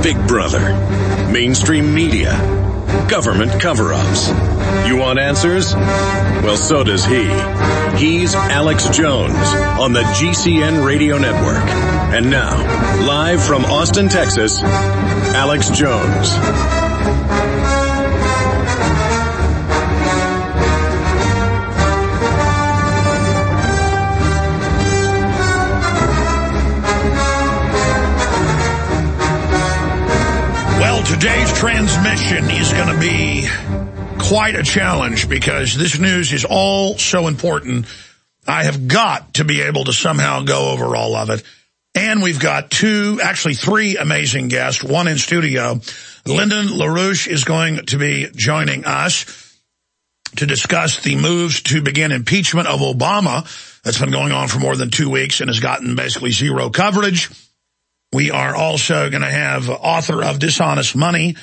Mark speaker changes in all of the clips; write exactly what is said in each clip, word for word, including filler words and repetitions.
Speaker 1: Big Brother, mainstream media, government cover-ups. You want answers? Well, so does he. He's Alex Jones on the G C N Radio Network. And now, live from Austin, Texas, Alex Jones.
Speaker 2: Today's transmission is going to be quite a challenge because this news is all so important. I have got to be able to somehow go over all of it. And we've got two, actually three amazing guests, one in studio. Lyndon LaRouche is going to be joining us to discuss the moves to begin impeachment of Obama. That's been going on for more than two weeks and has gotten basically zero coverage. We are also going to have author of Dishonest Money,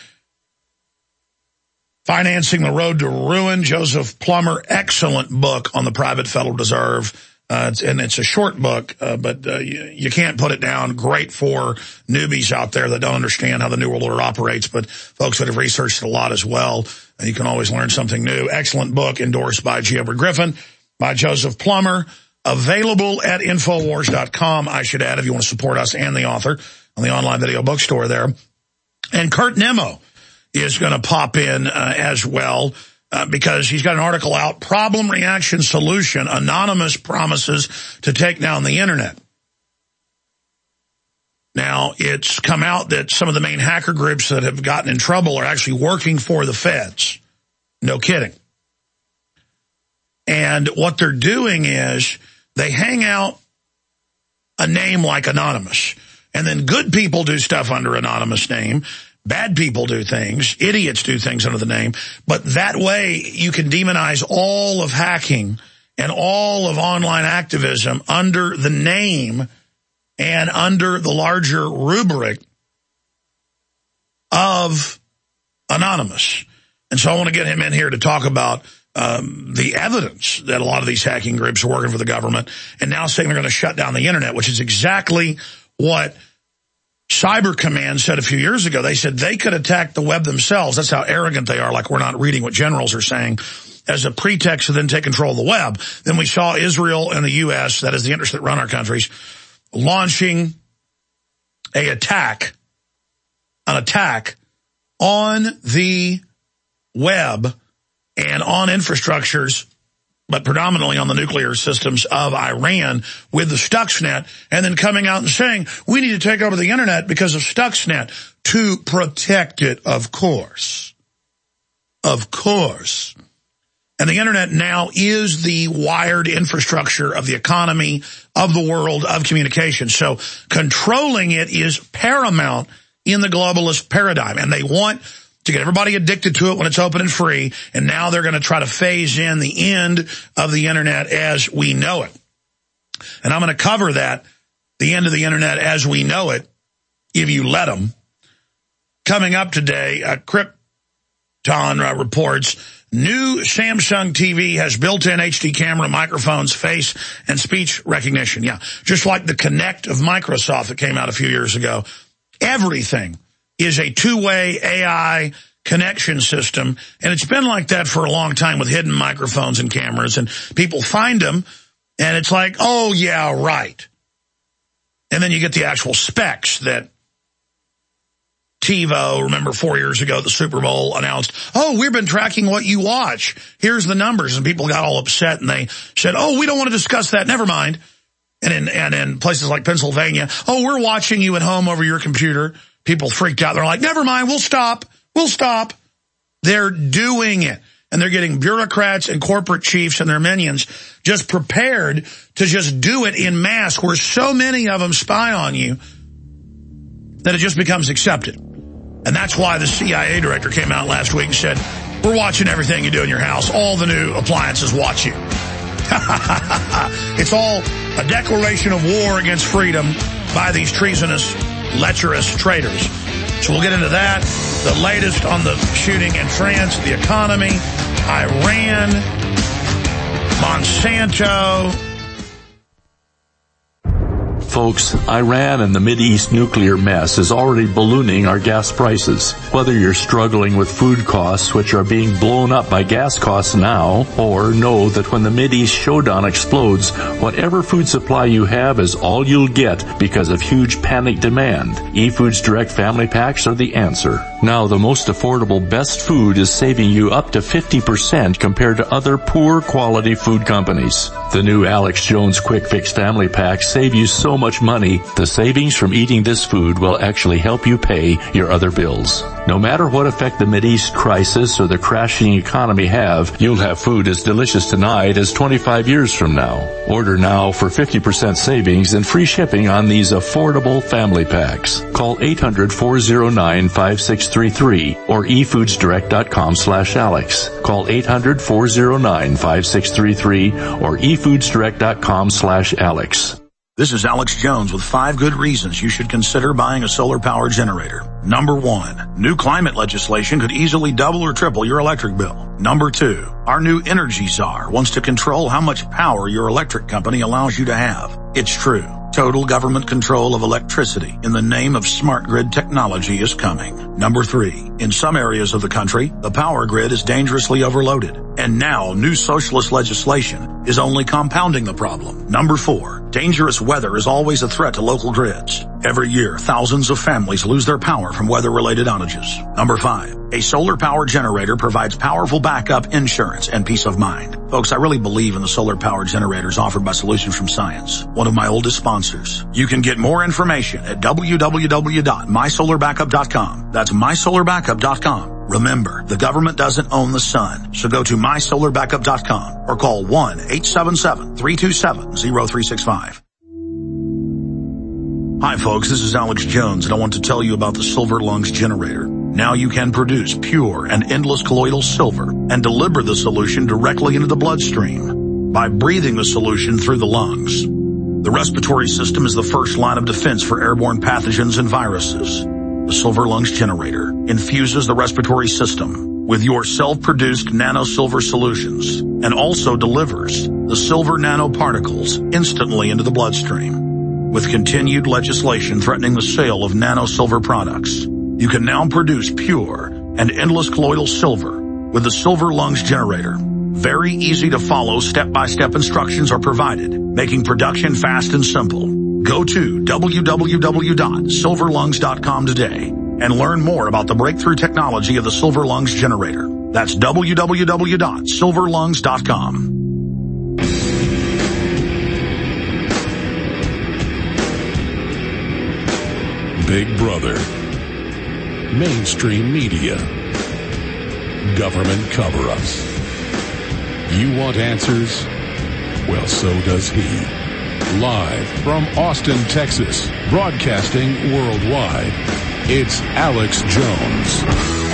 Speaker 2: Financing the Road to Ruin, Joseph Plummer. Excellent book on the private Federal Reserve. Uh, it's, and it's a short book, uh, but uh, you, you can't put it down. Great for newbies out there that don't understand how the New World Order operates, but folks that have researched it a lot as well. Uh, you can always learn something new. Excellent book endorsed by G. Edward Griffin, by Joseph Plummer. Available at Infowars dot com, I should add, if you want to support us and the author on the online video bookstore there. And Kurt Nimmo is going to pop in uh, as well uh, because he's got an article out, Problem, Reaction, Solution, Anonymous Promises to Take Down the Internet. Now, it's come out that some of the main hacker groups that have gotten in trouble are actually working for the feds. No kidding. And what they're doing is they hang out a name like Anonymous. And then good people do stuff under anonymous name. Bad people do things. Idiots do things under the name. But that way you can demonize all of hacking and all of online activism under the name and under the larger rubric of Anonymous. And so I want to get him in here to talk about Um, the evidence that a lot of these hacking groups are working for the government and now saying they're going to shut down the internet, which is exactly what Cyber Command said a few years ago. They said they could attack the web themselves. That's how arrogant they are, like we're not reading what generals are saying, as a pretext to then take control of the web. Then we saw Israel and the U S, that is the interests that run our countries, launching a attack, an attack on the web and on infrastructures, but predominantly on the nuclear systems of Iran with the Stuxnet, and then coming out and saying, we need to take over the internet because of Stuxnet to protect it, of course. Of course. And the internet now is the wired infrastructure of the economy, of the world, of communication. So controlling it is paramount in the globalist paradigm, and they want to get everybody addicted to it when it's open and free, and now they're going to try to phase in the end of the internet as we know it. And I'm going to cover that, the end of the internet as we know it, if you let them. Coming up today, uh, Krypton uh, reports, new Samsung T V has built-in H D camera, microphones, face, and speech recognition. Yeah, just like the Kinect of Microsoft that came out a few years ago. Everything is a two-way A I connection system, and it's been like that for a long time with hidden microphones and cameras, and people find them, and it's like, oh, yeah, right. And then you get the actual specs that TiVo, remember four years ago, the Super Bowl announced, oh, we've been tracking what you watch. Here's the numbers, and people got all upset, and they said, oh, we don't want to discuss that. Never mind. And in, and in places like Pennsylvania, oh, we're watching you at home over your computer. People freaked out. They're like, never mind, we'll stop. We'll stop. They're doing it. And they're getting bureaucrats and corporate chiefs and their minions just prepared to just do it in mass, where so many of them spy on you that it just becomes accepted. And that's why the C I A director came out last week and said, we're watching everything you do in your house. All the new appliances watch you. It's all a declaration of war against freedom by these treasonous, lecherous traitors. So we'll get into that, the latest on the shooting in France, the economy, Iran, Monsanto.
Speaker 3: Folks, Iran and the Mideast nuclear mess is already ballooning our gas prices. Whether you're struggling with food costs, which are being blown up by gas costs now, or know that when the Mideast showdown explodes, whatever food supply you have is all you'll get because of huge panic demand, eFoods Direct Family Packs are the answer. Now, the most affordable best food is saving you up to fifty percent compared to other poor quality food companies. The new Alex Jones Quick Fix Family Packs save you so much money, the savings from eating this food will actually help you pay your other bills. No matter what effect the Mideast crisis or the crashing economy have, you'll have food as delicious tonight as twenty-five years from now. Order now for fifty percent savings and free shipping on these affordable family packs. Call eight hundred, four oh nine, five six three three or e foods direct dot com slash Alex. Call eight hundred, four oh nine, five six three three or e foods direct dot com slash Alex.
Speaker 2: This is Alex Jones with five good reasons you should consider buying a solar power generator. Number one, new climate legislation could easily double or triple your electric bill. Number two, our new energy czar wants to control how much power your electric company allows you to have. It's true. Total government control of electricity in the name of smart grid technology is coming. Number three, in some areas of the country, the power grid is dangerously overloaded. And now new socialist legislation is only compounding the problem. Number four, dangerous weather is always a threat to local grids. Every year, thousands of families lose their power from weather-related outages. Number five, a solar power generator provides powerful backup insurance and peace of mind. Folks, I really believe in the solar power generators offered by Solutions from Science, one of my oldest sponsors. You can get more information at w w w dot my solar backup dot com. That's my solar backup dot com. Remember, the government doesn't own the sun, so go to my solar backup dot com or call one eight seven seven, three two seven, zero three six five. Hi folks, this is Alex Jones and I want to tell you about the Silver Lungs generator. Now you can produce pure and endless colloidal silver and deliver the solution directly into the bloodstream by breathing the solution through the lungs. The respiratory system is the first line of defense for airborne pathogens and viruses. The Silver Lungs generator infuses the respiratory system with your self-produced nano-silver solutions and also delivers the silver nanoparticles instantly into the bloodstream. With continued legislation threatening the sale of nano-silver products, you can now produce pure and endless colloidal silver with the Silver Lungs generator. Very easy to follow step-by-step instructions are provided, making production fast and simple. Go to w w w dot silver lungs dot com today and learn more about the breakthrough technology of the Silver Lungs generator. That's w w w dot silver lungs dot com.
Speaker 4: Big Brother, mainstream media, government cover-ups. You want answers? Well, so does he. Live from Austin, Texas, broadcasting worldwide, it's Alex Jones.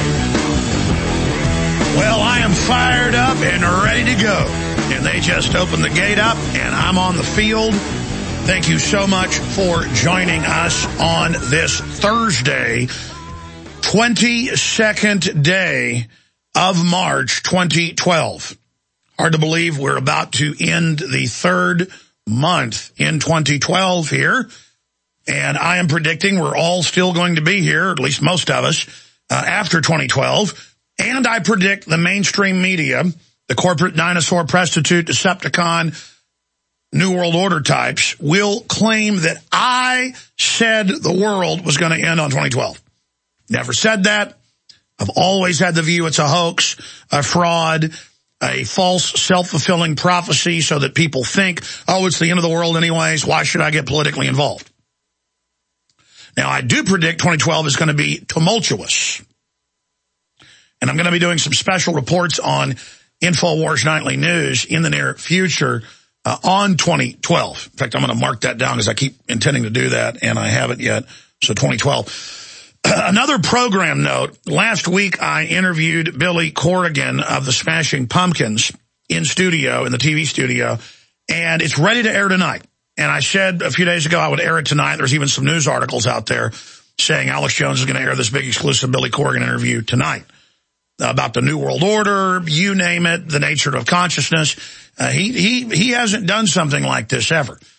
Speaker 2: Well, I am fired up and ready to go. And they just opened the gate up, and I'm on the field. Thank you so much for joining us on this Thursday, twenty-second day of March twenty twelve. Hard to believe we're about to end the third month in twenty twelve here. And I am predicting we're all still going to be here, at least most of us, uh, after twenty twelve. And I predict the mainstream media, the corporate dinosaur, prostitute, Decepticon, New World Order types, will claim that I said the world was going to end on twenty twelve. Never said that. I've always had the view it's a hoax, a fraud, a false self-fulfilling prophecy so that people think, oh, it's the end of the world anyways, why should I get politically involved? Now, I do predict twenty twelve is going to be tumultuous. And I'm going to be doing some special reports on InfoWars Nightly News in the near future uh, on twenty twelve. In fact, I'm going to mark that down because I keep intending to do that, and I haven't yet. So twenty twelve. Another program note, last week I interviewed Billy Corrigan of the Smashing Pumpkins in studio, in the T V studio, and it's ready to air tonight. And I said a few days ago I would air it tonight. There's even some news articles out there saying Alex Jones is going to air this big exclusive Billy Corrigan interview tonight about the New World Order, you name it, the nature of consciousness. Uh, he, he, he hasn't done something like this ever.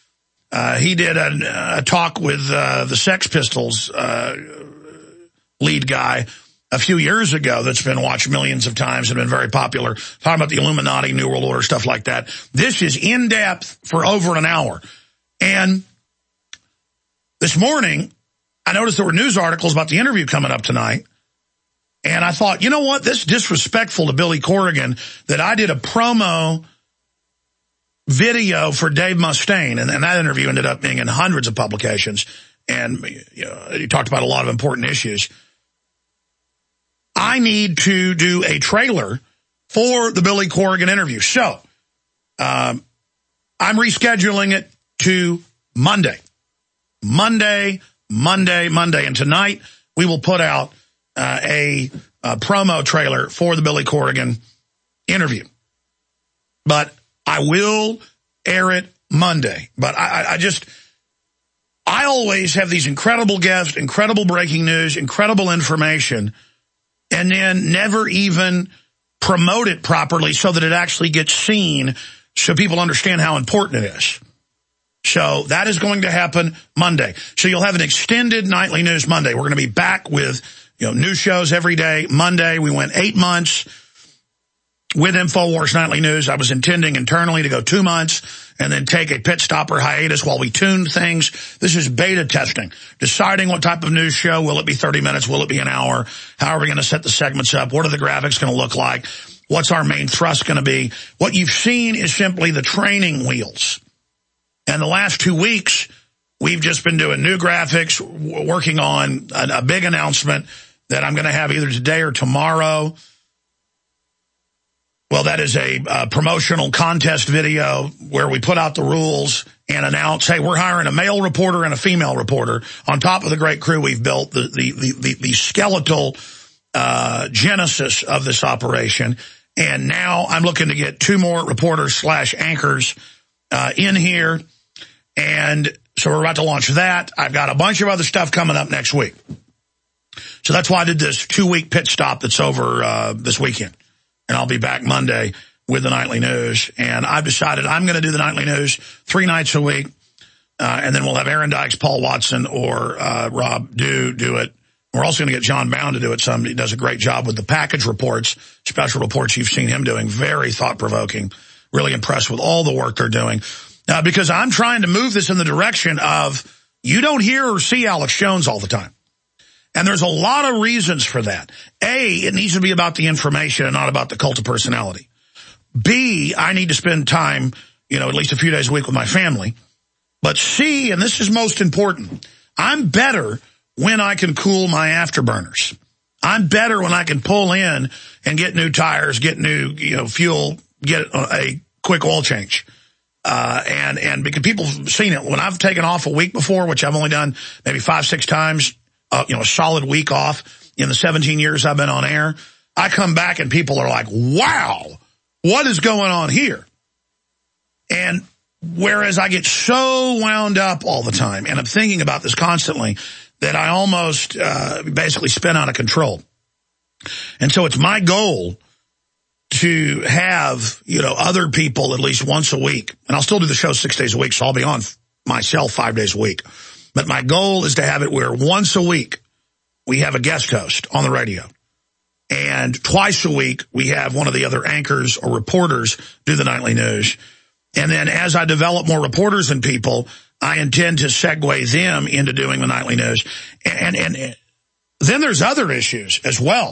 Speaker 2: Uh, he did a, a talk with uh, the Sex Pistols uh, lead guy a few years ago that's been watched millions of times and been very popular, talking about the Illuminati, New World Order, stuff like that. This is in-depth for over an hour. And this morning, I noticed there were news articles about the interview coming up tonight. And I thought, you know what? This is disrespectful to Billy Corrigan that I did a promo video for Dave Mustaine. And, and that interview ended up being in hundreds of publications. And you know, he talked about a lot of important issues. I need to do a trailer for the Billy Corrigan interview. So um, I'm rescheduling it to Monday. Monday, Monday, Monday. And tonight we will put out uh, a, a promo trailer for the Billy Corrigan interview. But I will air it Monday. But I, I just, I always have these incredible guests, incredible breaking news, incredible information, and then never even promote it properly so that it actually gets seen so people understand how important it is. So that is going to happen Monday. So you'll have an extended nightly news Monday. We're going to be back with, you know, new shows every day. Monday, we went eight months with InfoWars Nightly News. I was intending internally to go two months and then take a pit stop or hiatus while we tuned things. This is beta testing, deciding what type of news show. Will it be thirty minutes? Will it be an hour? How are we going to set the segments up? What are the graphics going to look like? What's our main thrust going to be? What you've seen is simply the training wheels. And the last two weeks, we've just been doing new graphics, working on a, a big announcement that I'm going to have either today or tomorrow. Well, that is a uh, promotional contest video where we put out the rules and announce, hey, we're hiring a male reporter and a female reporter on top of the great crew we've built, the the the, the, the skeletal uh, genesis of this operation. And now I'm looking to get two more reporters slash anchors uh, in here. And so we're about to launch that. I've got a bunch of other stuff coming up next week. So that's why I did this two-week pit stop that's over uh, this weekend. And I'll be back Monday with the Nightly News. And I've decided I'm going to do the Nightly News three nights a week. Uh, and then we'll have Aaron Dykes, Paul Watson, or uh, Rob Dew do it. We're also going to get John Bound to do it some. He does a great job with the package reports, special reports you've seen him doing. Very thought-provoking. Really impressed with all the work they're doing. Uh, because I'm trying to move this in the direction of you don't hear or see Alex Jones all the time. And there's a lot of reasons for that. A, it needs to be about the information and not about the cult of personality. B, I need to spend time, you know, at least a few days a week with my family. But C, and this is most important, I'm better when I can cool my afterburners. I'm better when I can pull in and get new tires, get new, you know, fuel, get a quick oil change. Uh, and, and because people have seen it. When I've taken off a week before, which I've only done maybe five, six times, Uh, you know, a solid week off in the seventeen years I've been on air, I come back and people are like, wow, what is going on here? And whereas I get so wound up all the time, and I'm thinking about this constantly, that I almost uh, basically spin out of control. And so it's my goal to have, you know, other people at least once a week. And I'll still do the show six days a week, so I'll be on myself five days a week. But my goal is to have it where once a week we have a guest host on the radio. And twice a week we have one of the other anchors or reporters do the Nightly News. And then as I develop more reporters and people, I intend to segue them into doing the Nightly News. And, and, and then there's other issues as well,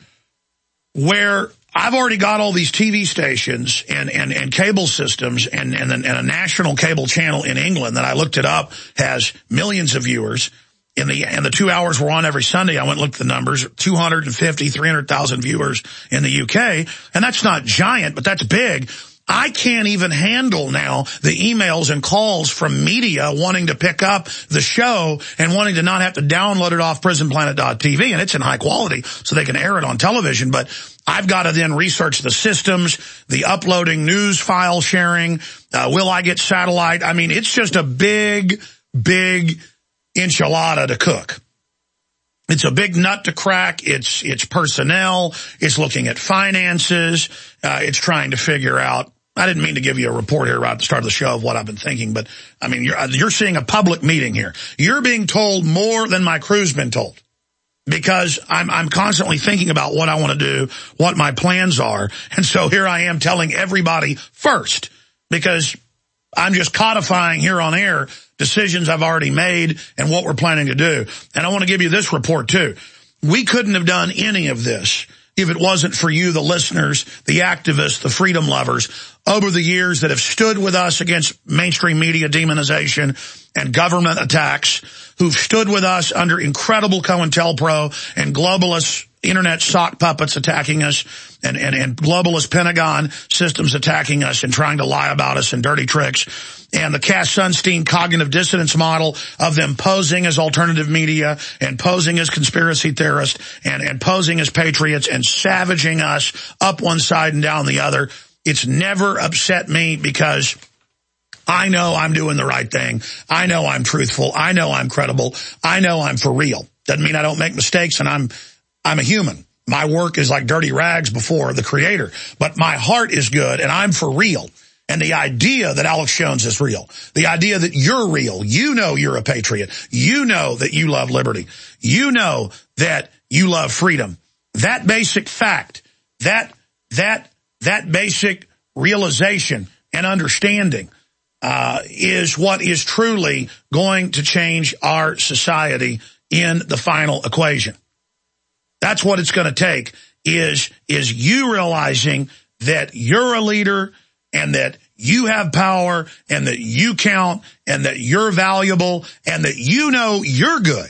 Speaker 2: where I've already got all these T V stations and, and, and cable systems and, and, and a national cable channel in England that I looked it up has millions of viewers. In the, in the two hours we're on every Sunday, I went and looked at the numbers, two hundred fifty, three hundred thousand viewers in the U K. And that's not giant, but that's big. I can't even handle now the emails and calls from media wanting to pick up the show and wanting to not have to download it off prison planet dot t v. And it's in high quality, so they can air it on television. But I've got to then research the systems, the uploading, news file sharing. Uh, will I get satellite? I mean, it's just a big, big enchilada to cook. It's a big nut to crack. It's, it's personnel. It's looking at finances. Uh, it's trying to figure out, I didn't mean to give you a report here right at the start of the show of what I've been thinking, but, I mean, you're, you're seeing a public meeting here. You're being told more than my crew's been told, because I'm, I'm constantly thinking about what I want to do, what my plans are, and so here I am telling everybody first, because I'm just codifying here on air decisions I've already made and what we're planning to do. And I want to give you this report, too. We couldn't have done any of this if it wasn't for you, the listeners, the activists, the freedom lovers, over the years that have stood with us against mainstream media demonization and government attacks, who've stood with us under incredible COINTELPRO and globalist internet sock puppets attacking us, and, and, and globalist Pentagon systems attacking us and trying to lie about us and dirty tricks, and the Cass Sunstein cognitive dissonance model of them posing as alternative media and posing as conspiracy theorists and, and posing as patriots and savaging us up one side and down the other. It's never upset me, because I know I'm doing the right thing. I know I'm truthful. I know I'm credible. I know I'm for real. Doesn't mean I don't make mistakes, and I'm I'm a human. My work is like dirty rags before the Creator. But my heart is good, and I'm for real. And the idea that Alex Jones is real, the idea that you're real, you know you're a patriot, you know that you love liberty, you know that you love freedom, that basic fact, that that that basic realization and understanding uh, is what is truly going to change our society in the final equation. That's what it's going to take, is, is you realizing that you're a leader and that you have power and that you count and that you're valuable and that you know you're good.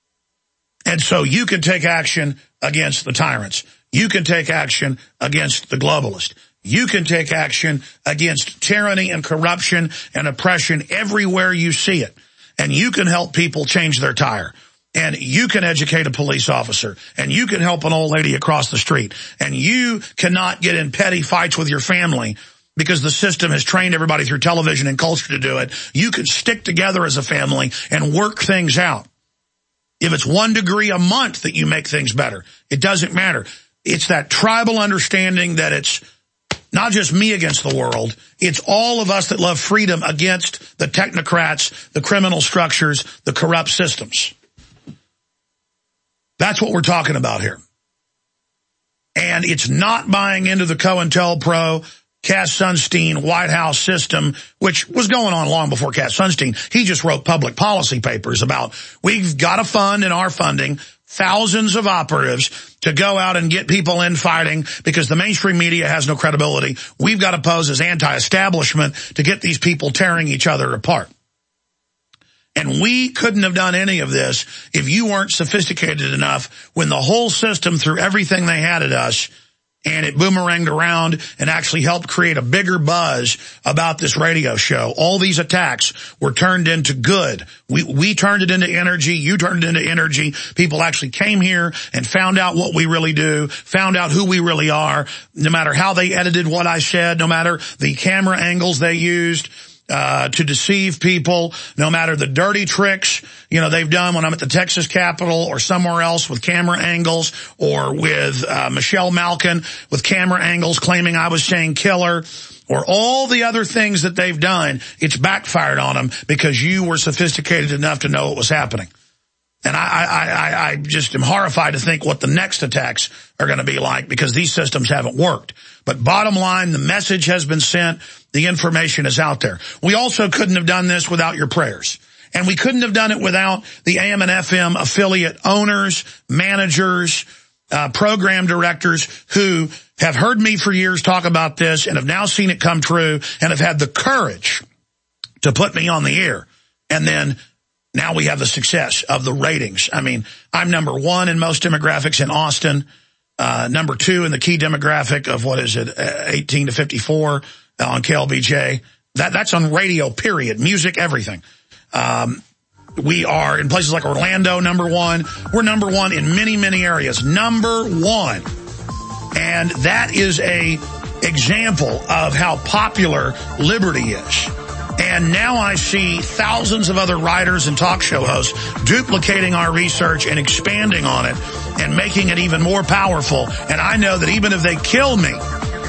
Speaker 2: And so you can take action against the tyrants. You can take action against the globalists. You can take action against tyranny and corruption and oppression everywhere you see it. And you can help people change their tire. And you can educate a police officer, and you can help an old lady across the street, and you cannot get in petty fights with your family because the system has trained everybody through television and culture to do it. You can stick together as a family and work things out. If it's one degree a month that you make things better, it doesn't matter. It's that tribal understanding that it's not just me against the world. It's all of us that love freedom against the technocrats, the criminal structures, the corrupt systems. That's what we're talking about here. And it's not buying into the COINTELPRO, Cass Sunstein, White House system, which was going on long before Cass Sunstein. He just wrote public policy papers about, we've got to fund in our funding thousands of operatives to go out and get people in fighting because the mainstream media has no credibility. We've got to pose as anti-establishment to get these people tearing each other apart. And we couldn't have done any of this if you weren't sophisticated enough when the whole system threw everything they had at us and it boomeranged around and actually helped create a bigger buzz about this radio show. All these attacks were turned into good. We, we turned it into energy. You turned it into energy. People actually came here and found out what we really do, found out who we really are, no matter how they edited what I said, no matter the camera angles they used. Uh, to deceive people, no matter the dirty tricks, you know, they've done when I'm at the Texas Capitol or somewhere else with camera angles, or with uh, Michelle Malkin with camera angles claiming I was saying killer, or all the other things that they've done. It's backfired on them because you were sophisticated enough to know what was happening. And I, I, I, I just am horrified to think what the next attacks are going to be like, because these systems haven't worked. But bottom line, the message has been sent. The information is out there. We also couldn't have done this without your prayers. And we couldn't have done it without the A M and F M affiliate owners, managers, uh, program directors who have heard me for years talk about this and have now seen it come true and have had the courage to put me on the air. And then now we have the success of the ratings. I mean, I'm number one in most demographics in Austin, uh, number two in the key demographic of, what is it, eighteen to fifty-four on K L B J. That, that's on radio, period. Music, everything. Um, we are in places like Orlando, number one. We're number one in many, many areas. Number one. And that is a example of how popular liberty is. And now I see thousands of other writers and talk show hosts duplicating our research and expanding on it and making it even more powerful. And I know that even if they kill me,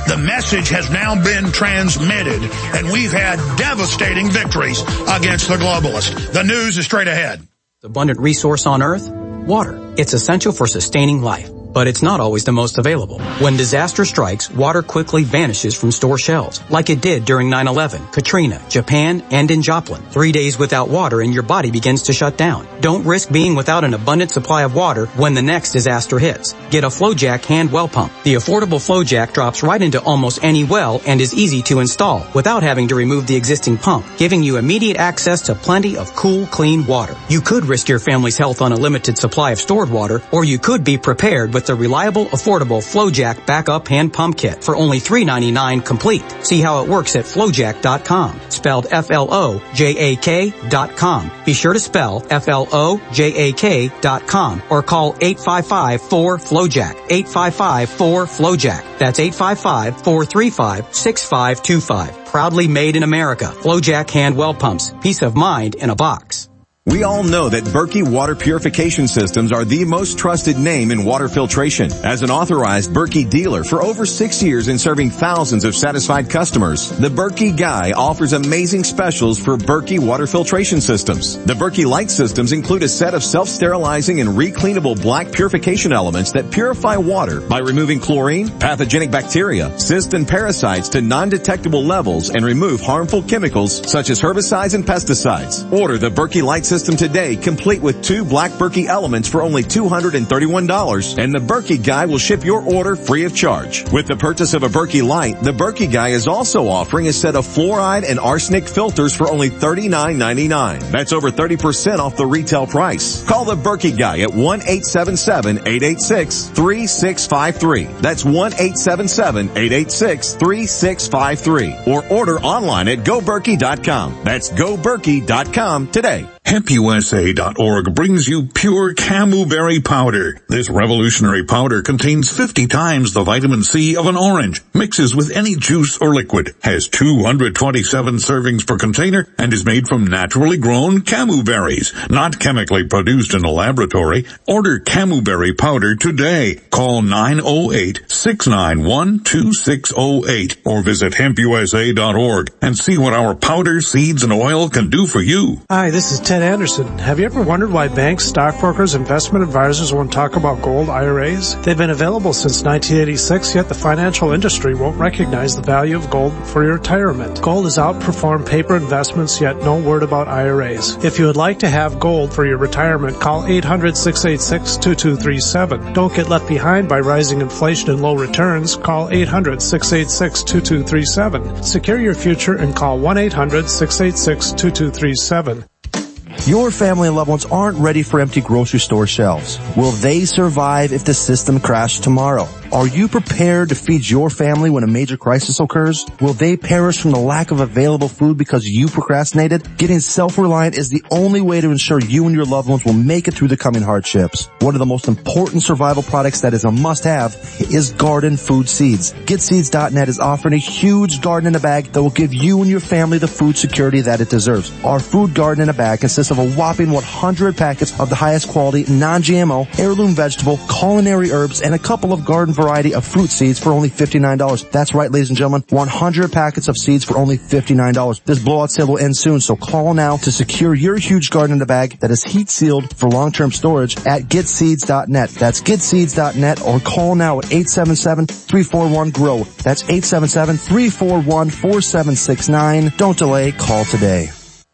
Speaker 2: The message has now been transmitted, and we've had devastating victories against the globalists. The news is straight ahead.
Speaker 5: The abundant resource on Earth, water. It's essential for sustaining life, but it's not always the most available. When disaster strikes, water quickly vanishes from store shelves, like it did during nine eleven, Katrina, Japan, and in Joplin. Three days without water and your body begins to shut down. Don't risk being without an abundant supply of water when the next disaster hits. Get a FlowJack hand well pump. The affordable FlowJack drops right into almost any well and is easy to install without having to remove the existing pump, giving you immediate access to plenty of cool, clean water. You could risk your family's health on a limited supply of stored water, or you could be prepared with the reliable, affordable FlowJack backup hand pump kit for only three ninety-nine complete. See how it works at flowjack dot com, spelled F L O J A K dot com. Be sure to spell F L O J A K dot com or call eight five five, four, FlowJack, eight five five, four, FlowJack. That's eight five five, four three five, six five two five. Proudly made in America. FlowJack hand well pumps. Peace of mind in a box.
Speaker 6: We all know that Berkey Water Purification Systems are the most trusted name in water filtration. As an authorized Berkey dealer for over six years and serving thousands of satisfied customers, the Berkey Guy offers amazing specials for Berkey Water Filtration Systems. The Berkey Light Systems include a set of self-sterilizing and recleanable black purification elements that purify water by removing chlorine, pathogenic bacteria, cysts, and parasites to non-detectable levels and remove harmful chemicals such as herbicides and pesticides. Order the Berkey Light Systems System today, complete with two black Berkey elements for only two hundred thirty-one dollars, and the Berkey Guy will ship your order free of charge. With the purchase of a Berkey Light, the Berkey Guy is also offering a set of fluoride and arsenic filters for only thirty-nine ninety-nine. That's over thirty percent off the retail price. Call the Berkey Guy at one eight seven seven, eight eight six, three six five three. That's one eight seven seven, eight eight six, three six five three. Or order online at go berkey dot com. That's go berkey dot com today.
Speaker 7: hemp U S A dot org brings you pure camu-berry powder. This revolutionary powder contains fifty times the vitamin C of an orange, mixes with any juice or liquid, has two hundred twenty-seven servings per container, and is made from naturally grown camu berries, not chemically produced in a laboratory. Order camu-berry powder today. Call nine oh eight, six nine one, two six oh eight or visit hemp U S A dot org and see what our powder, seeds, and oil can do for you.
Speaker 8: Hi, this is Ted Anderson. Have you ever wondered why banks, stockbrokers, investment advisors won't talk about gold I R As? They've been available since nineteen eighty-six, yet the financial industry won't recognize the value of gold for your retirement. Gold has outperformed paper investments, yet no word about I R As. If you would like to have gold for your retirement, call eight hundred, six eight six, two two three seven. Don't get left behind by rising inflation and low returns. Call eight hundred, six eight six, two two three seven. Secure your future and call one eight hundred, six eight six, two two three seven.
Speaker 9: Your family and loved ones aren't ready for empty grocery store shelves. Will they survive if the system crashes tomorrow? Are you prepared to feed your family when a major crisis occurs? Will they perish from the lack of available food because you procrastinated? Getting self-reliant is the only way to ensure you and your loved ones will make it through the coming hardships. One of the most important survival products that is a must-have is garden food seeds. Get Seeds dot net is offering a huge garden in a bag that will give you and your family the food security that it deserves. Our food garden in a bag consists of a whopping one hundred packets of the highest quality, non-G M O, heirloom vegetable, culinary herbs, and a couple of garden variety of fruit seeds for only fifty-nine dollars. That's right, ladies and gentlemen, one hundred packets of seeds for only fifty-nine dollars. This blowout sale will end soon, so call now to secure your huge garden in a bag that is heat sealed for long-term storage at Get Seeds dot net. That's Get Seeds dot net or call now at eight seven seven, three four one, G R O W. That's eight seven seven, three four one, four seven six nine. Don't delay, call today.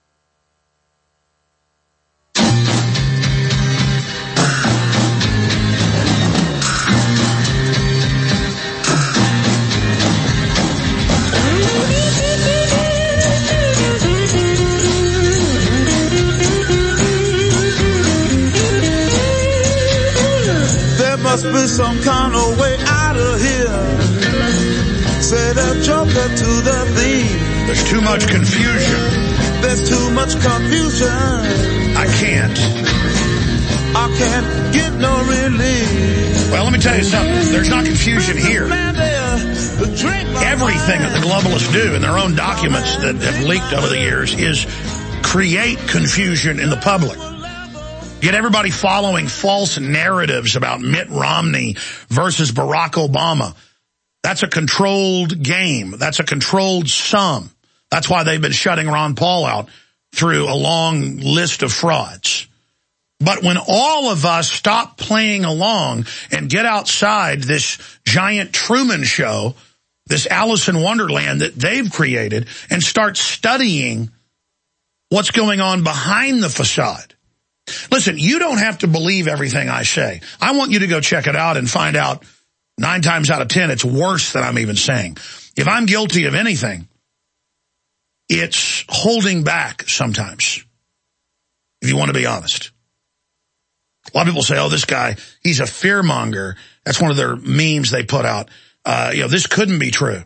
Speaker 10: Must be some kind of way out of here. Said a joker to the thief.
Speaker 2: There's too much confusion.
Speaker 10: There's too much confusion.
Speaker 2: I can't.
Speaker 10: I can't get no relief.
Speaker 2: Well, let me tell you something. There's not confusion here. Everything that the globalists do in their own documents that have leaked over the years is create confusion in the public. Get everybody following false narratives about Mitt Romney versus Barack Obama. That's a controlled game. That's a controlled sum. That's why they've been shutting Ron Paul out through a long list of frauds. But when all of us stop playing along and get outside this giant Truman Show, this Alice in Wonderland that they've created, and start studying what's going on behind the facade. Listen, you don't have to believe everything I say. I want you to go check it out and find out nine times out of ten it's worse than I'm even saying. If I'm guilty of anything, it's holding back sometimes, if you want to be honest. A lot of people say, oh, this guy, he's a fearmonger. That's one of their memes they put out. Uh, you know, this couldn't be true.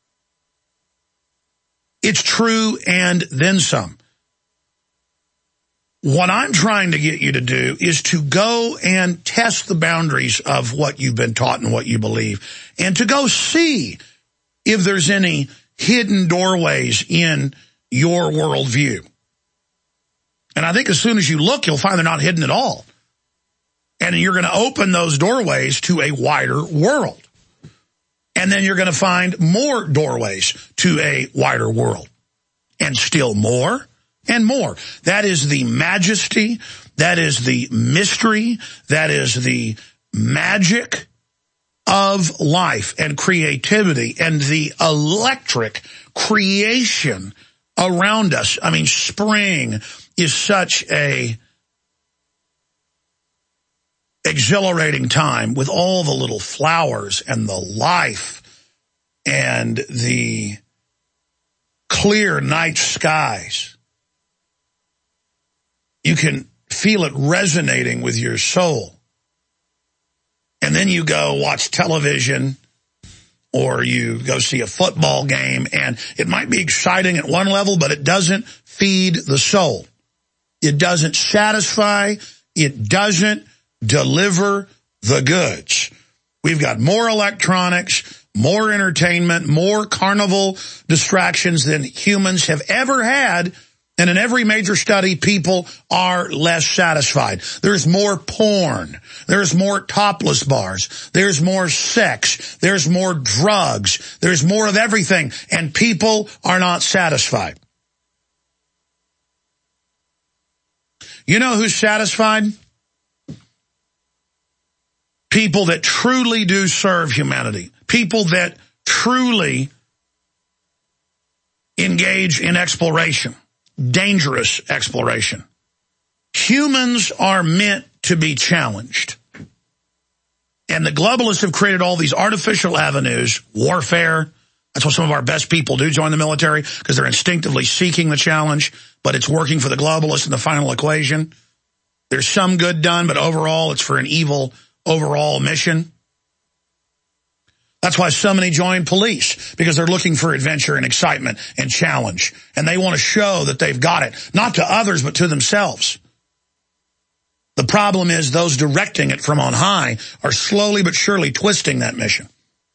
Speaker 2: It's true and then some. What I'm trying to get you to do is to go and test the boundaries of what you've been taught and what you believe, and to go see if there's any hidden doorways in your worldview. And I think as soon as you look, you'll find they're not hidden at all. And you're going to open those doorways to a wider world. And then you're going to find more doorways to a wider world. And still more and more. That is the majesty. That is the mystery. That is the magic of life and creativity and the electric creation around us. I mean, spring is such a exhilarating time with all the little flowers and the life and the clear night skies. You can feel it resonating with your soul. And then you go watch television or you go see a football game, and it might be exciting at one level, but it doesn't feed the soul. It doesn't satisfy. It doesn't deliver the goods. We've got more electronics, more entertainment, more carnival distractions than humans have ever had. And in every major study, people are less satisfied. There's more porn. There's more topless bars. There's more sex. There's more drugs. There's more of everything. And people are not satisfied. You know who's satisfied? People that truly do serve humanity. People that truly engage in exploration. Dangerous exploration. Humans are meant to be challenged. And the globalists have created all these artificial avenues, warfare. That's what some of our best people do, join the military, because they're instinctively seeking the challenge, but it's working for the globalists in the final equation. There's some good done, but overall it's for an evil overall mission. That's why so many join police, because they're looking for adventure and excitement and challenge. And they want to show that they've got it, not to others, but to themselves. The problem is those directing it from on high are slowly but surely twisting that mission.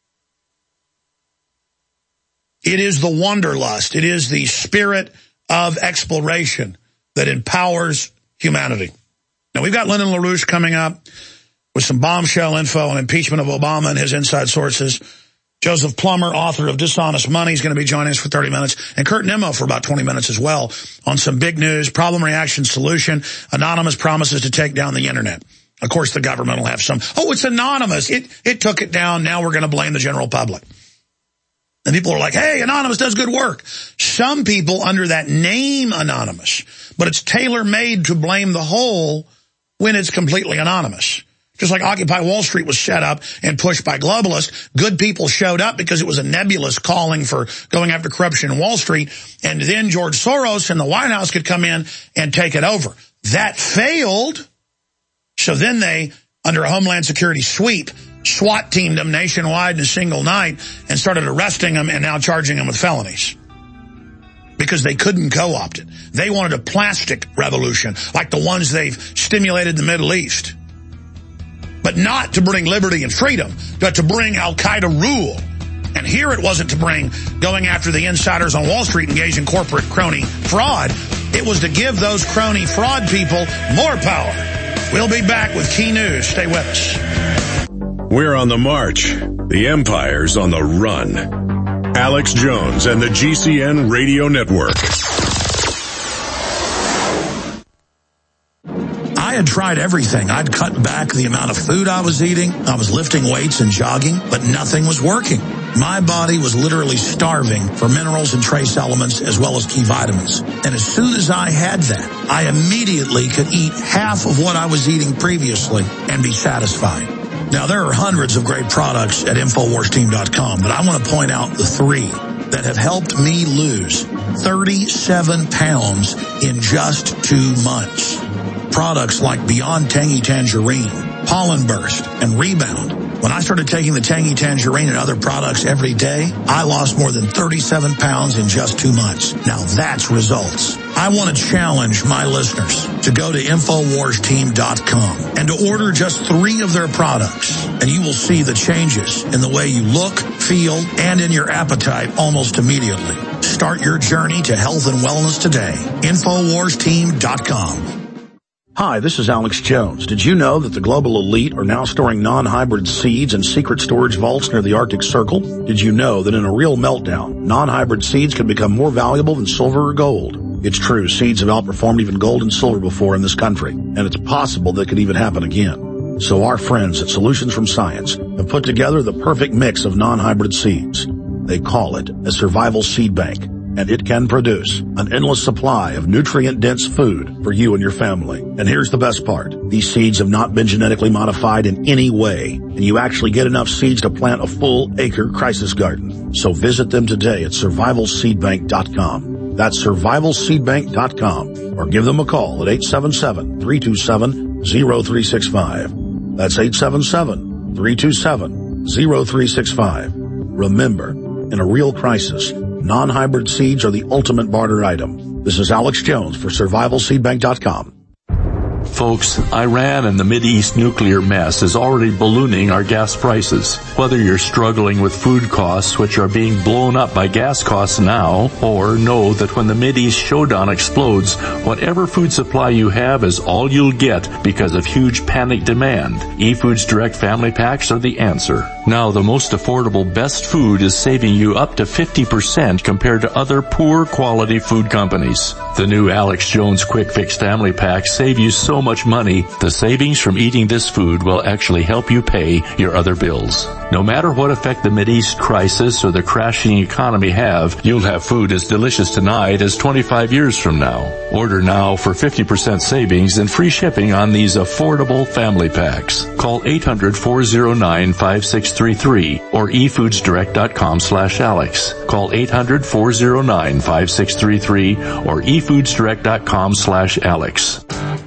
Speaker 2: It is the wanderlust. It is the spirit of exploration that empowers humanity. Now, we've got Lyndon LaRouche coming up with some bombshell info on impeachment of Obama and his inside sources. Joseph Plummer, author of Dishonest Money, is going to be joining us for thirty minutes. And Kurt Nimmo for about twenty minutes as well on some big news, problem, reaction, solution. Anonymous promises to take down the internet. Of course, the government will have some, oh, it's anonymous. It, it took it down. Now we're going to blame the general public. And people are like, hey, Anonymous does good work. Some people under that name Anonymous, but it's tailor-made to blame the whole when it's completely anonymous. Just like Occupy Wall Street was set up and pushed by globalists, good people showed up because it was a nebulous calling for going after corruption in Wall Street, and then George Soros and the White House could come in and take it over. That failed, so then they, under a Homeland Security sweep, SWAT teamed them nationwide in a single night and started arresting them and now charging them with felonies. Because they couldn't co-opt it. They wanted a plastic revolution, like the ones they've stimulated in the Middle East. But not to bring liberty and freedom, but to bring Al-Qaeda rule. And here it wasn't to bring going after the insiders on Wall Street engaged in corporate crony fraud. It was to give those crony fraud people more power. We'll be back with key news. Stay with us.
Speaker 1: We're on the march. The empire's on the run. Alex Jones and the G C N Radio Network.
Speaker 2: I had tried everything. I'd cut back the amount of food I was eating. I was lifting weights and jogging, but nothing was working. My body was literally starving for minerals and trace elements as well as key vitamins. And as soon as I had that, I immediately could eat half of what I was eating previously and be satisfied. Now, there are hundreds of great products at Infowars Team dot com, but I want to point out the three that have helped me lose thirty-seven pounds in just two months. Products like Beyond Tangy Tangerine, Pollen Burst, and Rebound. When I started taking the Tangy Tangerine and other products every day, I lost more than thirty-seven pounds in just two months. Now that's results. I want to challenge my listeners to go to Infowars Team dot com and to order just three of their products, and you will see the changes in the way you look, feel, and in your appetite almost immediately. Start your journey to health and wellness today. Infowars Team dot com. Hi, this is Alex Jones. Did you know that the global elite are now storing non-hybrid seeds in secret storage vaults near the Arctic Circle? Did you know that in a real meltdown, non-hybrid seeds can become more valuable than silver or gold? It's true, seeds have outperformed even gold and silver before in this country, and it's possible that could even happen again. So our friends at Solutions from Science have put together the perfect mix of non-hybrid seeds. They call it a survival seed bank, and it can produce an endless supply of nutrient-dense food for you and your family. And here's the best part. These seeds have not been genetically modified in any way, and you actually get enough seeds to plant a full acre crisis garden. So visit them today at survival seed bank dot com. That's survival seed bank dot com, or give them a call at eight seven seven, three two seven, zero three six five. That's eight seven seven, three two seven, zero three six five. Remember, in a real crisis, non-hybrid seeds are the ultimate barter item. This is Alex Jones for survival seed bank dot com.
Speaker 3: Folks, Iran and the Mideast nuclear mess is already ballooning our gas prices. Whether you're struggling with food costs, which are being blown up by gas costs now, or know that when the Mideast showdown explodes, whatever food supply you have is all you'll get because of huge panic demand, eFoods Direct Family Packs are the answer. Now, the most affordable best food is saving you up to fifty percent compared to other poor quality food companies. The new Alex Jones Quick Fix Family Packs save you so much money, the savings from eating this food will actually help you pay your other bills. No matter what effect the Mideast crisis or the crashing economy have, you'll have food as delicious tonight as twenty-five years from now. Order now for fifty percent savings and free shipping on these affordable family packs. Call eight hundred, four oh nine, five six three three or e foods direct dot com slash Alex. Call eight hundred, four oh nine, five six three three or e foods direct dot com slash Alex.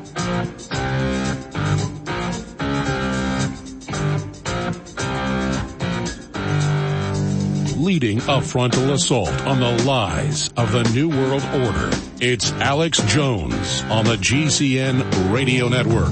Speaker 4: Leading a frontal assault on the lies of the New World Order. It's Alex Jones on the G C N Radio Network.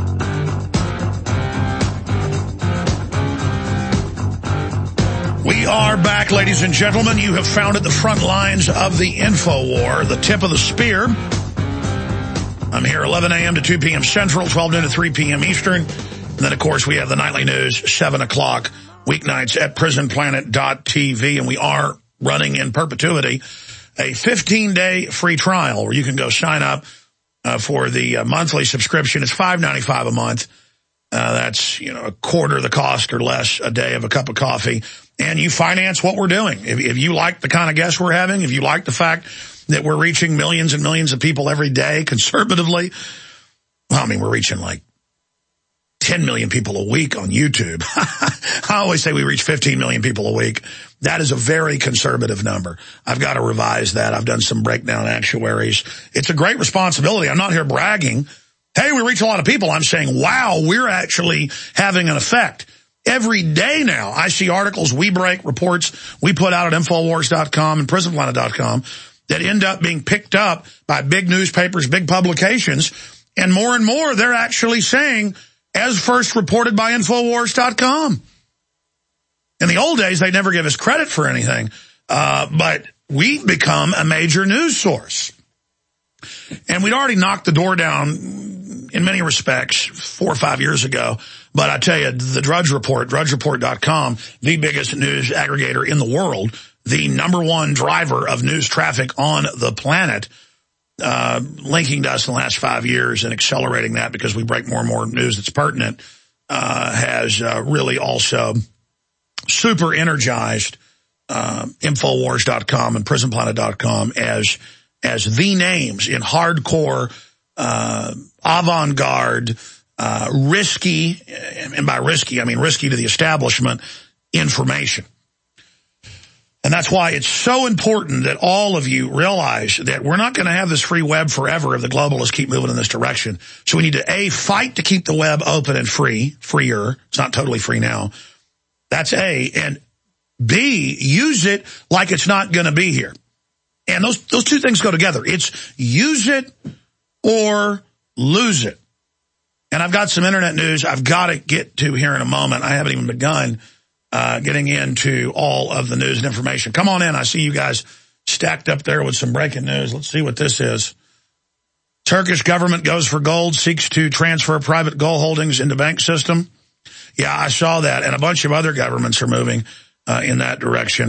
Speaker 2: We are back, ladies and gentlemen. You have found at the front lines of the info war, the tip of the spear. I'm here eleven a.m. to two p.m. Central, twelve noon to three p.m. Eastern. And then, of course, we have the nightly news, seven o'clock. Weeknights at prison planet dot t v, and we are running in perpetuity a fifteen-day free trial where you can go sign up uh, for the uh, monthly subscription. It's five ninety-five a month. Uh, that's, you know, a quarter the cost or less a day of a cup of coffee. And you finance what we're doing. If, if you like the kind of guests we're having, if you like the fact that we're reaching millions and millions of people every day conservatively, well, I mean, we're reaching like ten million people a week on YouTube. I always say we reach fifteen million people a week. That is a very conservative number. I've got to revise that. I've done some breakdown actuaries. It's a great responsibility. I'm not here bragging. Hey, we reach a lot of people. I'm saying, wow, we're actually having an effect. Every day now, I see articles we break, reports we put out at Infowars dot com and prison planet dot com that end up being picked up by big newspapers, big publications, and more and more they're actually saying, as first reported by Infowars dot com. In the old days, they never give us credit for anything, uh, but we've become a major news source. And we'd already knocked the door down in many respects four or five years ago But I tell you, the Drudge Report, drudge report dot com, the biggest news aggregator in the world, the number one driver of news traffic on the planet, uh, linking to us in the last five years and accelerating that because we break more and more news that's pertinent, uh, has uh, really also super energized uh, Infowars dot com and Prison Planet dot com as, as the names in hardcore, uh, avant-garde, Uh, risky, and by risky, I mean risky to the establishment, information. And that's why it's so important that all of you realize that we're not going to have this free web forever if the globalists keep moving in this direction. So we need to, A, fight to keep the web open and free, freer. It's not totally free now. That's A. And B, use it like it's not going to be here. And those, those two things go together. It's use it or lose it. And I've got some internet news I've got to get to here in a moment. I haven't even begun uh, getting into all of the news and information. Come on in. I see you guys stacked up there with some breaking news. Let's see what this is. Turkish government goes for gold, seeks to transfer private gold holdings into bank system. Yeah, I saw that. And a bunch of other governments are moving uh, in that direction.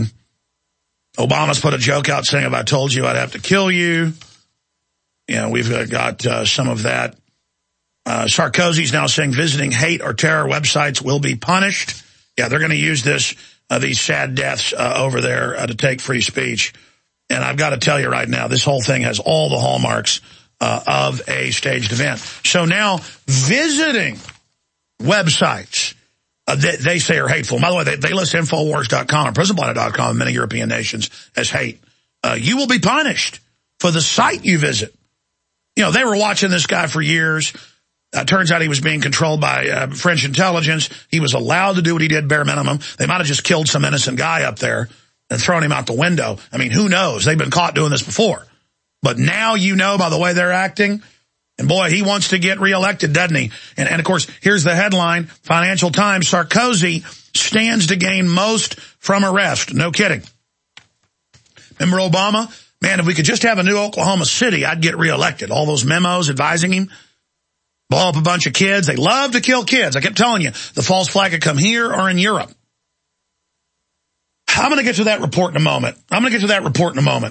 Speaker 2: Obama's put a joke out saying, if I told you, I'd have to kill you. Yeah, we've got uh, some of that. Uh, Sarkozy's now saying visiting hate or terror websites will be punished. Yeah, they're going to use this, uh, these sad deaths uh, over there uh, to take free speech. And I've got to tell you right now, this whole thing has all the hallmarks uh, of a staged event. So now visiting websites uh, that they say are hateful. By the way, they, they list Infowars dot com or Prison Planet dot com in many European nations as hate. Uh, you will be punished for the site you visit. You know, they were watching this guy for years. Uh, turns out he was being controlled by uh, French intelligence. He was allowed to do what he did, bare minimum. They might have just killed some innocent guy up there and thrown him out the window. I mean, who knows? They've been caught doing this before. But now you know by the way they're acting. And boy, he wants to get reelected, doesn't he? And, and of course, here's the headline, Financial Times, Sarkozy stands to gain most from arrest. No kidding. Remember Obama? Man, if we could just have a new Oklahoma City, I'd get reelected. All those memos advising him. Blow up a bunch of kids. They love to kill kids. I kept telling you, the false flag could come here or in Europe. I'm going to get to that report in a moment. I'm going to get to that report in a moment.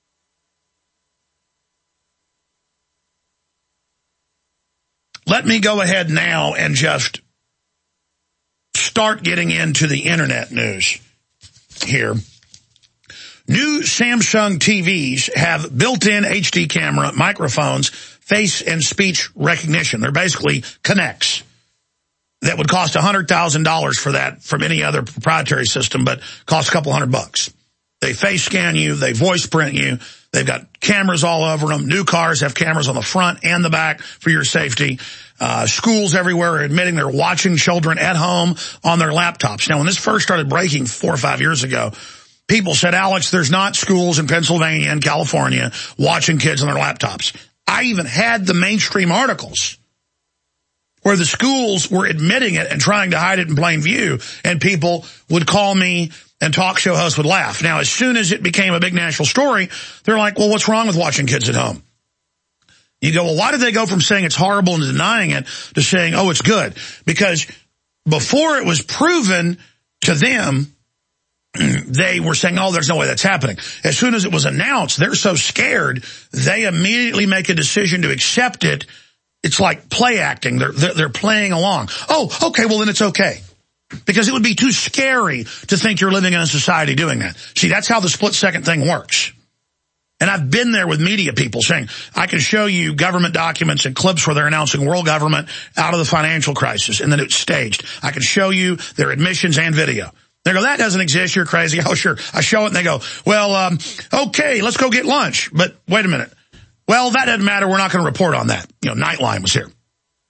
Speaker 2: Let me go ahead now and just start getting into the internet news here. New Samsung T Vs have built-in H D camera, microphones, face and speech recognition. They're basically Connects. That would cost one hundred thousand dollars for that from any other proprietary system, but cost a couple hundred bucks. They face scan you. They voice print you. They've got cameras all over them. New cars have cameras on the front and the back for your safety. Uh, schools everywhere are admitting they're watching children at home on their laptops. Now, when this first started breaking four or five years ago, people said, Alex, there's not schools in Pennsylvania and California watching kids on their laptops. I even had the mainstream articles where the schools were admitting it and trying to hide it in plain view, and people would call me and talk show hosts would laugh. Now, as soon as it became a big national story, they're like, well, what's wrong with watching kids at home? You go, well, why did they go from saying it's horrible and denying it to saying, oh, it's good? Because before it was proven to them, they were saying, oh, there's no way that's happening. As soon as it was announced, they're so scared, they immediately make a decision to accept it. It's like play acting. They're, they're, they're playing along. Oh, okay, well, then it's okay. Because it would be too scary to think you're living in a society doing that. See, that's how the split-second thing works. And I've been there with media people saying, I can show you government documents and clips where they're announcing world government out of the financial crisis, and then it's staged. I can show you their admissions and video. They go, that doesn't exist, you're crazy. Oh, sure. I show it, and they go, well, um, okay, let's go get lunch. But wait a minute. Well, that doesn't matter. We're not going to report on that. You know, Nightline was here.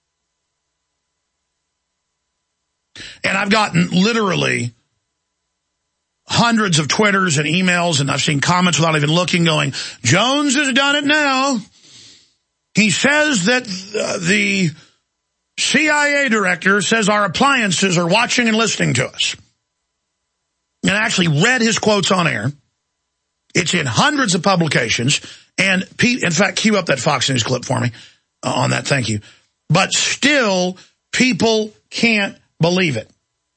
Speaker 2: And I've gotten literally hundreds of Twitters and emails, and I've seen comments without even looking going, Jones has done it now. He says that uh, the C I A director says our appliances are watching and listening to us. And I actually read his quotes on air. It's in hundreds of publications. And Pete, in fact, cue up that Fox News clip for me uh, on that. Thank you. But still, People can't believe it.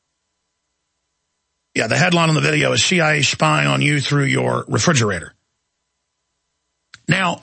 Speaker 2: Yeah, the headline on the video is C I A spying on you through your refrigerator. Now,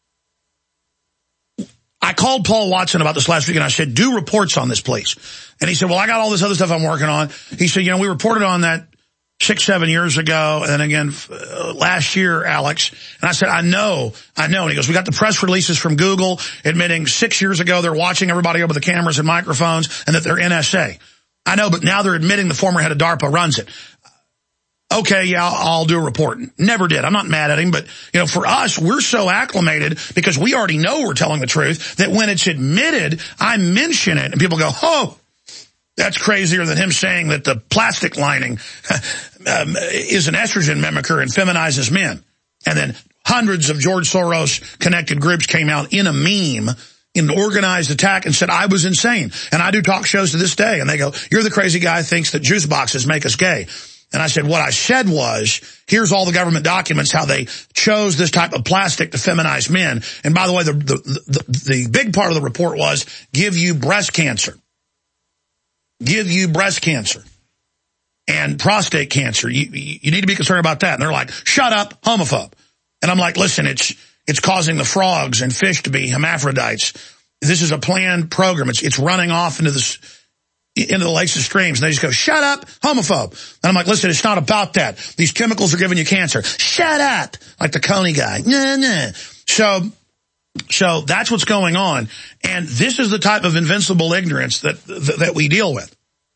Speaker 2: I called Paul Watson about this last week, and I said, do reports on this, please. And he said, well, I got all this other stuff I'm working on. He said, you know, we reported on that six, seven years ago, and then again uh, last year, Alex. And I said, I know, I know. And he goes, we got the press releases from Google admitting six years ago they're watching everybody over the cameras and microphones and that they're N S A. I know, but now they're admitting the former head of DARPA runs it. Okay, yeah, I'll, I'll do a report. Never did. I'm not mad at him, but, you know, for us, we're so acclimated because we already know we're telling the truth that when it's admitted, I mention it and people go, oh, that's crazier than him saying that the plastic lining um, is an estrogen mimicker and feminizes men. And then hundreds of George Soros-connected groups came out in a meme in an organized attack and said I was insane. And I do talk shows to this day, and they go, you're the crazy guy who thinks that juice boxes make us gay. And I said, what I said was, here's all the government documents, how they chose this type of plastic to feminize men. And by the way, the, the, the, the big part of the report was give you breast cancer. Give you breast cancer and prostate cancer. You, you need to be concerned about that. And they're like, shut up, homophobe. And I'm like, listen, it's it's causing the frogs and fish to be hermaphrodites. This is a planned program. It's it's running off into the into the lakes and streams. And they just go, shut up, homophobe. And I'm like, listen, it's not about that. These chemicals are giving you cancer. Shut up, like the Coney guy. Nah, nah. So. So that's what's going on, and this is the type of invincible ignorance that, that that we deal with.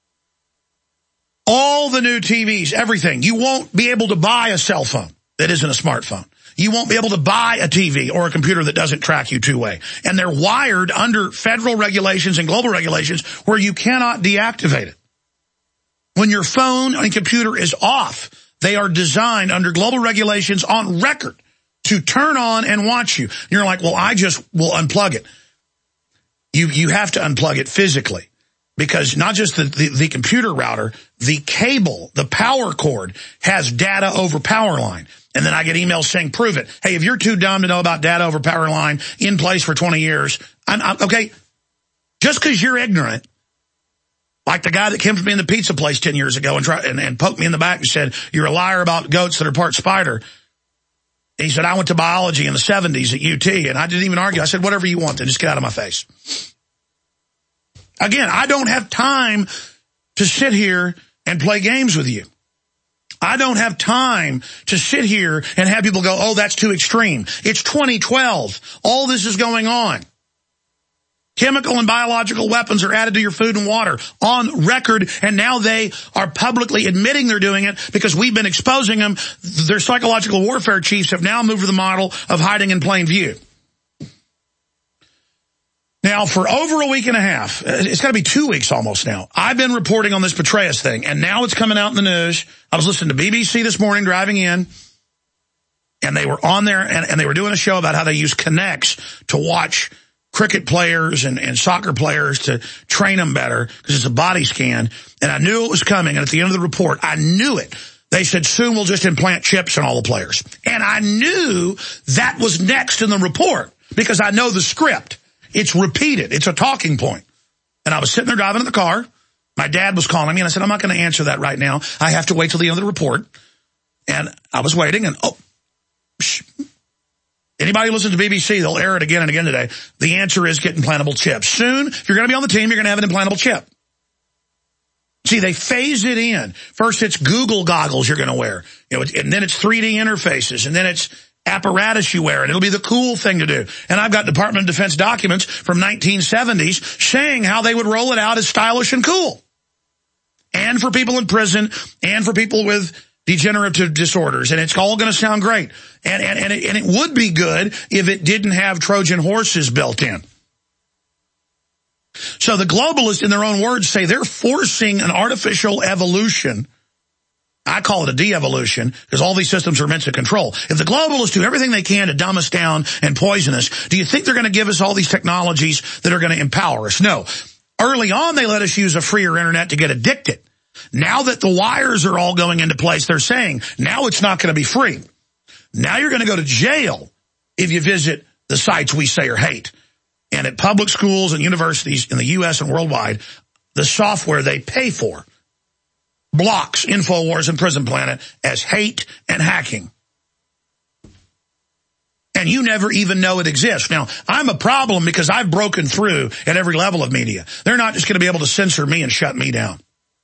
Speaker 2: All the new T Vs, everything. You won't be able to buy a cell phone that isn't a smartphone. You won't be able to buy a T V or a computer that doesn't track you two-way. And they're wired under federal regulations and global regulations where you cannot deactivate it. When your phone and computer is off, they are designed under global regulations on record to turn on and watch you. You're like, well, I just will unplug it. You you have to unplug it physically because not just the, the, the computer router, the cable, the power cord has data over power line. And then I get emails saying, prove it. Hey, if you're too dumb to know about data over power line in place for twenty years, I'm, I'm okay, just because you're ignorant, like the guy that came to me in the pizza place ten years ago and, tried, and, and poked me in the back and said, you're a liar about goats that are part spider. He said, I went to biology in the seventies at U T, and I didn't even argue. I said, whatever you want, then just get out of my face. Again, I don't have time to sit here and play games with you. I don't have time to sit here and have people go, oh, that's too extreme. It's twenty twelve. All this is going on. Chemical and biological weapons are added to your food and water on record, and now they are publicly admitting they're doing it because we've been exposing them. Their psychological warfare chiefs have now moved to the model of hiding in plain view. Now, for over a week and a half, it's got to be two weeks almost now, I've been reporting on this Petraeus thing, and now it's coming out in the news. I was listening to B B C this morning driving in, and they were on there, and, and they were doing a show about how they use Kinects to watch cricket players and, and soccer players to train them better because it's a body scan. And I knew it was coming. And at the end of the report, I knew it. They said, soon we'll just implant chips in all the players. And I knew that was next in the report because I know the script. It's repeated. It's a talking point. And I was sitting there driving in the car. My dad was calling me, and I said, I'm not going to answer that right now. I have to wait till the end of the report. And I was waiting, and oh, psh. Anybody who listens to B B C, they'll air it again and again today. The answer is get implantable chips. Soon, if you're going to be on the team, you're going to have an implantable chip. See, they phase it in. First, it's Google goggles you're going to wear. You know, and then it's three D interfaces. And then it's apparatus you wear. And it'll be the cool thing to do. And I've got Department of Defense documents from nineteen seventies saying how they would roll it out as stylish and cool. And for people in prison, and for people with degenerative disorders, and it's all going to sound great. And, and, and, it, and it would be good if it didn't have Trojan horses built in. So the globalists, in their own words, say they're forcing an artificial evolution. I call it a de-evolution, because all these systems are meant to control. If the globalists do everything they can to dumb us down and poison us, do you think they're going to give us all these technologies that are going to empower us? No. Early on, they let us use a freer internet to get addicted. Now that the wires are all going into place, they're saying, now it's not going to be free. Now you're going to go to jail if you visit the sites we say are hate. And at public schools and universities in the U S and worldwide, the software they pay for blocks InfoWars and Prison Planet as hate and hacking. And you never even know it exists. Now, I'm a problem because I've broken through at every level of media. They're not just going to be able to censor me and shut me down.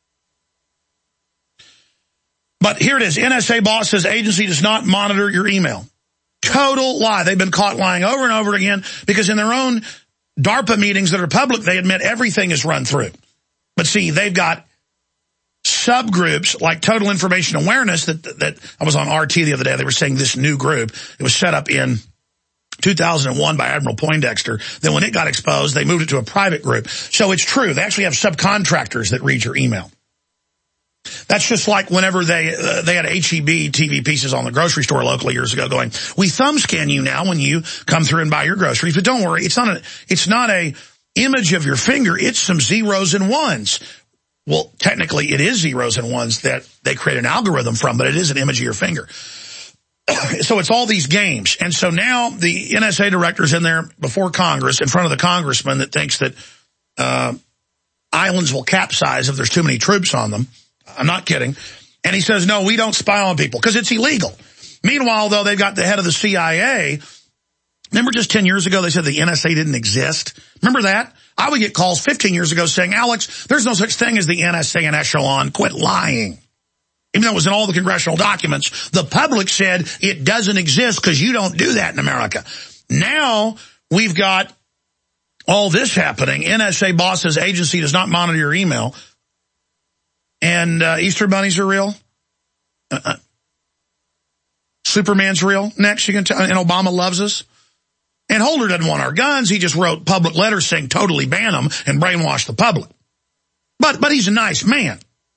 Speaker 2: But here it is. N S A boss says agency does not monitor your email. Total lie. They've been caught lying over and over again because in their own DARPA meetings that are public, they admit everything is run through. But see, they've got subgroups like Total Information Awareness that that I was on R T the other day. They were saying this new group, it was set up in two thousand one by Admiral Poindexter. Then when it got exposed, they moved it to a private group. So it's true. They actually have subcontractors that read your email. That's just like whenever they uh, they had H E B T V pieces on the grocery store locally years ago going, we thumb scan you now when you come through and buy your groceries. But don't worry, it's not a, it's not a image of your finger. It's some zeros and ones. Well, technically it is zeros and ones that they create an algorithm from, but it is an image of your finger. So it's all these games. And so now the N S A director's in there before Congress, in front of the congressman that thinks that uh islands will capsize if there's too many troops on them. I'm not kidding. And he says, no, we don't spy on people because it's illegal. Meanwhile, though, they've got the head of the C I A. Remember just ten years ago they said the N S A didn't exist? Remember that? I would get calls fifteen years ago saying, Alex, there's no such thing as the N S A and Echelon. Quit lying. Even though it was in all the congressional documents, the public said it doesn't exist because you don't do that in America. Now we've got all this happening. N S A boss says agency does not monitor your email. And uh, Easter bunnies are real. Uh-uh. Superman's real. Next, you can tell. And Obama loves us. And Holder doesn't want our guns. He just wrote public letters saying totally ban them and brainwash the public. But but he's a nice man.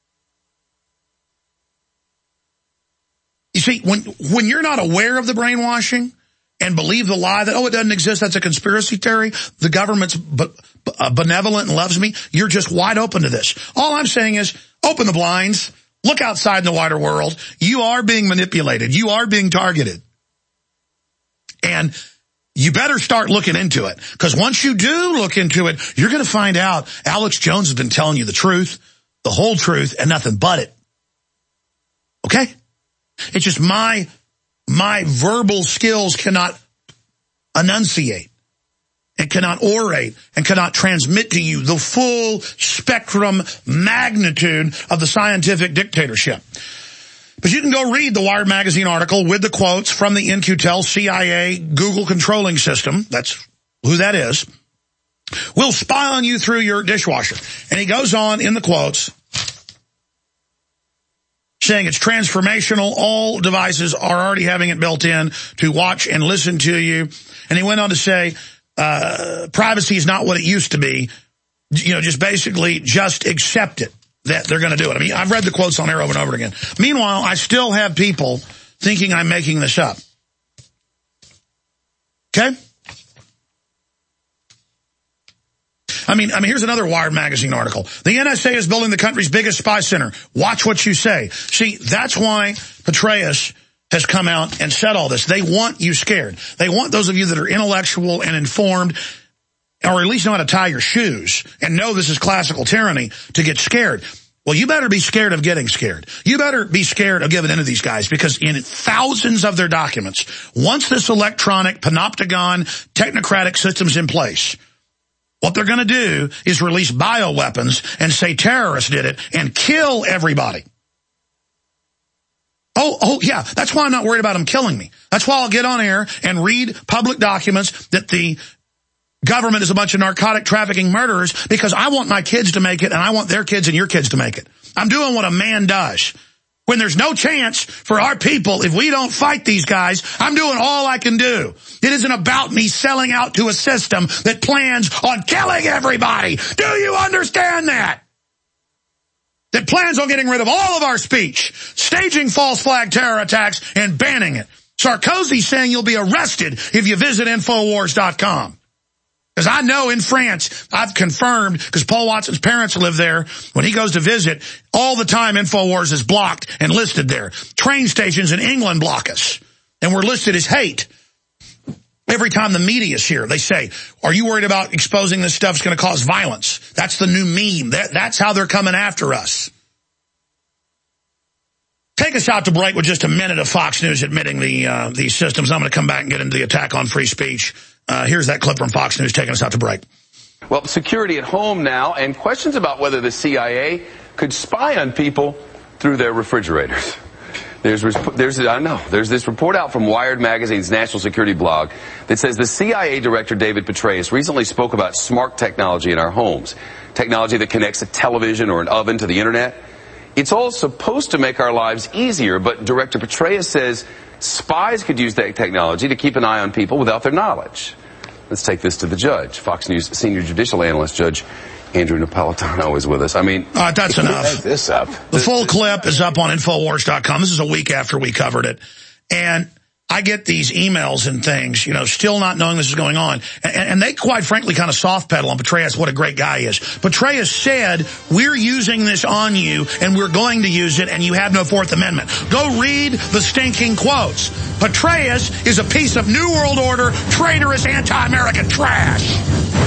Speaker 2: You see, when when you're not aware of the brainwashing and believe the lie that, oh, it doesn't exist, that's a conspiracy theory, the government's be, uh, benevolent and loves me, you're just wide open to this. All I'm saying is open the blinds, look outside in the wider world. You are being manipulated. You are being targeted. And you better start looking into it, because once you do look into it, you're going to find out Alex Jones has been telling you the truth, the whole truth, and nothing but it. Okay? It's just my my verbal skills cannot enunciate and cannot orate and cannot transmit to you the full spectrum magnitude of the scientific dictatorship. But you can go read the Wired magazine article with the quotes from the N Q T E L C I A Google controlling system. That's who that is. We'll spy on you through your dishwasher. And he goes on in the quotes saying it's transformational. All devices are already having it built in to watch and listen to you. And he went on to say, uh, privacy is not what it used to be. You know, just basically just accept it, that they're going to do it. I mean, I've read the quotes on air over and over again. Meanwhile, I still have people thinking I'm making this up. Okay? I mean, I mean, here's another Wired magazine article. The N S A is building the country's biggest spy center. Watch what you say. See, that's why Petraeus has come out and said all this. They want you scared. They want those of you that are intellectual and informed, or at least know how to tie your shoes and know this is classical tyranny, to get scared. Well, you better be scared of getting scared. You better be scared of giving in to these guys, because in thousands of their documents, once this electronic panopticon technocratic system's in place, what they're going to do is release bioweapons and say terrorists did it and kill everybody. Oh, oh, yeah, that's why I'm not worried about them killing me. That's why I'll get on air and read public documents that the government is a bunch of narcotic trafficking murderers, because I want my kids to make it, and I want their kids and your kids to make it. I'm doing what a man does. When there's no chance for our people, if we don't fight these guys, I'm doing all I can do. It isn't about me selling out to a system that plans on killing everybody. Do you understand that? That plans on getting rid of all of our speech, staging false flag terror attacks, and banning it. Sarkozy's saying you'll be arrested if you visit Infowars dot com. Because I know in France, I've confirmed, because Paul Watson's parents live there, when he goes to visit, all the time Infowars is blocked and listed there. Train stations in England block us, and we're listed as hate. Every time the media is here, they say, are you worried about exposing this stuff is going to cause violence? That's the new meme. That, that's how they're coming after us. Take us out to break with just a minute of Fox News admitting the uh, these systems. I'm going to come back and get into the attack on free speech. Uh, here's that clip from Fox News taking us out to break.
Speaker 11: Well, security at home now, and questions about whether the C I A could spy on people through their refrigerators. There's, there's, I know, there's this report out from Wired Magazine's national security blog that says the C I A director, David Petraeus, recently spoke about smart technology in our homes. Technology that connects a television or an oven to the internet. It's all supposed to make our lives easier, but Director Petraeus says spies could use that technology to keep an eye on people without their knowledge. Let's take this to the judge. Fox News senior judicial analyst, Judge Andrew Napolitano, is with us. I mean,
Speaker 2: uh, that's enough.
Speaker 11: This up.
Speaker 2: The full clip is up on Infowars dot com. This is a week after we covered it. And I get these emails and things, you know, still not knowing this is going on. And, and they quite frankly kind of soft pedal on Petraeus, what a great guy he is. Petraeus said, we're using this on you and we're going to use it and you have no Fourth Amendment. Go read the stinking quotes. Petraeus is a piece of New World Order, traitorous, anti-American trash.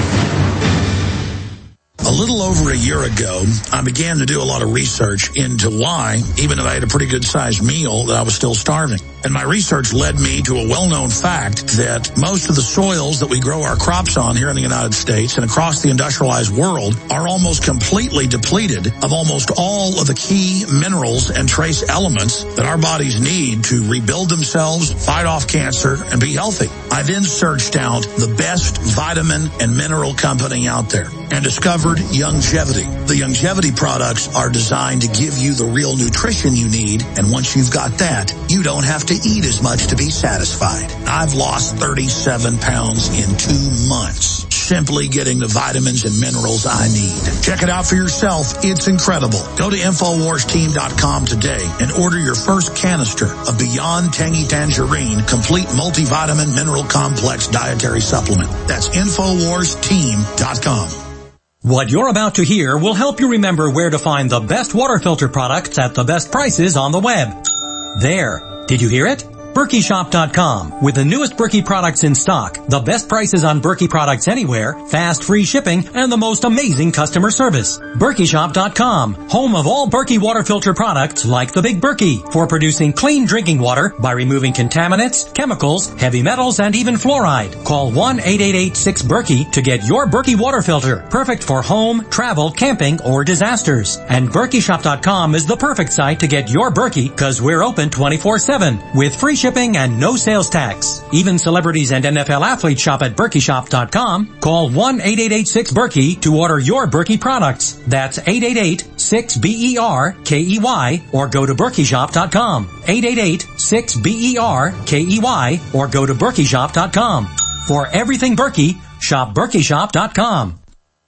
Speaker 2: A little over a year ago, I began to do a lot of research into why, even if I had a pretty good-sized meal, that I was still starving. And my research led me to a well-known fact that most of the soils that we grow our crops on here in the United States and across the industrialized world are almost completely depleted of almost all of the key minerals and trace elements that our bodies need to rebuild themselves, fight off cancer, and be healthy. I then searched out the best vitamin and mineral company out there and discovered Youngevity. The Youngevity products are designed to give you the real nutrition you need, and once you've got that, you don't have to eat as much to be satisfied. I've lost thirty-seven pounds in two months, simply getting the vitamins and minerals I need. Check it out for yourself. It's incredible. Go to Infowars Team dot com today and order your first canister of Beyond Tangy Tangerine Complete Multivitamin Mineral Complex Dietary Supplement. That's Infowars Team dot com.
Speaker 12: What you're about to hear will help you remember where to find the best water filter products at the best prices on the web. There. Did you hear it? Berkey Shop dot com. With the newest Berkey products in stock, the best prices on Berkey products anywhere, fast free shipping, and the most amazing customer service. Berkey Shop dot com. Home of all Berkey water filter products like the Big Berkey for producing clean drinking water by removing contaminants, chemicals, heavy metals, and even fluoride. Call one eight eight eight six Berkey to get your Berkey water filter. Perfect for home, travel, camping, or disasters. And Berkey Shop dot com is the perfect site to get your Berkey because we're open twenty-four seven with free shipping and no sales tax. Even celebrities and N F L athletes shop at Berkey Shop dot com. Call one eight eight eight six Berkey to order your Berkey products. That's eight eight eight six B E R K E Y or go to Berkey Shop dot com. eight eight eight six B E R K E Y or go to Berkey Shop dot com. For everything Berkey, shop Berkey Shop dot com.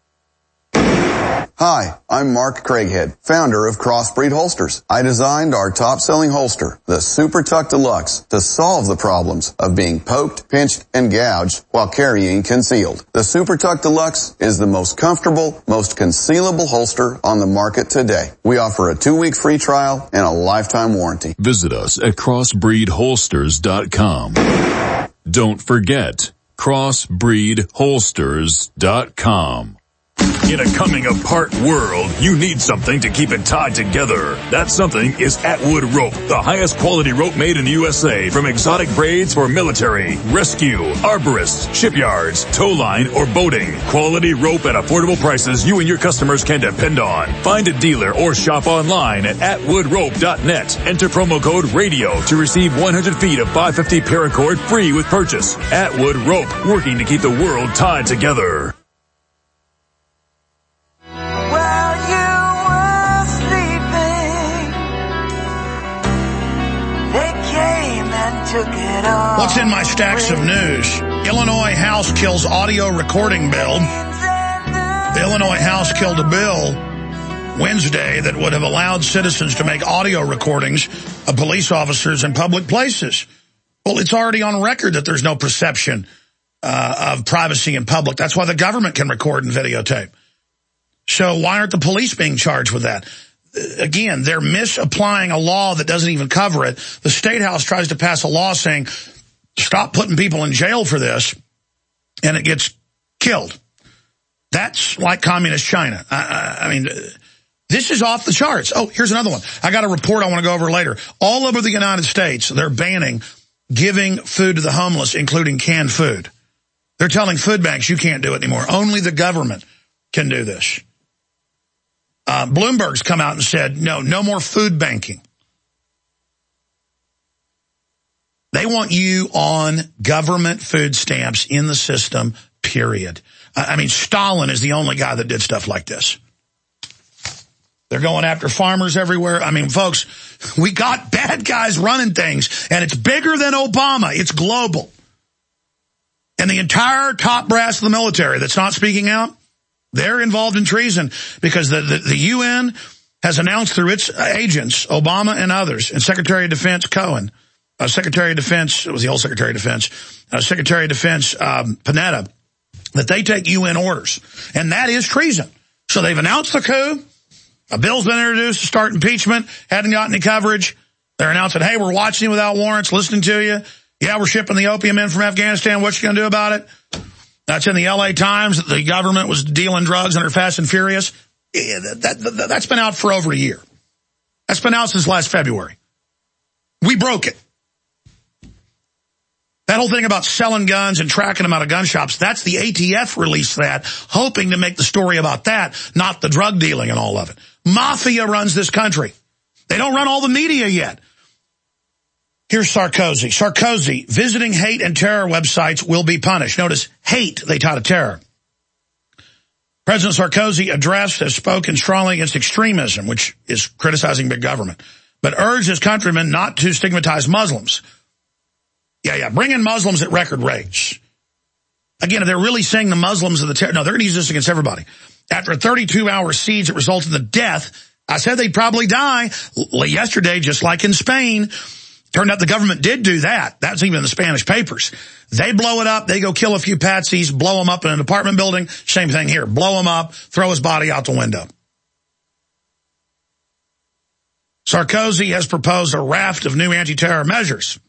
Speaker 13: Hi, I'm Mark Craighead, founder of Crossbreed Holsters. I designed our top-selling holster, the Super Tuck Deluxe, to solve the problems of being poked, pinched, and gouged while carrying concealed. The Super Tuck Deluxe is the most comfortable, most concealable holster on the market today. We offer a two-week free trial and a lifetime warranty.
Speaker 14: Visit us at crossbreed holsters dot com. Don't forget, crossbreed holsters dot com.
Speaker 15: In a coming-apart world, you need something to keep it tied together. That something is Atwood Rope, the highest quality rope made in the U S A, from exotic braids for military, rescue, arborists, shipyards, tow line, or boating. Quality rope at affordable prices you and your customers can depend on. Find a dealer or shop online at atwood rope dot net. Enter promo code RADIO to receive one hundred feet of five fifty paracord free with purchase. Atwood Rope, working to keep the world tied together.
Speaker 2: What's in my stacks of news? Illinois House kills audio recording bill. The Illinois House killed a bill Wednesday that would have allowed citizens to make audio recordings of police officers in public places. Well, it's already on record that there's no perception uh, of privacy in public. That's why the government can record and videotape. So why aren't the police being charged with that? Again, they're misapplying a law that doesn't even cover it. The State House tries to pass a law saying stop putting people in jail for this, and it gets killed. That's like communist China. I, I, I mean, this is off the charts. Oh, here's another one. I got a report I want to go over later. All over the United States, they're banning giving food to the homeless, including canned food. They're telling food banks you can't do it anymore. Only the government can do this. Uh, Bloomberg's come out and said, no, no more food banking. They want you on government food stamps in the system, period. I mean, Stalin is the only guy that did stuff like this. They're going after farmers everywhere. I mean, folks, we got bad guys running things, and it's bigger than Obama. It's global. And the entire top brass of the military that's not speaking out, they're involved in treason because the, the, the U N has announced through its agents, Obama and others, and Secretary of Defense Cohen, uh, Secretary of Defense, it was the old Secretary of Defense, uh, Secretary of Defense um, Panetta, that they take U N orders. And that is treason. So they've announced the coup. A bill's been introduced to start impeachment. Hadn't gotten any coverage. They're announcing, hey, we're watching you without warrants, listening to you. Yeah, we're shipping the opium in from Afghanistan. What you going to do about it? That's in the L A Times that the government was dealing drugs under Fast and Furious. Yeah, that, that, that's been out for over a year. That's been out since last February. We broke it. That whole thing about selling guns and tracking them out of gun shops, that's the A T F released that, hoping to make the story about that, not the drug dealing and all of it. Mafia runs this country. They don't run all the media yet. Here's Sarkozy. Sarkozy, visiting hate and terror websites will be punished. Notice, hate, they tie to terror. President Sarkozy addressed, has spoken strongly against extremism, which is criticizing big government, but urged his countrymen not to stigmatize Muslims. Yeah, yeah, bring in Muslims at record rates. Again, if they're really saying the Muslims are the terror, no, they're going to use this against everybody. After a thirty-two hour siege that resulted in the death, I said they'd probably die. L- yesterday, just like in Spain, turned out the government did do that. That's even in the Spanish papers. They blow it up. They go kill a few patsies, blow them up in an apartment building. Same thing here. Blow him up, throw his body out the window. Sarkozy has proposed a raft of new anti-terror measures.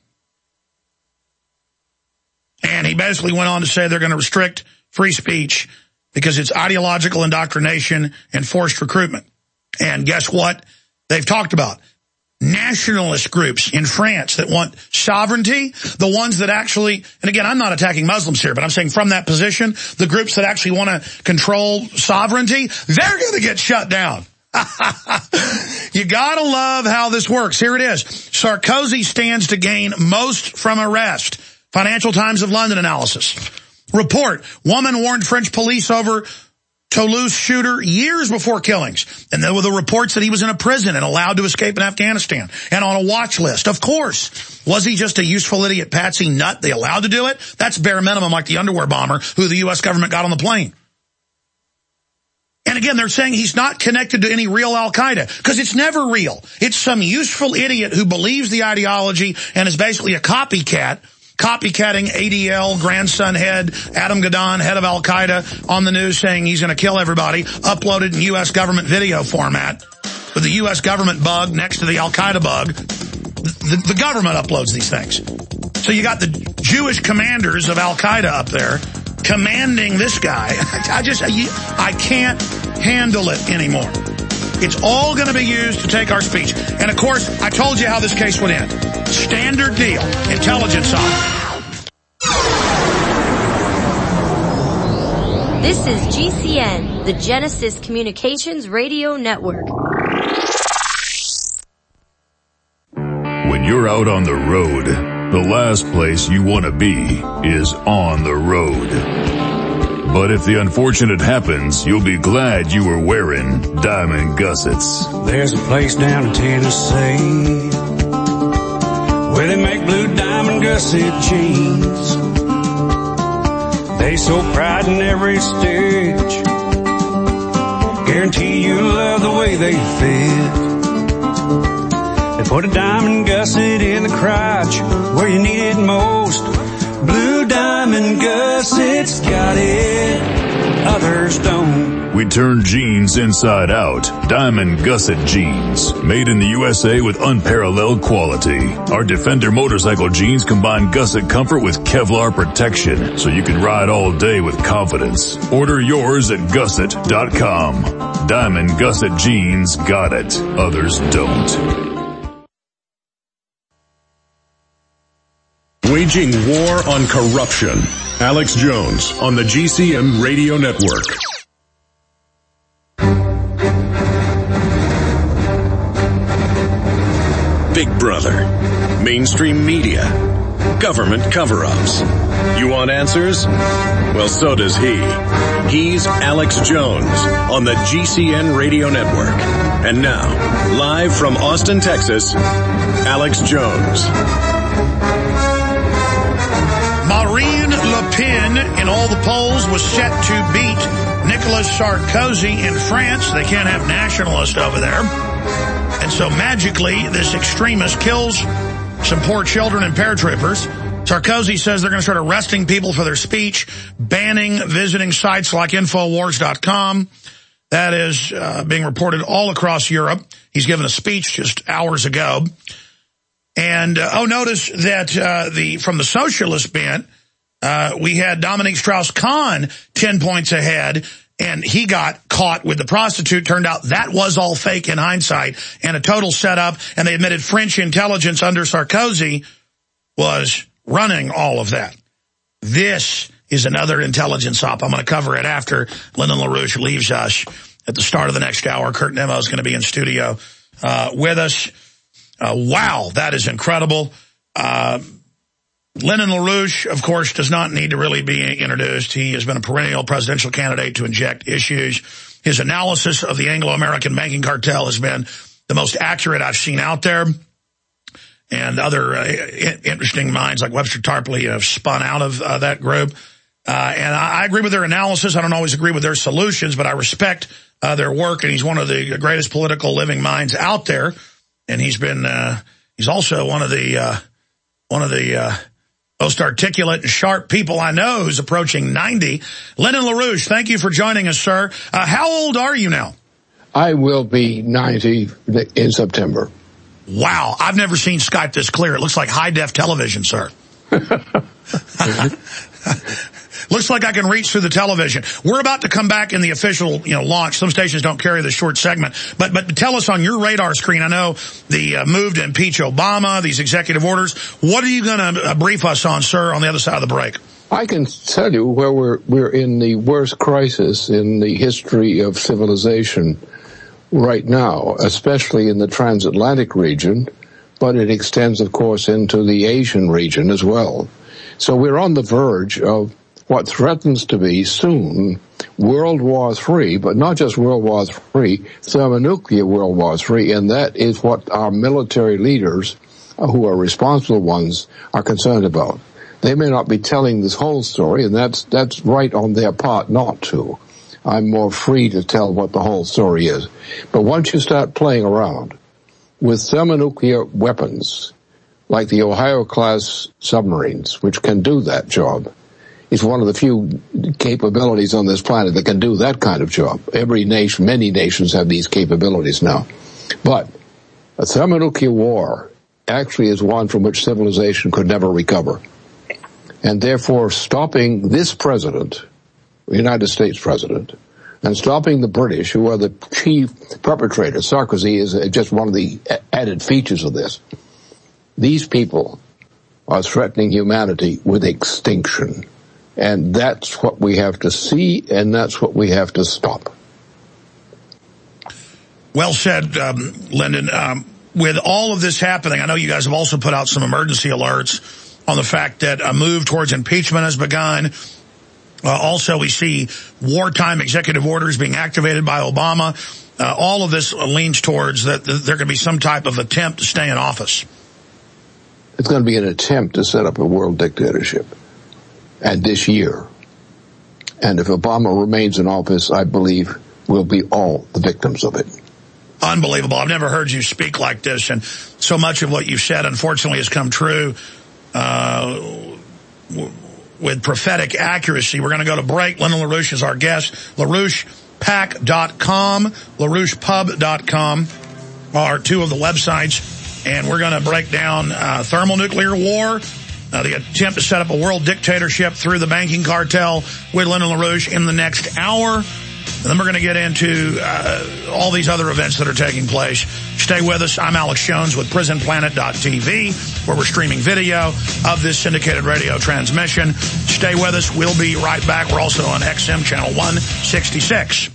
Speaker 2: And he basically went on to say they're going to restrict free speech because it's ideological indoctrination and forced recruitment. And guess what? They've talked about nationalist groups in France that want sovereignty, the ones that actually, and again, I'm not attacking Muslims here, but I'm saying from that position, the groups that actually want to control sovereignty, they're going to get shut down. You gotta love how this works. Here it is. Sarkozy stands to gain most from arrest. Financial Times of London analysis. Report, woman warned French police over Toulouse shooter years before killings. And there were the reports that he was in a prison and allowed to escape in Afghanistan and on a watch list. Of course. Was he just a useful idiot patsy nut they allowed to do it? That's bare minimum, like the underwear bomber who the U S government got on the plane. And again, they're saying he's not connected to any real Al-Qaeda because it's never real. It's some useful idiot who believes the ideology and is basically a copycat, copycatting A D L, grandson head, Adam Gadon, head of Al-Qaeda, on the news saying he's going to kill everybody, uploaded in U S government video format with the U S government bug next to the Al-Qaeda bug. The, the government uploads these things. So you got the Jewish commanders of Al-Qaeda up there commanding this guy. I just, I can't handle it anymore. It's all going to be used to take our speech. And of course, I told you how this case would end. Standard deal. Intelligence on.
Speaker 16: This is G C N, the Genesis Communications Radio Network.
Speaker 15: When you're out on the road, the last place you want to be is on the road. But if the unfortunate happens, you'll be glad you were wearing diamond gussets.
Speaker 17: There's a place down in Tennessee where they make blue diamond gusset jeans. They so pride in every stitch, guarantee you'll love the way they fit. They put a diamond gusset in the crotch where you need it most. Blue diamond gussets got it, others don't.
Speaker 15: We turn jeans inside out. Diamond Gusset Jeans. Made in the U S A with unparalleled quality. Our Defender motorcycle jeans combine gusset comfort with Kevlar protection, so you can ride all day with confidence. Order yours at gusset dot com. Diamond Gusset Jeans got it. Others don't.
Speaker 1: Waging war on corruption. Alex Jones on the G C N Radio Network. Big Brother. Mainstream media. Government cover-ups. You want answers? Well, so does he. He's Alex Jones on the G C N Radio Network. And now, live from Austin, Texas, Alex Jones.
Speaker 2: Marine Le Pen, in all the polls, was set to beat Nicolas Sarkozy in France. They can't have nationalists over there. And so magically, this extremist kills some poor children and paratroopers. Sarkozy says they're going to start arresting people for their speech, banning visiting sites like Infowars dot com. That is uh, being reported all across Europe. He's given a speech just hours ago. And, uh, oh, notice that uh, the from the socialist bent, uh, we had Dominique Strauss-Kahn ten points ahead, and he got caught with the prostitute. Turned out that was all fake in hindsight and a total setup, and they admitted French intelligence under Sarkozy was running all of that. This is another intelligence op. I'm going to cover it after Lyndon LaRouche leaves us at the start of the next hour. Kurt Nemo is going to be in studio uh, with us. Uh, wow, that is incredible. Uh, Lyndon LaRouche, of course, does not need to really be introduced. He has been a perennial presidential candidate to inject issues. His analysis of the Anglo-American banking cartel has been the most accurate I've seen out there. And other uh, interesting minds like Webster Tarpley have spun out of uh, that group. Uh, and I, I agree with their analysis. I don't always agree with their solutions, but I respect uh, their work. And he's one of the greatest political living minds out there. And he's been, uh, he's also one of the, uh, one of the, uh, most articulate and sharp people I know who's approaching ninety. Lyndon LaRouche, thank you for joining us, sir. Uh, how old are you now?
Speaker 18: I will be ninety in September.
Speaker 2: Wow. I've never seen Skype this clear. It looks like high-def television, sir. Looks like I can reach through the television. We're about to come back in the official, you know, launch. Some stations don't carry the short segment. But but tell us on your radar screen, I know the uh, move to impeach Obama, these executive orders. What are you going to uh, brief us on, sir, on the other side of the break?
Speaker 18: I can tell you where we're we're in the worst crisis in the history of civilization right now, especially in the transatlantic region, but it extends, of course, into the Asian region as well. So we're on the verge of what threatens to be soon World War Three, but not just World War Three, thermonuclear World War Three, and that is what our military leaders, who are responsible ones, are concerned about. They may not be telling this whole story, and that's that's right on their part not to. I'm more free to tell what the whole story is. But once you start playing around with thermonuclear weapons, like the Ohio-class submarines, which can do that job, it's one of the few capabilities on this planet that can do that kind of job. Every nation, many nations have these capabilities now. But a thermonuclear war actually is one from which civilization could never recover. And therefore, stopping this president, the United States president, and stopping the British, who are the chief perpetrators, Sarkozy is just one of the added features of this. These people are threatening humanity with extinction. And that's what we have to see, and that's what we have to stop.
Speaker 2: Well said, um, Lyndon. Um, with all of this happening, I know you guys have also put out some emergency alerts on the fact that a move towards impeachment has begun. Uh, also, we see wartime executive orders being activated by Obama. Uh, all of this leans towards that there could be some type of attempt to stay in office.
Speaker 18: It's going to be an attempt to set up a world dictatorship. And this year. And if Obama remains in office, I believe we'll be all the victims of it.
Speaker 2: Unbelievable. I've never heard you speak like this, and so much of what you've said, unfortunately, has come true uh, w- with prophetic accuracy. We're going to go to break. Lyndon LaRouche is our guest. LaRouche, pack dot com, LaRouche Pub dot com are two of the websites. And we're going to break down uh, thermonuclear war, uh, the attempt to set up a world dictatorship through the banking cartel with Lyndon LaRouche in the next hour. And then we're going to get into uh, all these other events that are taking place. Stay with us. I'm Alex Jones with prison planet dot t v, where we're streaming video of this syndicated radio transmission. Stay with us. We'll be right back. We're also on X M channel one sixty-six.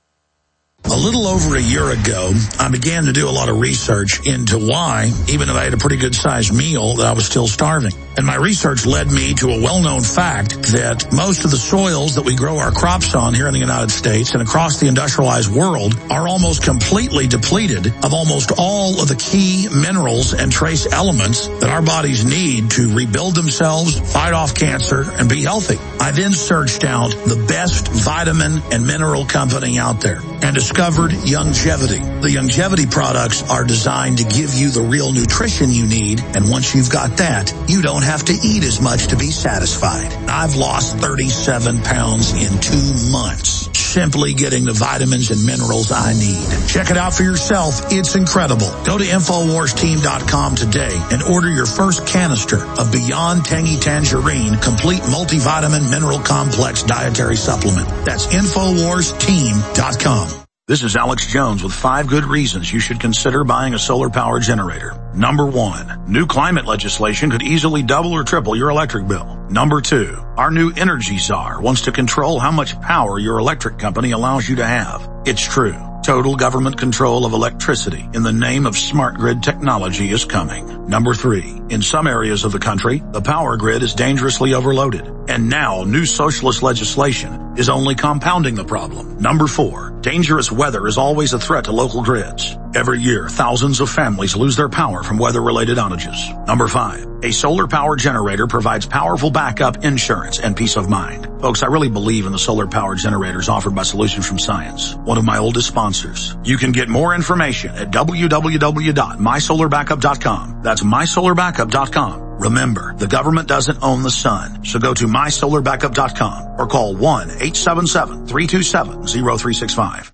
Speaker 2: A little over a year ago, I began to do a lot of research into why, even though I had a pretty good-sized meal, that I was still starving. And my research led me to a well-known fact that most of the soils that we grow our crops on here in the United States and across the industrialized world are almost completely depleted of almost all of the key minerals and trace elements that our bodies need to rebuild themselves, fight off cancer, and be healthy. I then searched out the best vitamin and mineral company out there and discovered Youngevity. The Youngevity products are designed to give you the real nutrition you need, and once you've got that, you don't have to eat as much to be satisfied. I've lost thirty-seven pounds in two months, simply getting the vitamins and minerals I need. Check it out for yourself. It's incredible. Go to Infowars Team dot com today and order your first canister of Beyond Tangy Tangerine Complete Multivitamin Mineral Complex Dietary Supplement. That's Infowars Team dot com. This is Alex Jones with five good reasons you should consider buying a solar power generator. Number one, new climate legislation could easily double or triple your electric bill. Number two, our new energy czar wants to control how much power your electric company allows you to have. It's true. Total government control of electricity in the name of smart grid technology is coming. Number three, in some areas of the country, the power grid is dangerously overloaded. And now new socialist legislation is only compounding the problem. Number four, dangerous weather is always a threat to local grids. Every year, thousands of families lose their power from weather-related outages. Number five, a solar power generator provides powerful backup insurance and peace of mind. Folks, I really believe in the solar power generators offered by Solutions from Science, one of my oldest sponsors. You can get more information at w w w dot my solar backup dot com. That's my solar backup dot com. Remember, the government doesn't own the sun, so go to my solar backup dot com or call one eight seven seven, three two seven, zero three six five.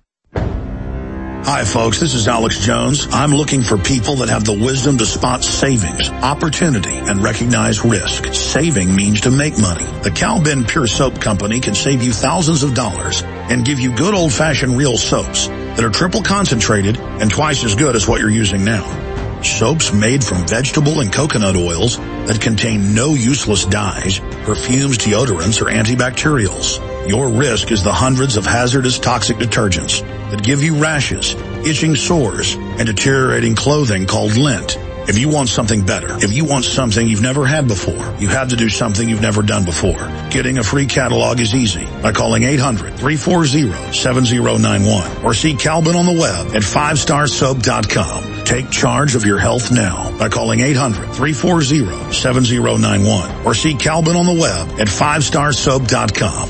Speaker 2: Hi folks, this is Alex Jones. I'm looking for people that have the wisdom to spot savings, opportunity, and recognize risk. Saving means to make money. The Cal-Ben Pure Soap Company can save you thousands of dollars and give you good old-fashioned real soaps that are triple concentrated and twice as good as what you're using now. Soaps made from vegetable and coconut oils that contain no useless dyes, perfumes, deodorants, or antibacterials. Your risk is the hundreds of hazardous toxic detergents that give you rashes, itching sores, and deteriorating clothing called lint. If you want something better, if you want something you've never had before, you have to do something you've never done before. Getting a free catalog is easy by calling eight hundred, three four zero, seven zero nine one or see Calvin on the web at five star soap dot com. Take charge of your health now by calling eight hundred, three four zero, seven zero nine one or see Calvin on the web at five star soap dot com.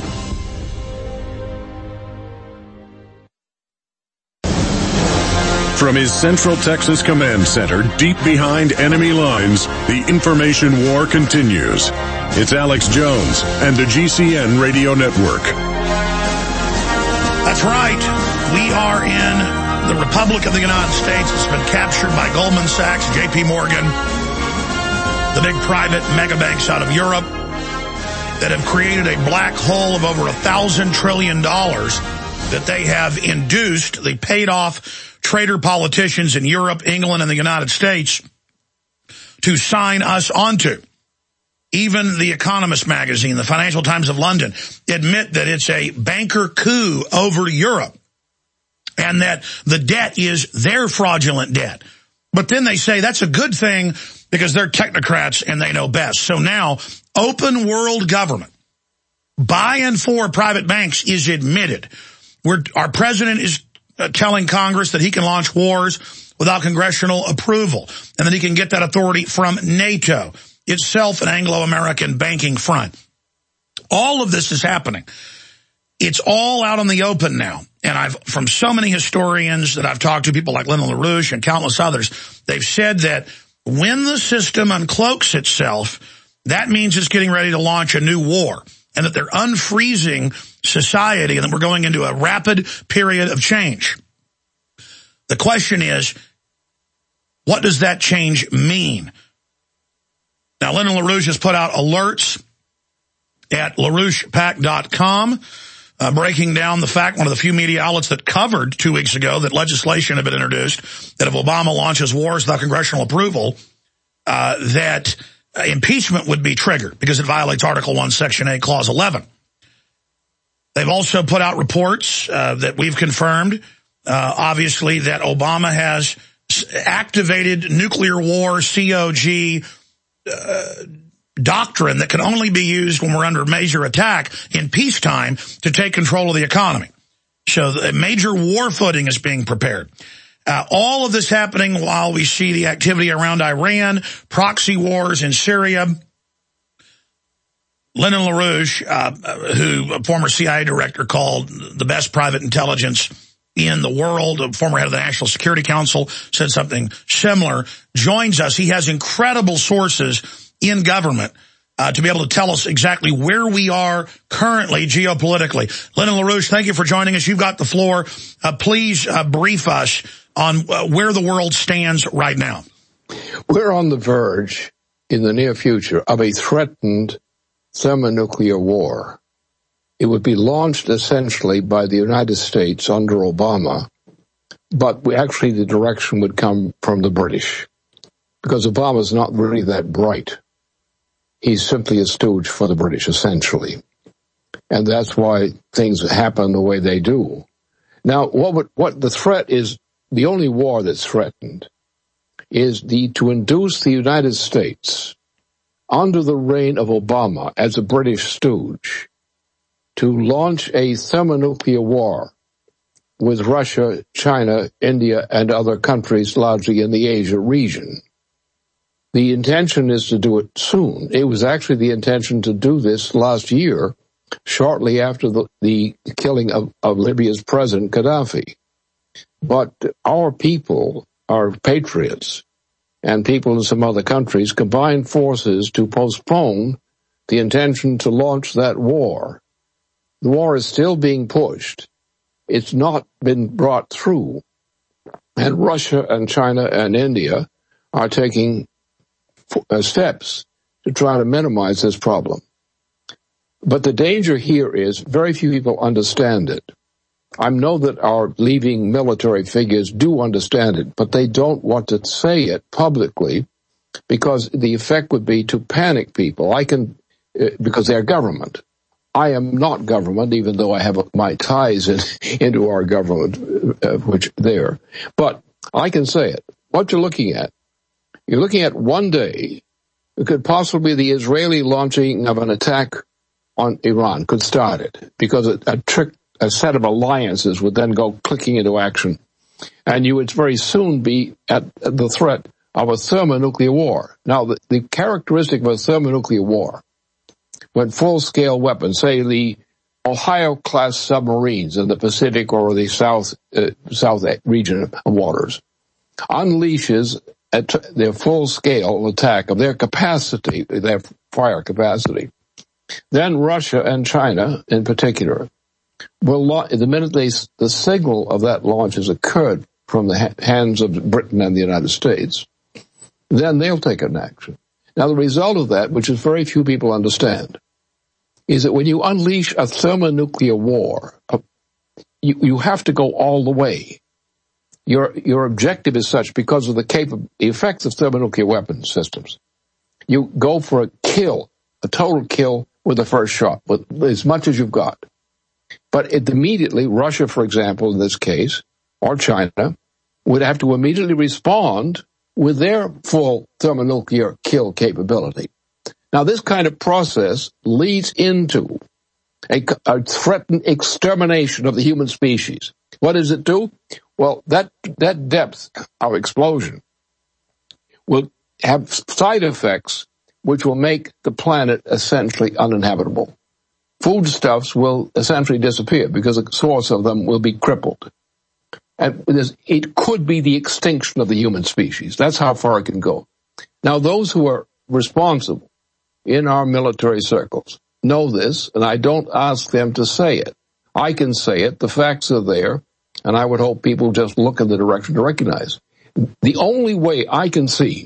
Speaker 4: From his Central Texas Command Center, deep behind enemy lines, the information war continues. It's Alex Jones and the G C N Radio Network.
Speaker 2: That's right. We are in the Republic of the United States. It's been captured by Goldman Sachs, J P Morgan, the big private mega banks out of Europe that have created a black hole of over a thousand trillion dollars that they have induced. They paid off trader politicians in Europe, England, and the United States to sign us onto. Even The Economist magazine, the Financial Times of London, admit that it's a banker coup over Europe and that the debt is their fraudulent debt. But then they say that's a good thing because they're technocrats and they know best. So now, open world government by and for private banks is admitted. We're, our president is uh, telling Congress that he can launch wars without congressional approval and that he can get that authority from NATO, itself an Anglo-American banking front. All of this is happening. It's all out in the open now. And I've, from so many historians that I've talked to, people like Lyndon LaRouche and countless others, they've said that when the system uncloaks itself, that means it's getting ready to launch a new war, and that they're unfreezing society and that we're going into a rapid period of change. The question is, what does that change mean? Now, Lyndon LaRouche has put out alerts at LaRouche Pac dot com, uh, breaking down the fact, one of the few media outlets that covered two weeks ago that legislation had been introduced, that if Obama launches wars without congressional approval, uh, that uh, impeachment would be triggered because it violates Article one, Section eight, Clause eleven. They've also put out reports uh, that we've confirmed, uh, obviously, that Obama has activated nuclear war, C O G, uh, doctrine that can only be used when we're under major attack in peacetime to take control of the economy. So a major war footing is being prepared. Uh, all of this happening while we see the activity around Iran, proxy wars in Syria. Lyndon LaRouche, uh, who a former C I A director called the best private intelligence in the world, a former head of the National Security Council, said something similar, joins us. He has incredible sources in government uh, to be able to tell us exactly where we are currently geopolitically. Lyndon LaRouche, thank you for joining us. You've got the floor. Uh, please uh, brief us on uh, where the world stands right now.
Speaker 18: We're on the verge, in the near future, of a threatened thermonuclear war. It would be launched essentially by the United States under Obama, but we actually the direction would come from the British, because Obama's not really that bright. He's simply a stooge for the British, essentially. And that's why things happen the way they do. Now, what would, what the threat is, the only war that's threatened is the to induce the United States, under the reign of Obama as a British stooge, to launch a thermonuclear war with Russia, China, India, and other countries largely in the Asia region. The intention is to do it soon. It was actually the intention to do this last year, shortly after the, the killing of, of Libya's president, Gaddafi. But our people, our patriots, and people in some other countries combined forces to postpone the intention to launch that war. The war is still being pushed. It's not been brought through. And Russia and China and India are taking uh, steps to try to minimize this problem. But the danger here is very few people understand it. I know that our leading military figures do understand it, but they don't want to say it publicly because the effect would be to panic people. I can, uh, because they're government. I am not government, even though I have my ties in, into our government, uh, which there. But I can say it. What you're looking at, you're looking at one day, it could possibly the Israeli launching of an attack on Iran could start it, because a, a trick, a set of alliances would then go clicking into action. And you would very soon be at the threat of a thermonuclear war. Now, the, the characteristic of a thermonuclear war, when full-scale weapons, say the Ohio-class submarines in the Pacific or the South uh, South region of waters, unleashes a t- their full-scale attack of their capacity, their fire capacity, then Russia and China, in particular, will la- the minute they, the signal of that launch has occurred from the ha- hands of Britain and the United States, then they'll take an action. Now, the result of that, which is very few people understand, is that when you unleash a thermonuclear war, uh, you, you have to go all the way. Your your objective is such because of the capable the effects of thermonuclear weapon systems. You go for a kill, a total kill with the first shot, with as much as you've got. But it immediately, Russia, for example, in this case, or China, would have to immediately respond with their full thermonuclear kill capability. Now, this kind of process leads into a, a threatened extermination of the human species. What does it do? Well, that that depth of explosion will have side effects which will make the planet essentially uninhabitable. Foodstuffs will essentially disappear because the source of them will be crippled. And it could be the extinction of the human species. That's how far it can go. Now, those who are responsible in our military circles know this, and I don't ask them to say it. I can say it. The facts are there, and I would hope people just look in the direction to recognize. The only way I can see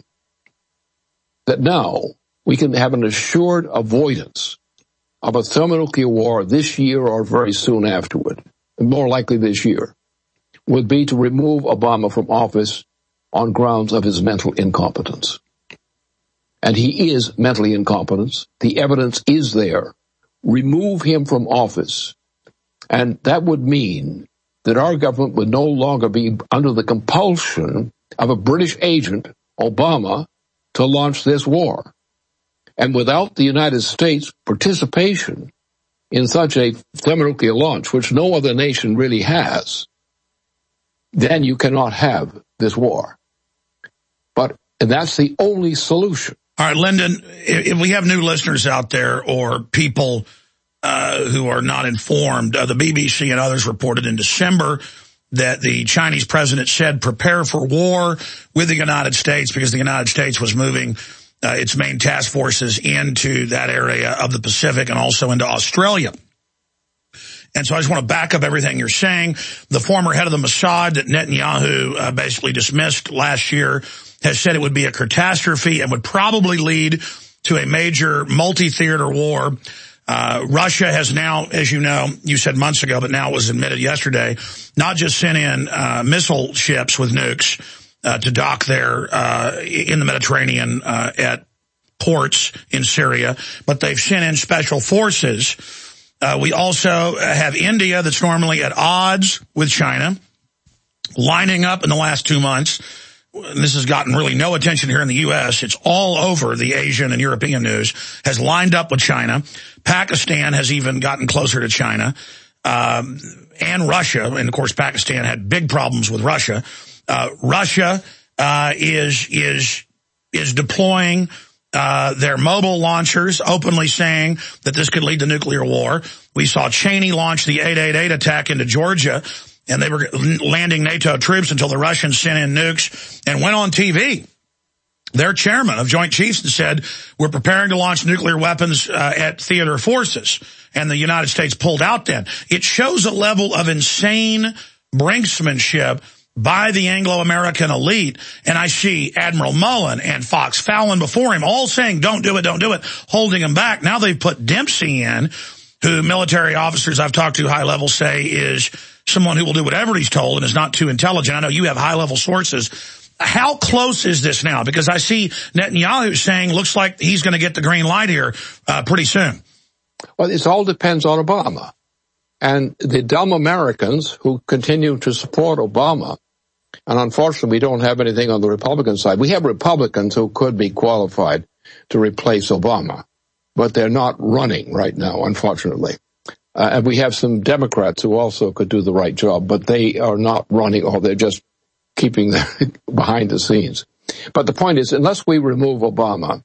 Speaker 18: that now we can have an assured avoidance of a thermonuclear war this year or very soon afterward, more likely this year, would be to remove Obama from office on grounds of his mental incompetence. And he is mentally incompetent. The evidence is there. Remove him from office. And that would mean that our government would no longer be under the compulsion of a British agent, Obama, to launch this war. And without the United States participation in such a thermonuclear launch, which no other nation really has, then you cannot have this war. But, and that's the only solution.
Speaker 2: All right, Lyndon, if we have new listeners out there or people uh, who are not informed, uh, the B B C and others reported in December that the Chinese president said prepare for war with the United States because the United States was moving uh, its main task forces into that area of the Pacific and also into Australia. And so I just want to back up everything you're saying. The former head of the Mossad that Netanyahu uh, basically dismissed last year has said it would be a catastrophe and would probably lead to a major multi-theater war. Uh, Russia has now, as you know, you said months ago, but now it was admitted yesterday, not just sent in uh, missile ships with nukes uh, to dock there uh, in the Mediterranean uh, at ports in Syria, but they've sent in special forces. Uh, we also have India that's normally at odds with China, lining up in the last two months. And this has gotten really no attention here in the U S. It's all over the Asian and European news, has lined up with China. Pakistan has even gotten closer to China, um, and Russia. And, of course, Pakistan had big problems with Russia. Uh, Russia uh, is is is deploying Uh, their mobile launchers, openly saying that this could lead to nuclear war. We saw Cheney launch the eight eight eight attack into Georgia, and they were landing NATO troops until the Russians sent in nukes and went on T V. Their chairman of Joint Chiefs said, we're preparing to launch nuclear weapons uh, at theater forces, and the United States pulled out then. It shows a level of insane brinksmanship by the Anglo-American elite, and I see Admiral Mullen and Fox Fallon before him all saying, don't do it, don't do it, holding him back. Now they've put Dempsey in, who military officers I've talked to high level say is someone who will do whatever he's told and is not too intelligent. I know you have high-level sources. How close is this now? Because I see Netanyahu saying looks like he's going to get the green light here uh, pretty soon.
Speaker 18: Well, it all depends on Obama. And the dumb Americans who continue to support Obama, and unfortunately we don't have anything on the Republican side. We have Republicans who could be qualified to replace Obama, but they're not running right now, unfortunately. Uh, and we have some Democrats who also could do the right job, but they are not running, or they're just keeping behind the scenes. But the point is, unless we remove Obama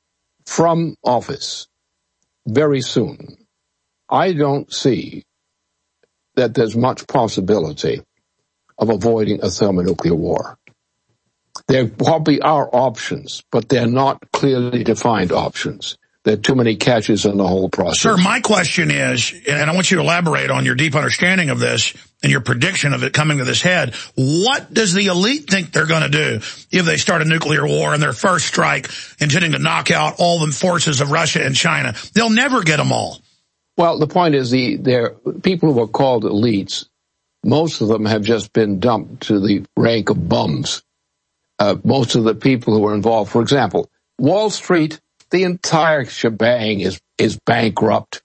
Speaker 18: from office very soon, I don't see that there's much possibility of avoiding a thermonuclear war. There probably are options, but they're not clearly defined options. There are too many catches in the whole process.
Speaker 2: Sir, my question is, and I want you to elaborate on your deep understanding of this and your prediction of it coming to this head, what does the elite think they're going to do if they start a nuclear war in their first strike, intending to knock out all the forces of Russia and China? They'll never get them all.
Speaker 18: Well, the point is, the there people who are called elites, most of them have just been dumped to the rank of bums. Uh, most of the people who are involved, for example, Wall Street, the entire shebang is, is bankrupt.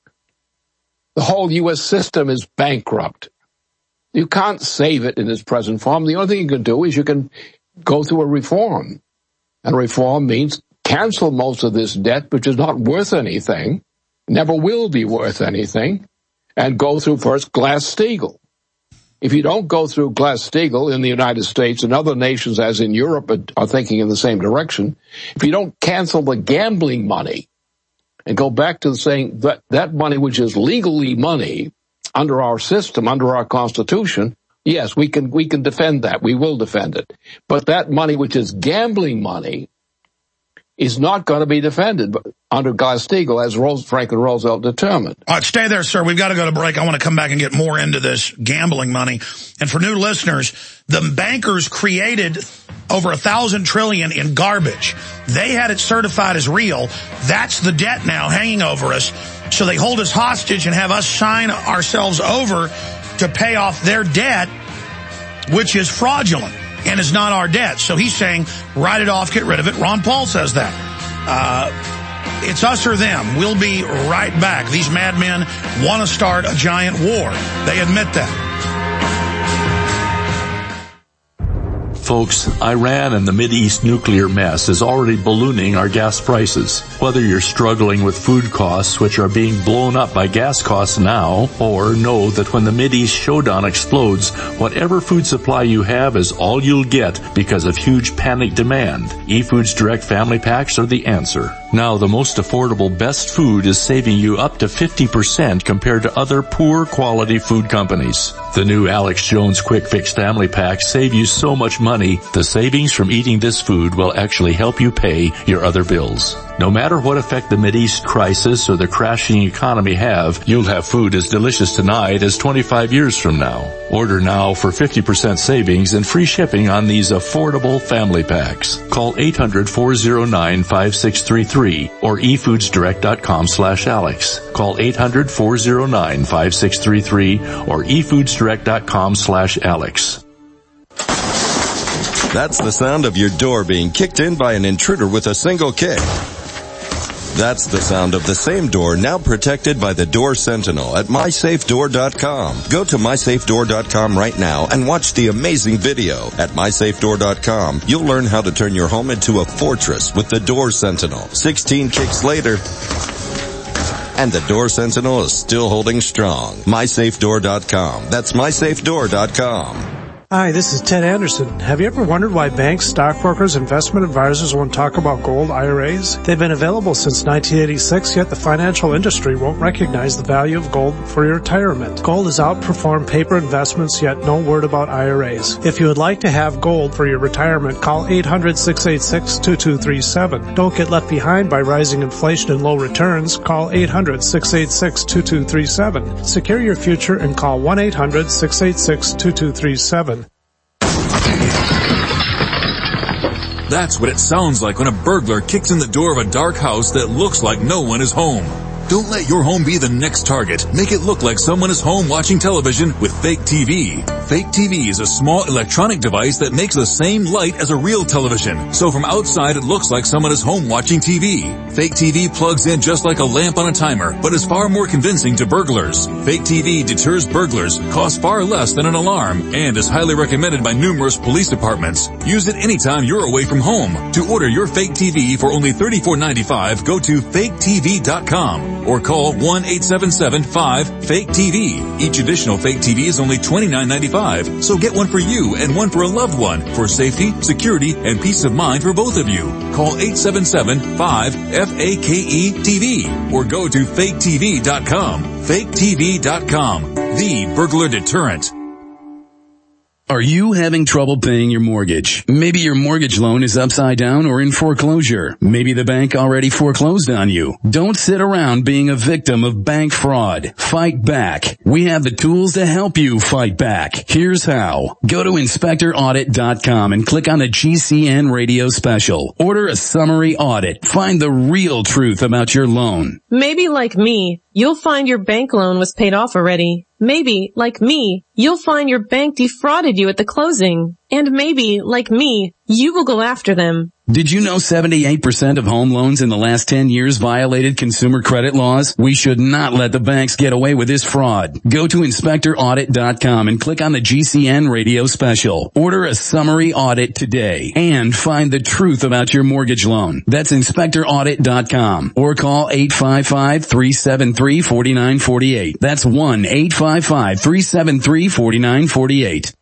Speaker 18: The whole U S system is bankrupt. You can't save it in its present form. The only thing you can do is you can go through a reform. And reform means cancel most of this debt, which is not worth anything, never will be worth anything, and go through first Glass-Steagall. If you don't go through Glass-Steagall in the United States, and other nations, as in Europe, are thinking in the same direction, if you don't cancel the gambling money and go back to saying that that money, which is legally money under our system, under our Constitution, yes, we can we can defend that. We will defend it. But that money, which is gambling money, is not going to be defended under Glass-Steagall, as Rose, Franklin Roosevelt determined.
Speaker 2: All right, stay there, sir. We've got to go to break. I want to come back and get more into this gambling money. And for new listeners, the bankers created over a thousand trillion in garbage. They had it certified as real. That's the debt now hanging over us. So they hold us hostage and have us sign ourselves over to pay off their debt, which is fraudulent and is not our debt. So he's saying, write it off, get rid of it. Ron Paul says that. Uh, it's us or them. We'll be right back. These madmen want to start a giant war. They admit that.
Speaker 3: Folks, Iran and the Mideast nuclear mess is already ballooning our gas prices. Whether you're struggling with food costs, which are being blown up by gas costs now, or know that when the Mideast showdown explodes, whatever food supply you have is all you'll get because of huge panic demand. eFoods Direct Family Packs are the answer. Now, the most affordable best food is saving you up to fifty percent compared to other poor quality food companies. The new Alex Jones Quick Fix Family Packs save you so much money, the savings from eating this food will actually help you pay your other bills. No matter what effect the Mideast crisis or the crashing economy have, you'll have food as delicious tonight as twenty-five years from now. Order now for fifty percent savings and free shipping on these affordable family packs. Call eight hundred, four oh nine, five six three three or efoodsdirect.com slash Alex. Call eight hundred, four oh nine, five six three three or efoodsdirect.com slash Alex.
Speaker 19: That's the sound of your door being kicked in by an intruder with a single kick. That's the sound of the same door now protected by the Door Sentinel at my safe door dot com. Go to my safe door dot com right now and watch the amazing video. At my safe door dot com, you'll learn how to turn your home into a fortress with the Door Sentinel. sixteen kicks later, and the Door Sentinel is still holding strong. my safe door dot com. That's my safe door dot com.
Speaker 8: Hi, this is Ted Anderson. Have you ever wondered why banks, stockbrokers, investment advisors won't talk about gold I R As? They've been available since nineteen eighty-six, yet the financial industry won't recognize the value of gold for your retirement. Gold has outperformed paper investments, yet no word about I R As. If you would like to have gold for your retirement, call eight hundred, six eight six, two two three seven. Don't get left behind by rising inflation and low returns. Call eight hundred, six eight six, two two three seven. Secure your future and call one eight hundred, six eight six, two two three seven.
Speaker 15: That's what it sounds like when a burglar kicks in the door of a dark house that looks like no one is home. Don't let your home be the next target. Make it look like someone is home watching television with Fake T V. Fake T V is a small electronic device that makes the same light as a real television. So from outside it looks like someone is home watching T V. Fake T V plugs in just like a lamp on a timer, but is far more convincing to burglars. Fake T V deters burglars, costs far less than an alarm, and is highly recommended by numerous police departments. Use it anytime you're away from home. To order your Fake T V for only thirty-four ninety-five, go to fake T V dot com. Or call one eight seven seven, five, fake T V. Each additional Fake T V is only twenty-nine ninety-five, so get one for you and one for a loved one for safety, security, and peace of mind for both of you. Call eight seven seven, five, F A K E T V or go to fake T V dot com. fake T V dot com, the burglar deterrent.
Speaker 20: Are you having trouble paying your mortgage? Maybe your mortgage loan is upside down or in foreclosure. Maybe the bank already foreclosed on you. Don't sit around being a victim of bank fraud. Fight back. We have the tools to help you fight back. Here's how. Go to inspector audit dot com and click on the G C N radio special. Order a summary audit. Find the real truth about your loan.
Speaker 21: Maybe like me, you'll find your bank loan was paid off already. Maybe, like me, you'll find your bank defrauded you at the closing. And maybe, like me, you will go after them.
Speaker 20: Did you know seventy-eight percent of home loans in the last ten years violated consumer credit laws? We should not let the banks get away with this fraud. Go to inspector audit dot com and click on the G C N radio special. Order a summary audit today and find the truth about your mortgage loan. That's inspector audit dot com or call eight five five, three seven three, four nine four eight. That's one eight five five, three seven three, four nine four eight.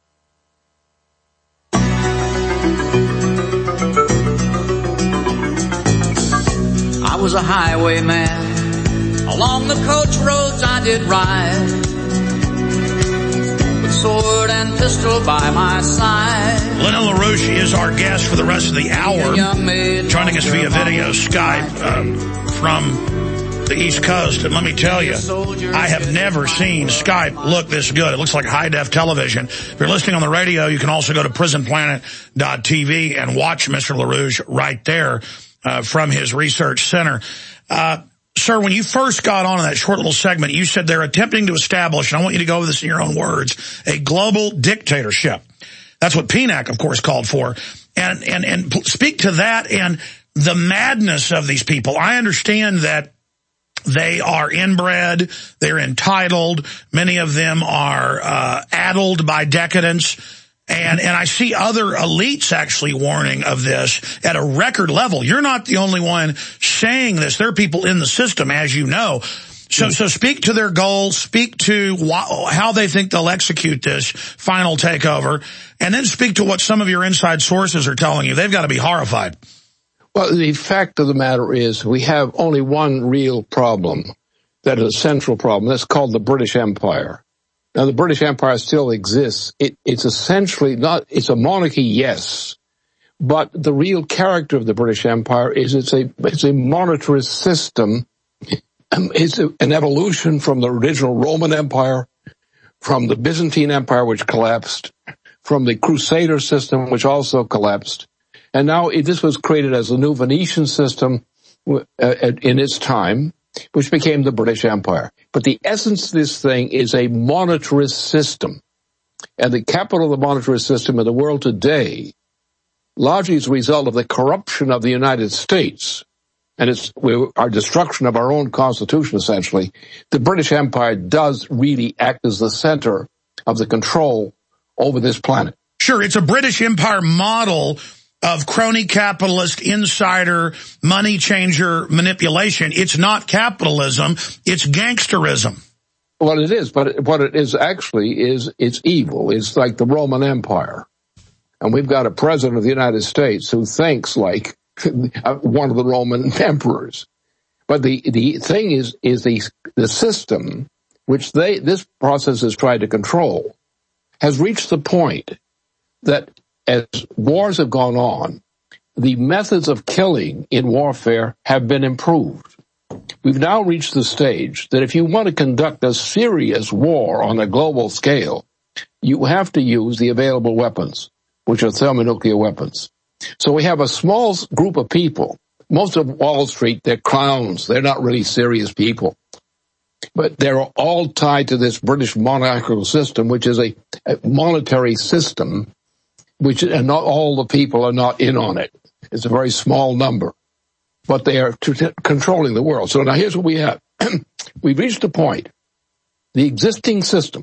Speaker 22: I was a highwayman. Along the coach roads I did ride, with sword and pistol by my side.
Speaker 2: Lyndon LaRouche is our guest for the rest of the hour, joining us via video Skype um, from the East Coast. And let me tell you, I have never seen Skype look this good. It looks like high-def television. If you're listening on the radio, you can also go to prison planet dot t v and watch Mister LaRouche right there uh, from his research center. Uh, sir, when you first got on in that short little segment, you said they're attempting to establish, and I want you to go over this in your own words, a global dictatorship. That's what P N A C, of course, called for. And, and, and speak to that and the madness of these people. I understand that they are inbred, they're entitled, many of them are uh, addled by decadence, and, and I see other elites actually warning of this at a record level. You're not the only one saying this. There are people in the system, as you know. So, so speak to their goals, speak to wh- how they think they'll execute this final takeover, and then speak to what some of your inside sources are telling you. They've got to be horrified.
Speaker 18: Well, the fact of the matter is we have only one real problem that is a central problem. That's called the British Empire. Now, the British Empire still exists. It, it's essentially not, it's a monarchy, yes, but the real character of the British Empire is it's a, it's a monetarist system. It's a, an evolution from the original Roman Empire, from the Byzantine Empire, which collapsed, from the Crusader system, which also collapsed. And now it, this was created as a new Venetian system uh, in its time, which became the British Empire. But the essence of this thing is a monetarist system. And the capital of the monetarist system in the world today, largely as a result of the corruption of the United States, and it's our destruction of our own constitution, essentially, the British Empire does really act as the center of the control over this planet.
Speaker 2: Sure, it's a British Empire model of crony capitalist, insider, money changer manipulation. It's not capitalism, it's gangsterism.
Speaker 18: Well, it is, but what it is actually is it's evil. It's like the Roman Empire. And we've got a president of the United States who thinks like one of the Roman emperors. But the, the thing is, is the, the system which they, this process has tried to control has reached the point that as wars have gone on, the methods of killing in warfare have been improved. We've now reached the stage that if you want to conduct a serious war on a global scale, you have to use the available weapons, which are thermonuclear weapons. So we have a small group of people. Most of Wall Street, they're clowns. They're not really serious people. But they're all tied to this British monarchical system, which is a, a monetary system, which, and not all the people are not in on it. It's a very small number, but they are t- t- controlling the world. So now here's what we have. We've reached a point. The existing system,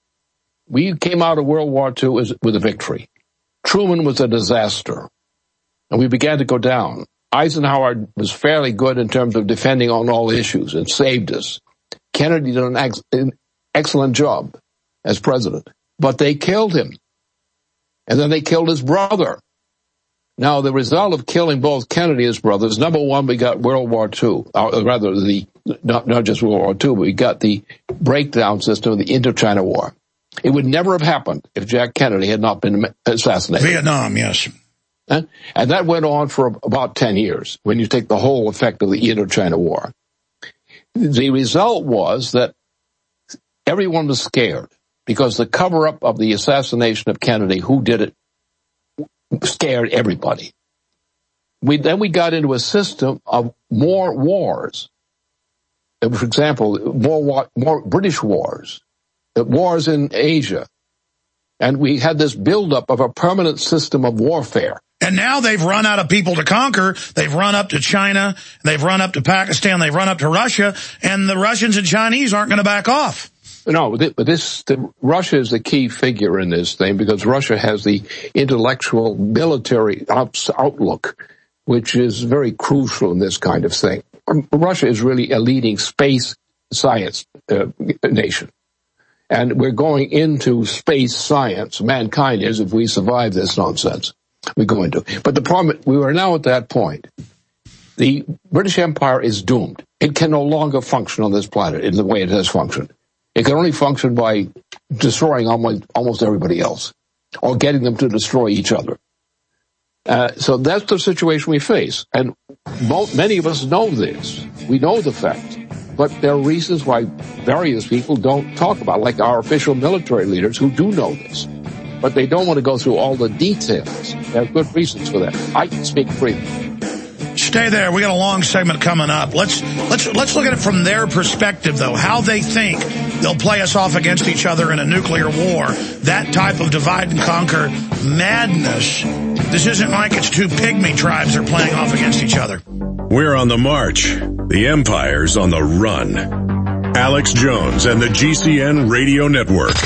Speaker 18: we came out of World War Two with a victory. Truman was a disaster, and we began to go down. Eisenhower was fairly good in terms of defending on all issues and saved us. Kennedy did an, ex- an excellent job as president, but they killed him. And then they killed his brother. Now, the result of killing both Kennedy and his brothers, number one, we got World War Two, or rather, the not, not just World War Two, but we got the breakdown system of the Indochina War. It would never have happened if Jack Kennedy had not been assassinated.
Speaker 2: Vietnam, yes.
Speaker 18: And that went on for about ten years, when you take the whole effect of the Indochina War. The result was that everyone was scared, because the cover-up of the assassination of Kennedy, who did it, scared everybody. We, then we got into a system of more wars. For example, more, more British wars, wars in Asia. And we had this buildup of a permanent system of warfare.
Speaker 2: And now they've run out of people to conquer. They've run up to China, they've run up to Pakistan, they've run up to Russia, and the Russians and Chinese aren't going to back off.
Speaker 18: No, but this, the, Russia is the key figure in this thing, because Russia has the intellectual military out, outlook, which is very crucial in this kind of thing. Russia is really a leading space science uh, nation. And we're going into space science. Mankind is, if we survive this nonsense. We go into. But the problem, we are now at that point. The British Empire is doomed. It can no longer function on this planet in the way it has functioned. It can only function by destroying almost, almost everybody else or getting them to destroy each other. Uh, so that's the situation we face. And mo- many of us know this. We know the fact. But there are reasons why various people don't talk about it, like our official military leaders who do know this. But they don't want to go through all the details. There are good reasons for that. I can speak freely.
Speaker 2: Stay there. We got a long segment coming up. Let's let's let's look at it from their perspective, though. How they think they'll play us off against each other in a nuclear war. That type of divide and conquer madness. This isn't like it's two pygmy tribes that are playing off against each other.
Speaker 4: We're on the march. The empire's on the run. Alex Jones and the G C N Radio Network.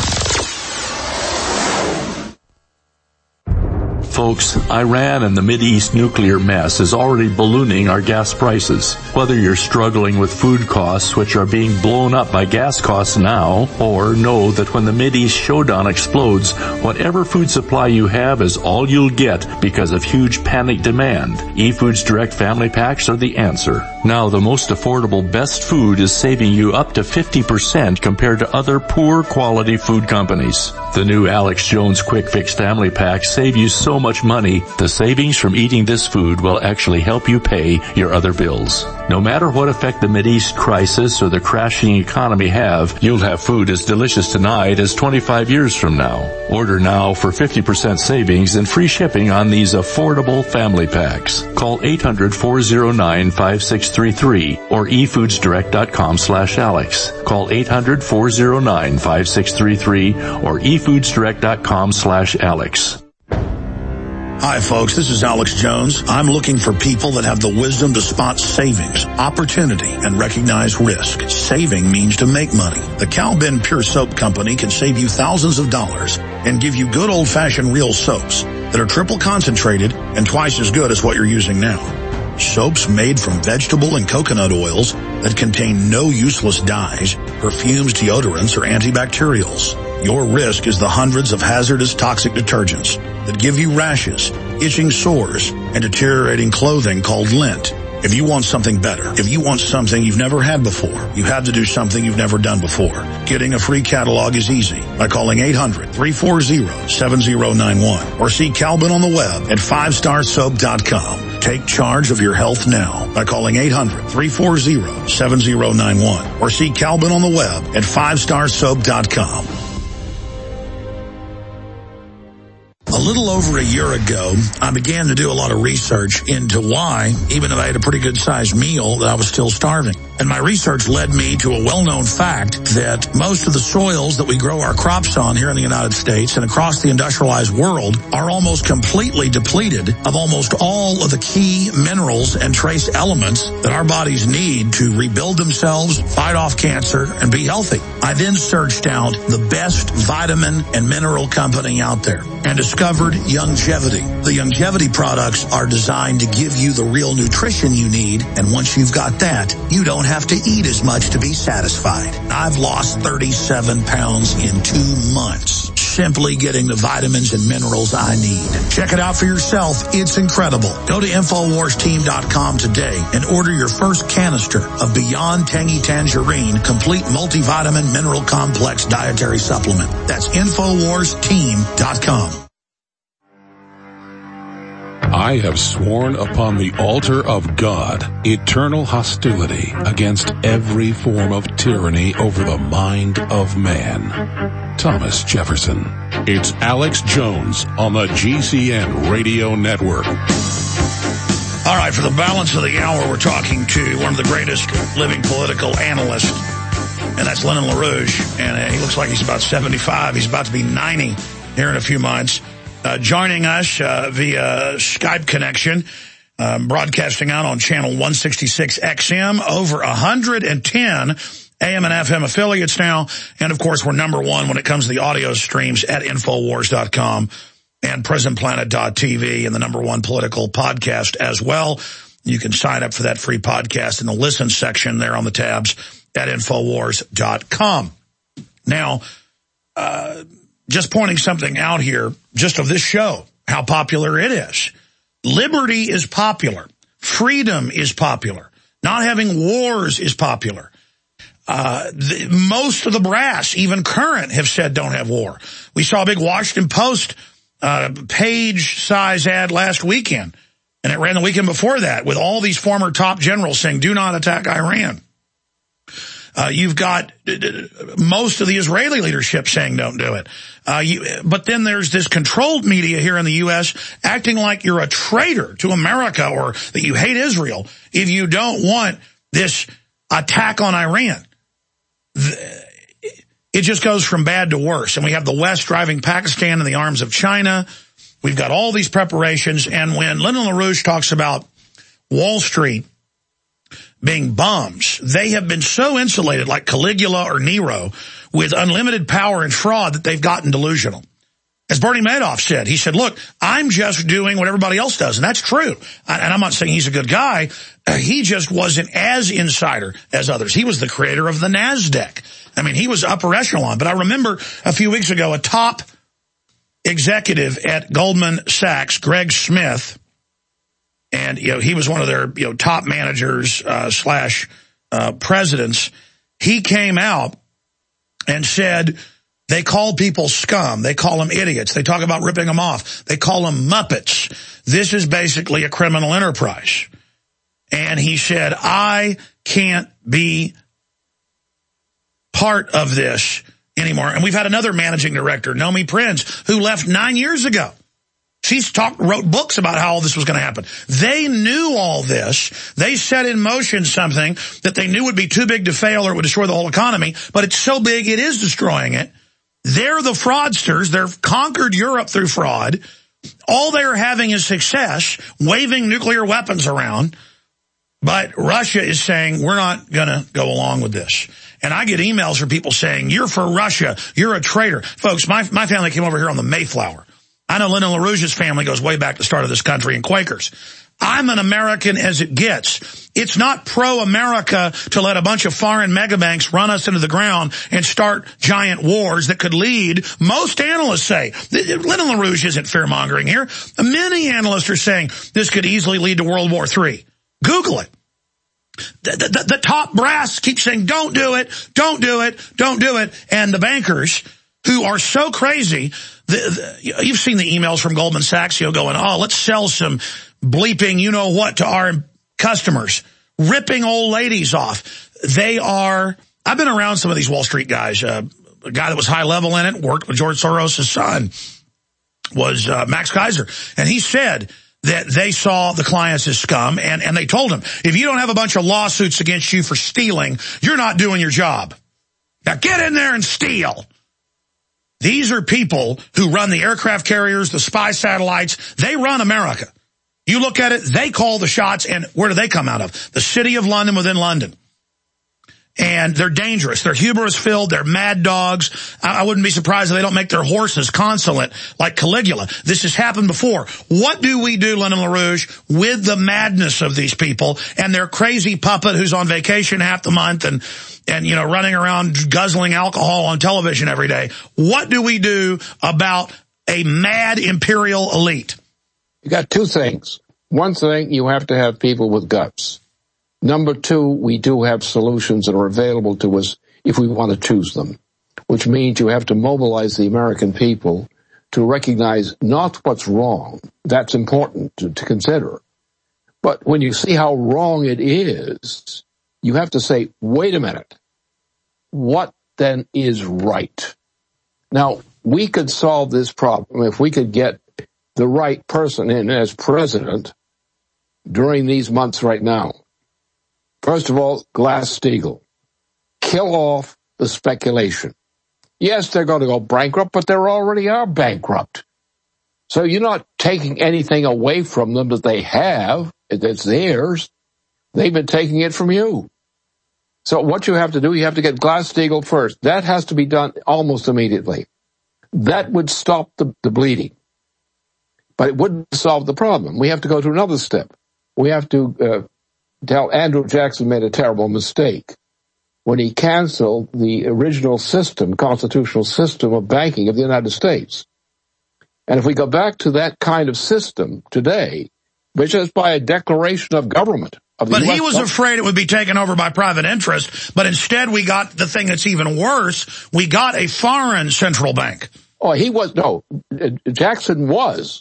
Speaker 3: Folks, Iran and the Mideast nuclear mess is already ballooning our gas prices. Whether you're struggling with food costs, which are being blown up by gas costs now, or know that when the Mideast showdown explodes, whatever food supply you have is all you'll get because of huge panic demand. eFoods Direct Family Packs are the answer. Now, the most affordable best food is saving you up to fifty percent compared to other poor quality food companies. The new Alex Jones Quick Fix Family Packs save you so much money, the savings from eating this food will actually help you pay your other bills. No matter what effect the Mideast crisis or the crashing economy have, you'll have food as delicious tonight as twenty-five years from now. Order now for fifty percent savings and free shipping on these affordable family packs. Call eight hundred, four oh nine, five six three three or e foods direct dot com slash Alex. Call eight hundred, four oh nine, five six three three or e foods direct dot com slash Alex.
Speaker 2: Hi, folks. This is Alex Jones. I'm looking for people that have the wisdom to spot savings, opportunity, and recognize risk. Saving means to make money. The Cal Ben Pure Soap Company can save you thousands of dollars and give you good old-fashioned real soaps that are triple concentrated and twice as good as what you're using now. Soaps made from vegetable and coconut oils that contain no useless dyes, perfumes, deodorants, or antibacterials. Your risk is the hundreds of hazardous toxic detergents that give you rashes, itching sores, and deteriorating clothing called lint. If you want something better, if you want something you've never had before, you have to do something you've never done before. Getting a free catalog is easy by calling eight hundred, three four zero, seven zero nine one or see Calvin on the web at five star soap dot com. Take charge of your health now by calling eight hundred, three four zero, seven zero nine one or see Calvin on the web at five star soap dot com. A little over a year ago, I began to do a lot of research into why, even if I had a pretty good-sized meal, that I was still starving. And my research led me to a well-known fact that most of the soils that we grow our crops on here in the United States and across the industrialized world are almost completely depleted of almost all of the key minerals and trace elements that our bodies need to rebuild themselves, fight off cancer, and be healthy. I then searched out the best vitamin and mineral company out there and discovered Youngevity. The Youngevity products are designed to give you the real nutrition you need, and once you've got that, you don't have to eat as much to be satisfied. I've lost thirty-seven pounds in two months, simply getting the vitamins and minerals I need. Check it out for yourself. It's incredible. Go to infowars team dot com today and order your first canister of Beyond Tangy Tangerine Complete Multivitamin Mineral Complex Dietary Supplement. That's infowars team dot com.
Speaker 7: I have sworn upon the altar of God eternal hostility against every form of tyranny over the mind of man. Thomas Jefferson. It's Alex Jones on the G C N Radio Network.
Speaker 2: All right, for the balance of the hour, we're talking to one of the greatest living political analysts, and that's Lyndon LaRouche, and uh, he looks like he's about seventy-five. He's about to be ninety here in a few months. Uh, joining us uh, via Skype connection, um, broadcasting out on channel one sixty-six X M, over one hundred ten A M and F M affiliates now, and of course we're number one when it comes to the audio streams at infowars dot com and present planet dot t v, and the number one political podcast as well. You can sign up for that free podcast in the listen section there on the tabs at infowars dot com. Now, uh, just pointing something out here, just of this show, how popular it is. Liberty is popular. Freedom is popular. Not having wars is popular. Uh, the, most of the brass, even current, have said don't have war. We saw a big Washington Post uh, page-size ad last weekend, and it ran the weekend before that with all these former top generals saying do not attack Iran. Uh, you've got most of the Israeli leadership saying don't do it. Uh, you, but then there's this controlled media here in the U S acting like you're a traitor to America or that you hate Israel if you don't want this attack on Iran. It just goes from bad to worse. And we have the West driving Pakistan in the arms of China. We've got all these preparations. And when Lyndon LaRouche talks about Wall Street being bums, they have been so insulated, like Caligula or Nero, with unlimited power and fraud that they've gotten delusional. As Bernie Madoff said, he said, look, I'm just doing what everybody else does. And that's true. And I'm not saying he's a good guy. He just wasn't as insider as others. He was the creator of the NASDAQ. I mean, he was upper echelon. But I remember a few weeks ago, a top executive at Goldman Sachs, Greg Smith, and, you know, he was one of their, you know, top managers, uh, slash, uh, presidents. He came out and said they call people scum. They call them idiots. They talk about ripping them off. They call them Muppets. This is basically a criminal enterprise. And he said, I can't be part of this anymore. And we've had another managing director, Nomi Prince, who left nine years ago. She's talked, wrote books about how all this was going to happen. They knew all this. They set in motion something that they knew would be too big to fail or it would destroy the whole economy, but it's so big it is destroying it. They're the fraudsters. They've conquered Europe through fraud. All they're having is success, waving nuclear weapons around. But Russia is saying, we're not going to go along with this. And I get emails from people saying, you're for Russia. You're a traitor. Folks, my, my family came over here on the Mayflower. I know Lyndon LaRouche's family goes way back to the start of this country and Quakers. I'm an American as it gets. It's not pro-America to let a bunch of foreign megabanks run us into the ground and start giant wars that could lead, most analysts say, Lyndon LaRouche isn't fear-mongering here. Many analysts are saying this could easily lead to World War Three. Google it. The, the, the top brass keep saying, don't do it, don't do it, don't do it. And the bankers who are so crazy, the, the, you've seen the emails from Goldman Sachs, you know, going, oh, let's sell some bleeping you-know-what to our customers, ripping old ladies off. They are, I've been around some of these Wall Street guys. Uh, a guy that was high level in it, worked with George Soros' son, was uh, Max Kaiser. And he said that they saw the clients as scum, and, and they told him, if you don't have a bunch of lawsuits against you for stealing, you're not doing your job. Now get in there and steal. These are people who run the aircraft carriers, the spy satellites. They run America. You look at it, they call the shots, and where do they come out of? The city of London within London. And they're dangerous. They're hubris-filled. They're mad dogs. I wouldn't be surprised if they don't make their horses consulate like Caligula. This has happened before. What do we do, Lyndon LaRouche, with the madness of these people and their crazy puppet who's on vacation half the month and, and you know, running around guzzling alcohol on television every day? What do we do about a mad imperial elite?
Speaker 18: You got two things. One thing, you have to have people with guts. Number two, we do have solutions that are available to us if we want to choose them, which means you have to mobilize the American people to recognize not what's wrong. That's important to, to consider. But when you see how wrong it is, you have to say, wait a minute, what then is right? Now, we could solve this problem if we could get the right person in as president during these months right now. First of all, Glass-Steagall. Kill off the speculation. Yes, they're going to go bankrupt, but they already are bankrupt. So you're not taking anything away from them that they have. It's theirs. They've been taking it from you. So what you have to do, you have to get Glass-Steagall first. That has to be done almost immediately. That would stop the, the bleeding. But it wouldn't solve the problem. We have to go to another step. We have to uh, tell Andrew Jackson made a terrible mistake when he canceled the original system, constitutional system of banking of the United States. And if we go back to that kind of system today, which is by a declaration of government, of the
Speaker 2: But
Speaker 18: U S
Speaker 2: he was
Speaker 18: government.
Speaker 2: afraid it would be taken over by private interest, but instead we got the thing that's even worse. We got a foreign central bank.
Speaker 18: Oh, he was, no, Jackson was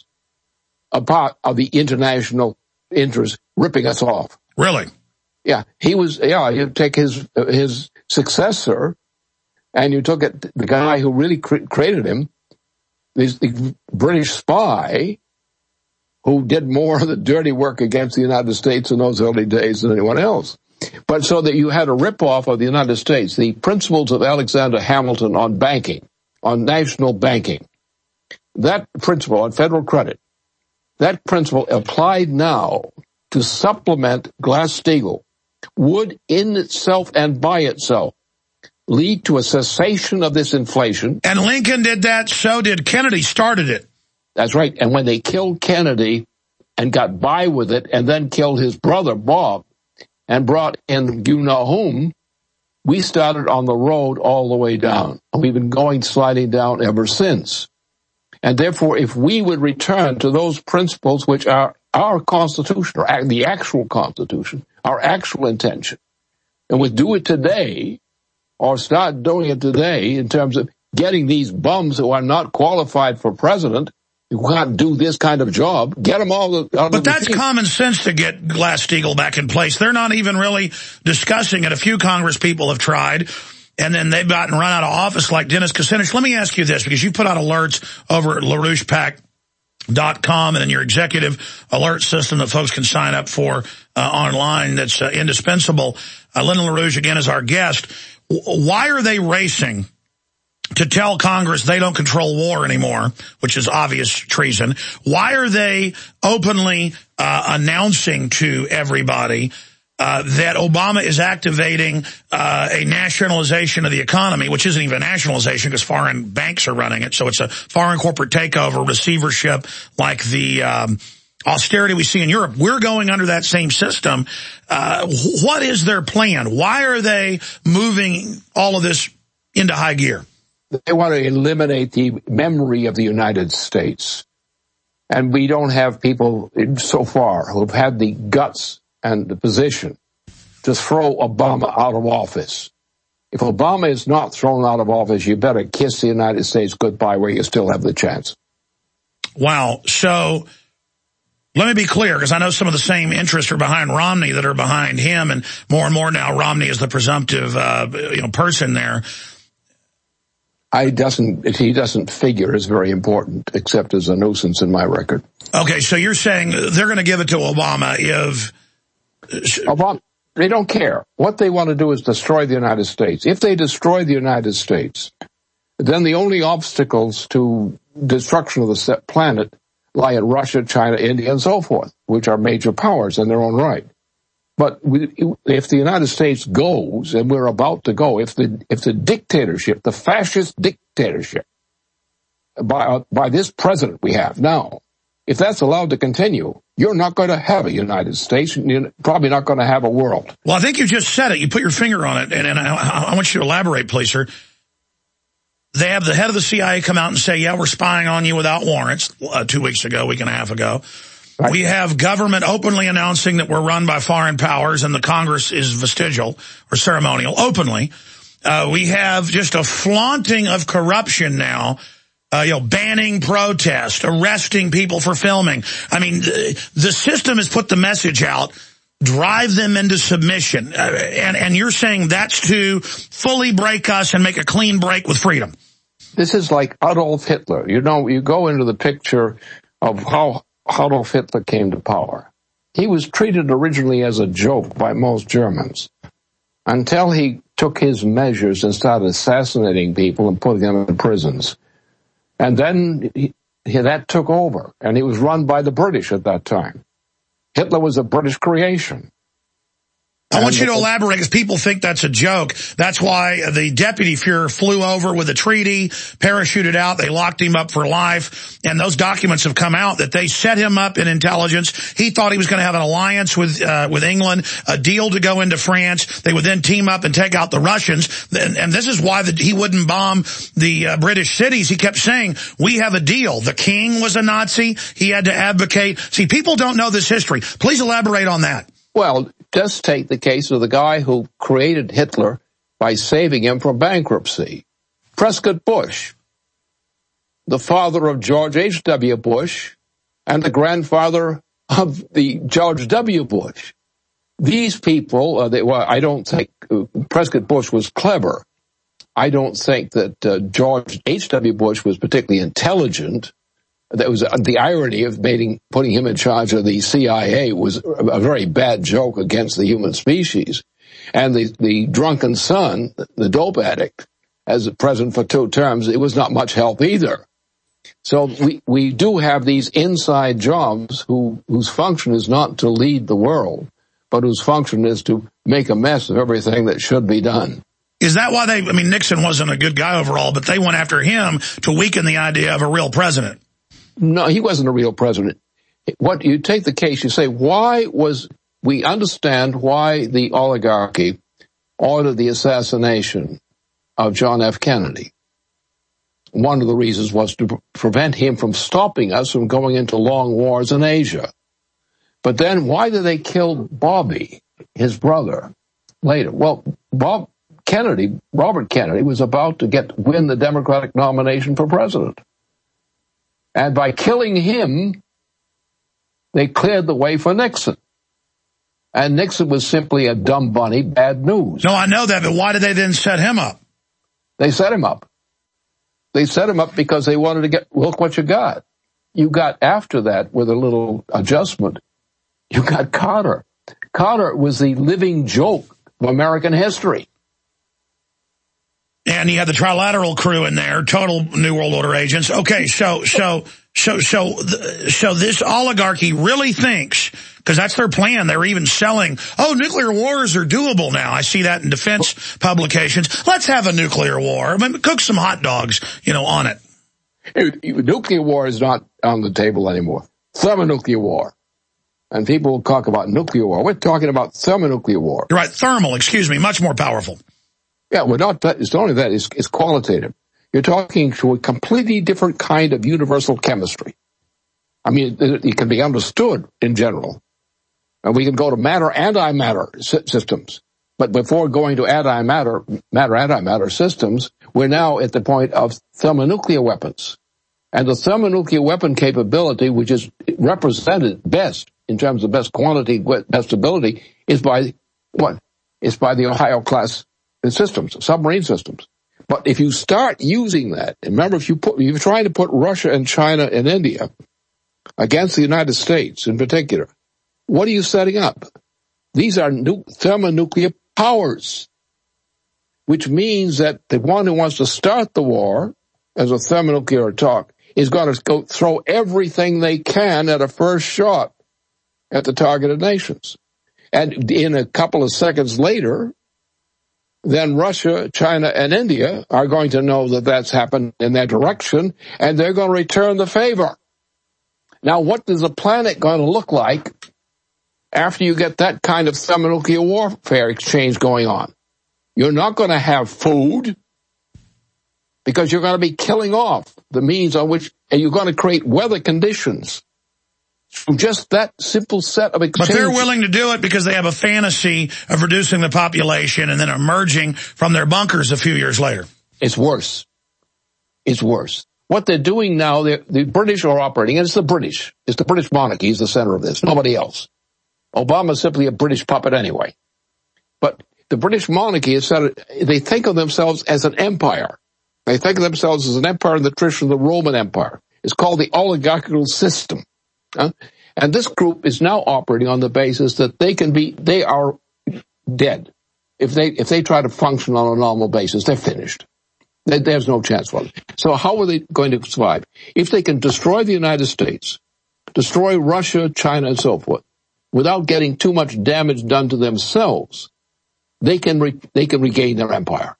Speaker 18: a part of the international interest ripping us off.
Speaker 2: Really?
Speaker 18: Yeah, he was, yeah, you take his, his successor and you took it, the guy who really cre- created him, this the British spy who did more of the dirty work against the United States in those early days than anyone else. But so that you had a ripoff of the United States, the principles of Alexander Hamilton on banking, on national banking, that principle on federal credit, that principle applied now to supplement Glass-Steagall would in itself and by itself lead to a cessation of this inflation.
Speaker 2: And Lincoln did that, so did Kennedy, started it.
Speaker 18: That's right. And when they killed Kennedy and got by with it and then killed his brother, Bob, and brought in you know whom, we started on the road all the way down. And we've been going sliding down ever since. And therefore, if we would return to those principles which are our Constitution, or the actual Constitution, our actual intention, and would do it today, or start doing it today in terms of getting these bums who are not qualified for president, who can't do this kind of job, get them all out of
Speaker 2: But
Speaker 18: the
Speaker 2: that's
Speaker 18: team.
Speaker 2: common sense to get Glass-Steagall back in place. They're not even really discussing it. A few Congress people have tried, and then they've gotten run out of office like Dennis Kucinich. Let me ask you this, because you put out alerts over at LaRouche Pac dot com and in your executive alert system that folks can sign up for uh, online that's uh, indispensable. Uh, Lyndon LaRouche, again, is our guest. W- why are they racing to tell Congress they don't control war anymore, which is obvious treason? Why are they openly uh, announcing to everybody uh, that Obama is activating uh, a nationalization of the economy, which isn't even a nationalization because foreign banks are running it. So it's a foreign corporate takeover, receivership, like the um, austerity we see in Europe. We're going under that same system. Uh, what is their plan? Why are they moving all of this into high gear?
Speaker 18: They want to eliminate the memory of the United States. And we don't have people so far who have had the guts and the position to throw Obama out of office. If Obama is not thrown out of office, you better kiss the United States goodbye where you still have the chance.
Speaker 2: Wow. So let me be clear, because I know some of the same interests are behind Romney that are behind him, and more and more now Romney is the presumptive uh, you know, person there.
Speaker 18: I doesn't, he doesn't figure as very important, except as a nuisance in my record.
Speaker 2: Okay, so you're saying they're going to give it to Obama if...
Speaker 18: Obama, they don't care. What they want to do is destroy the United States. If they destroy the United States, then the only obstacles to destruction of the planet lie in Russia, China, India, and so forth, which are major powers in their own right. But we, if the United States goes, and we're about to go, if the if the dictatorship, the fascist dictatorship, by uh, by this president we have now, if that's allowed to continue, you're not going to have a United States, and you're probably not going to have a world.
Speaker 2: Well, I think you just said it. You put your finger on it, and, and I, I want you to elaborate, please, sir. They have the head of the C I A come out and say, yeah, we're spying on you without warrants, uh, two weeks ago, a week and a half ago. Right. We have government openly announcing that we're run by foreign powers and the Congress is vestigial or ceremonial, openly. Uh, we have just a flaunting of corruption now, uh, you know, banning protest, arresting people for filming. I mean, the, the system has put the message out, drive them into submission. Uh, and, and you're saying that's to fully break us and make a clean break with freedom.
Speaker 18: This is like Adolf Hitler. You know, you go into the picture of how Adolf Hitler came to power. He was treated originally as a joke by most Germans until he took his measures and started assassinating people and putting them in prisons. And then he, he, that took over, and he was run by the British at that time. Hitler was a British creation.
Speaker 2: I want you to elaborate, because people think that's a joke. That's why the deputy Fuhrer flew over with a treaty, parachuted out, they locked him up for life, and those documents have come out that they set him up in intelligence. He thought he was going to have an alliance with uh, with England, a deal to go into France. They would then team up and take out the Russians, and, and this is why the, he wouldn't bomb the uh, British cities. He kept saying, we have a deal. The king was a Nazi. He had to advocate. See, people don't know this history. Please elaborate on that.
Speaker 18: Well, just take the case of the guy who created Hitler by saving him from bankruptcy. Prescott Bush, the father of George H W. Bush and the grandfather of the George W. Bush. These people, uh, they, well, I don't think uh, Prescott Bush was clever. I don't think that uh, George H W. Bush was particularly intelligent. That was uh, the irony of making, putting him in charge of the C I A was a very bad joke against the human species. And the, the drunken son, the dope addict, as president for two terms, it was not much help either. So we, we do have these inside jobs who, whose function is not to lead the world, but whose function is to make a mess of everything that should be done.
Speaker 2: Is that why they, I mean, Nixon wasn't a good guy overall, but they went after him to weaken the idea of a real president?
Speaker 18: No, he wasn't a real president. What you take the case, you say, why was, we understand why the oligarchy ordered the assassination of John F. Kennedy. One of the reasons was to prevent him from stopping us from going into long wars in Asia. But then why did they kill Bobby, his brother, later? Well, Bob Kennedy, Robert Kennedy, was about to get win the Democratic nomination for president. And by killing him, they cleared the way for Nixon. And Nixon was simply a dumb bunny, bad news.
Speaker 2: No, I know that, but why did they then set him up?
Speaker 18: They set him up. They set him up because they wanted to get, look what you got. You got after that, with a little adjustment, you got Carter. Carter was the living joke of American history.
Speaker 2: And you had the Trilateral crew in there, total New World Order agents. Okay, so, so, so, so, so this oligarchy really thinks, because that's their plan, they're even selling, oh, nuclear wars are doable now. I see that in defense publications. Let's have a nuclear war. I mean, cook some hot dogs, you know, on it.
Speaker 18: Nuclear war is not on the table anymore. Thermonuclear war. And people will talk about nuclear war. We're talking about thermonuclear war.
Speaker 2: You're right, thermal, excuse me, much more powerful.
Speaker 18: Yeah, well, not that, it's not only that, it's, it's qualitative. You're talking to a completely different kind of universal chemistry. I mean, it, it can be understood in general. And we can go to matter, antimatter systems. But before going to antimatter, matter, antimatter systems, we're now at the point of thermonuclear weapons. And the thermonuclear weapon capability, which is represented best in terms of best quantity, best ability, is by what? It's by the Ohio class systems, submarine systems. But if you start using that, remember, if you put, if you're trying to put Russia and China and India against the United States in particular, what are you setting up? These are nu- thermonuclear powers, which means that the one who wants to start the war as a thermonuclear attack is going to go throw everything they can at a first shot at the targeted nations. And in a couple of seconds later, then Russia, China, and India are going to know that that's happened in their direction, and they're going to return the favor. Now, what is the planet going to look like after you get that kind of thermonuclear warfare exchange going on? You're not going to have food, because you're going to be killing off the means on which, and you're going to create weather conditions from just that simple set of exchanges.
Speaker 2: But they're willing to do it because they have a fantasy of reducing the population and then emerging from their bunkers a few years later.
Speaker 18: It's worse. It's worse. What they're doing now, the British are operating, and it's the British. It's the British monarchy is the center of this, nobody else. Obama's simply a British puppet anyway. But the British monarchy is set, they think of themselves as an empire. They think of themselves as an empire in the tradition of the Roman Empire. It's called the oligarchical system. Huh? And this group is now operating on the basis that they can be, they are dead. If they, if they try to function on a normal basis, they're finished. They, there's no chance for them. So how are they going to survive? If they can destroy the United States, destroy Russia, China, and so forth, without getting too much damage done to themselves, they can, re, they can regain their empire.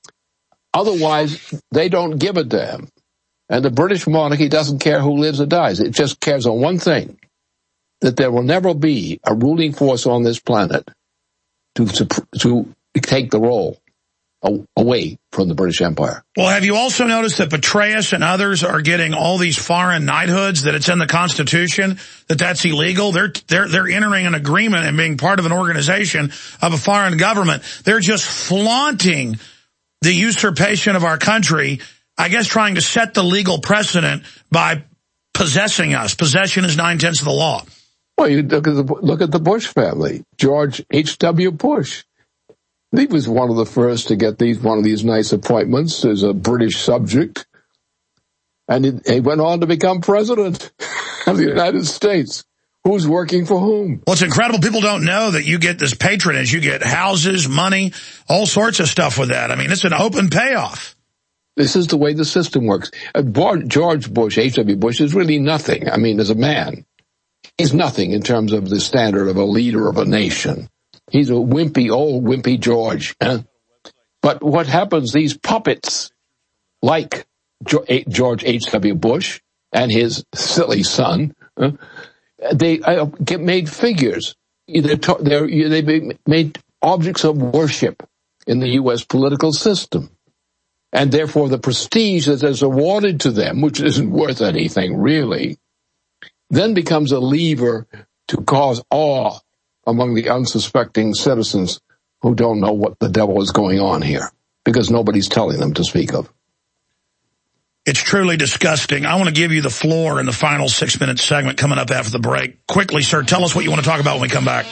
Speaker 18: Otherwise, they don't give a damn. And the British monarchy doesn't care who lives or dies. It just cares on one thing, that there will never be a ruling force on this planet to, to, to take the role away from the British Empire.
Speaker 2: Well, have you also noticed that Petraeus and others are getting all these foreign knighthoods, that it's in the Constitution, that that's illegal? They're, they're, they're entering an agreement and being part of an organization of a foreign government. They're just flaunting the usurpation of our country, I guess trying to set the legal precedent by possessing us. Possession is nine-tenths of the law.
Speaker 18: Well, you look at the, look at the Bush family, George H W. Bush. He was one of the first to get these one of these nice appointments as a British subject, and he, he went on to become president of the United States. Who's working for whom?
Speaker 2: Well, it's incredible. People don't know that you get this patronage. You get houses, money, all sorts of stuff with that. I mean, it's an open payoff.
Speaker 18: This is the way the system works. Uh, George Bush, H W. Bush, is really nothing. I mean, as a man, he's nothing in terms of the standard of a leader of a nation. He's a wimpy, old wimpy George. Huh? But what happens, these puppets, like George H W. Bush and his silly son, huh, they uh, get made figures. They're, they're, they made objects of worship in the U S political system. And therefore the prestige that is awarded to them, which isn't worth anything really, then becomes a lever to cause awe among the unsuspecting citizens who don't know what the devil is going on here, because nobody's telling them to speak of.
Speaker 2: It's truly disgusting. I want to give you the floor in the final six-minute segment coming up after the break. Quickly, sir, tell us what you want to talk about when we come back.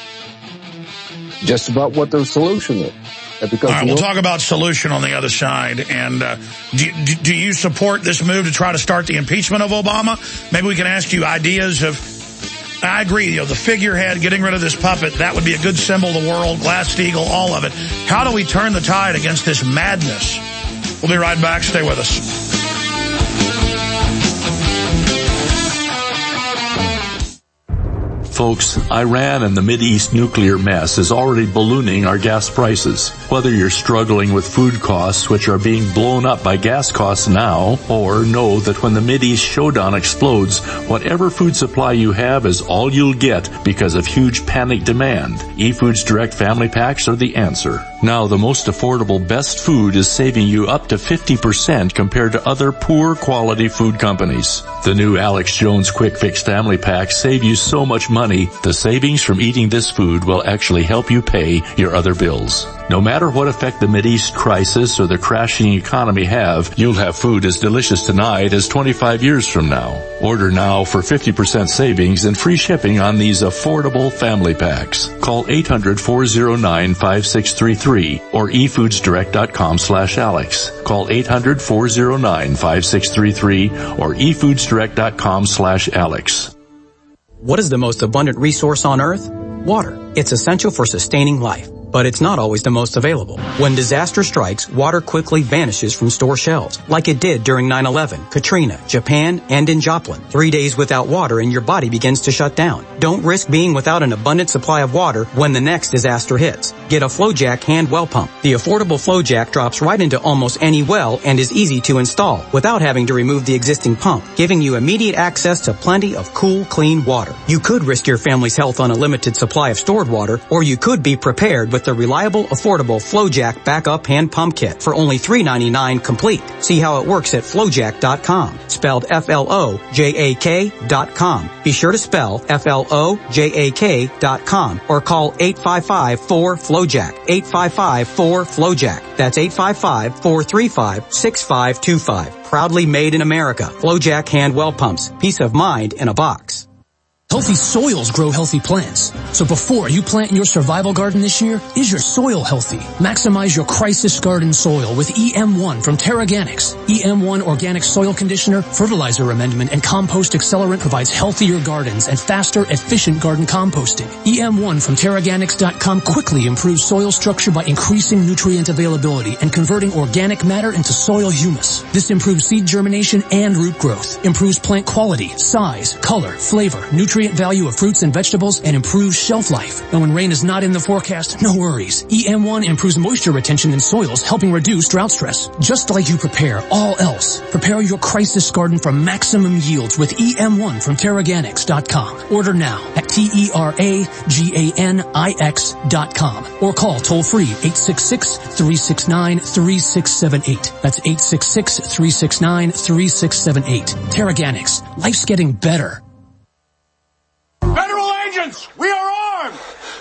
Speaker 18: Just about what the solution is. Because
Speaker 2: All right, we'll talk about solution on the other side. And uh, do, do, do you support this move to try to start the impeachment of Obama? Maybe we can ask you ideas of... I agree, you know, the figurehead, getting rid of this puppet, that would be a good symbol of the world, Glass-Steagall, all of it. How do we turn the tide against this madness? We'll be right back. Stay with us.
Speaker 3: Folks, Iran and the Mideast nuclear mess is already ballooning our gas prices. Whether you're struggling with food costs, which are being blown up by gas costs now, or know that when the Mideast showdown explodes, whatever food supply you have is all you'll get because of huge panic demand, eFoods Direct Family Packs are the answer. Now, the most affordable best food is saving you up to fifty percent compared to other poor quality food companies. The new Alex Jones Quick Fix Family Packs save you so much money, the savings from eating this food will actually help you pay your other bills. No matter what effect the Mideast crisis or the crashing economy have, you'll have food as delicious tonight as twenty-five years from now. Order now for fifty percent savings and free shipping on these affordable family packs. Call eight hundred, four oh nine, five six three three or e foods direct dot com slash Alex. Call eight hundred, four oh nine, five six three three or e foods direct dot com slash Alex.
Speaker 5: What is the most abundant resource on Earth? Water. It's essential for sustaining life, but it's not always the most available. When disaster strikes, water quickly vanishes from store shelves, like it did during nine eleven, Katrina, Japan, and in Joplin. Three days without water and your body begins to shut down. Don't risk being without an abundant supply of water when the next disaster hits. Get a FlowJack hand well pump. The affordable FlowJack drops right into almost any well and is easy to install without having to remove the existing pump, giving you immediate access to plenty of cool, clean water. You could risk your family's health on a limited supply of stored water, or you could be prepared with the reliable, affordable FlowJack backup hand pump kit for only three ninety-nine complete. See how it works at flowjack dot com. Spelled F L O J A K dot com. Be sure to spell F L O J A K dot com or call eight five five, four, FlowJack. eight five five, four, FlowJack. That's eight five five, four three five, six five two five. Proudly made in America. FlowJack hand well pumps. Peace of mind in a box.
Speaker 6: Healthy soils grow healthy plants. So before you plant your survival garden this year, is your soil healthy? Maximize your crisis garden soil with E M one from TerraGanix. E M one organic soil conditioner, fertilizer amendment, and compost accelerant provides healthier gardens and faster, efficient garden composting. E M one from Terraganix dot com quickly improves soil structure by increasing nutrient availability and converting organic matter into soil humus. This improves seed germination and root growth, improves plant quality, size, color, flavor, nutrient nutrient value of fruits and vegetables and improves shelf life. And when rain is not in the forecast, no worries. E M one improves moisture retention in soils, helping reduce drought stress. Just like you prepare all else, prepare your crisis garden for maximum yields with E M one from Terraganix dot com. Order now at T E R A G A N I X dot com or call toll free eight six six, three six nine, three six seven eight. That's eight six six, three six nine, three six seven eight. Terraganix. Life's getting better.
Speaker 9: Federal agents, we are armed!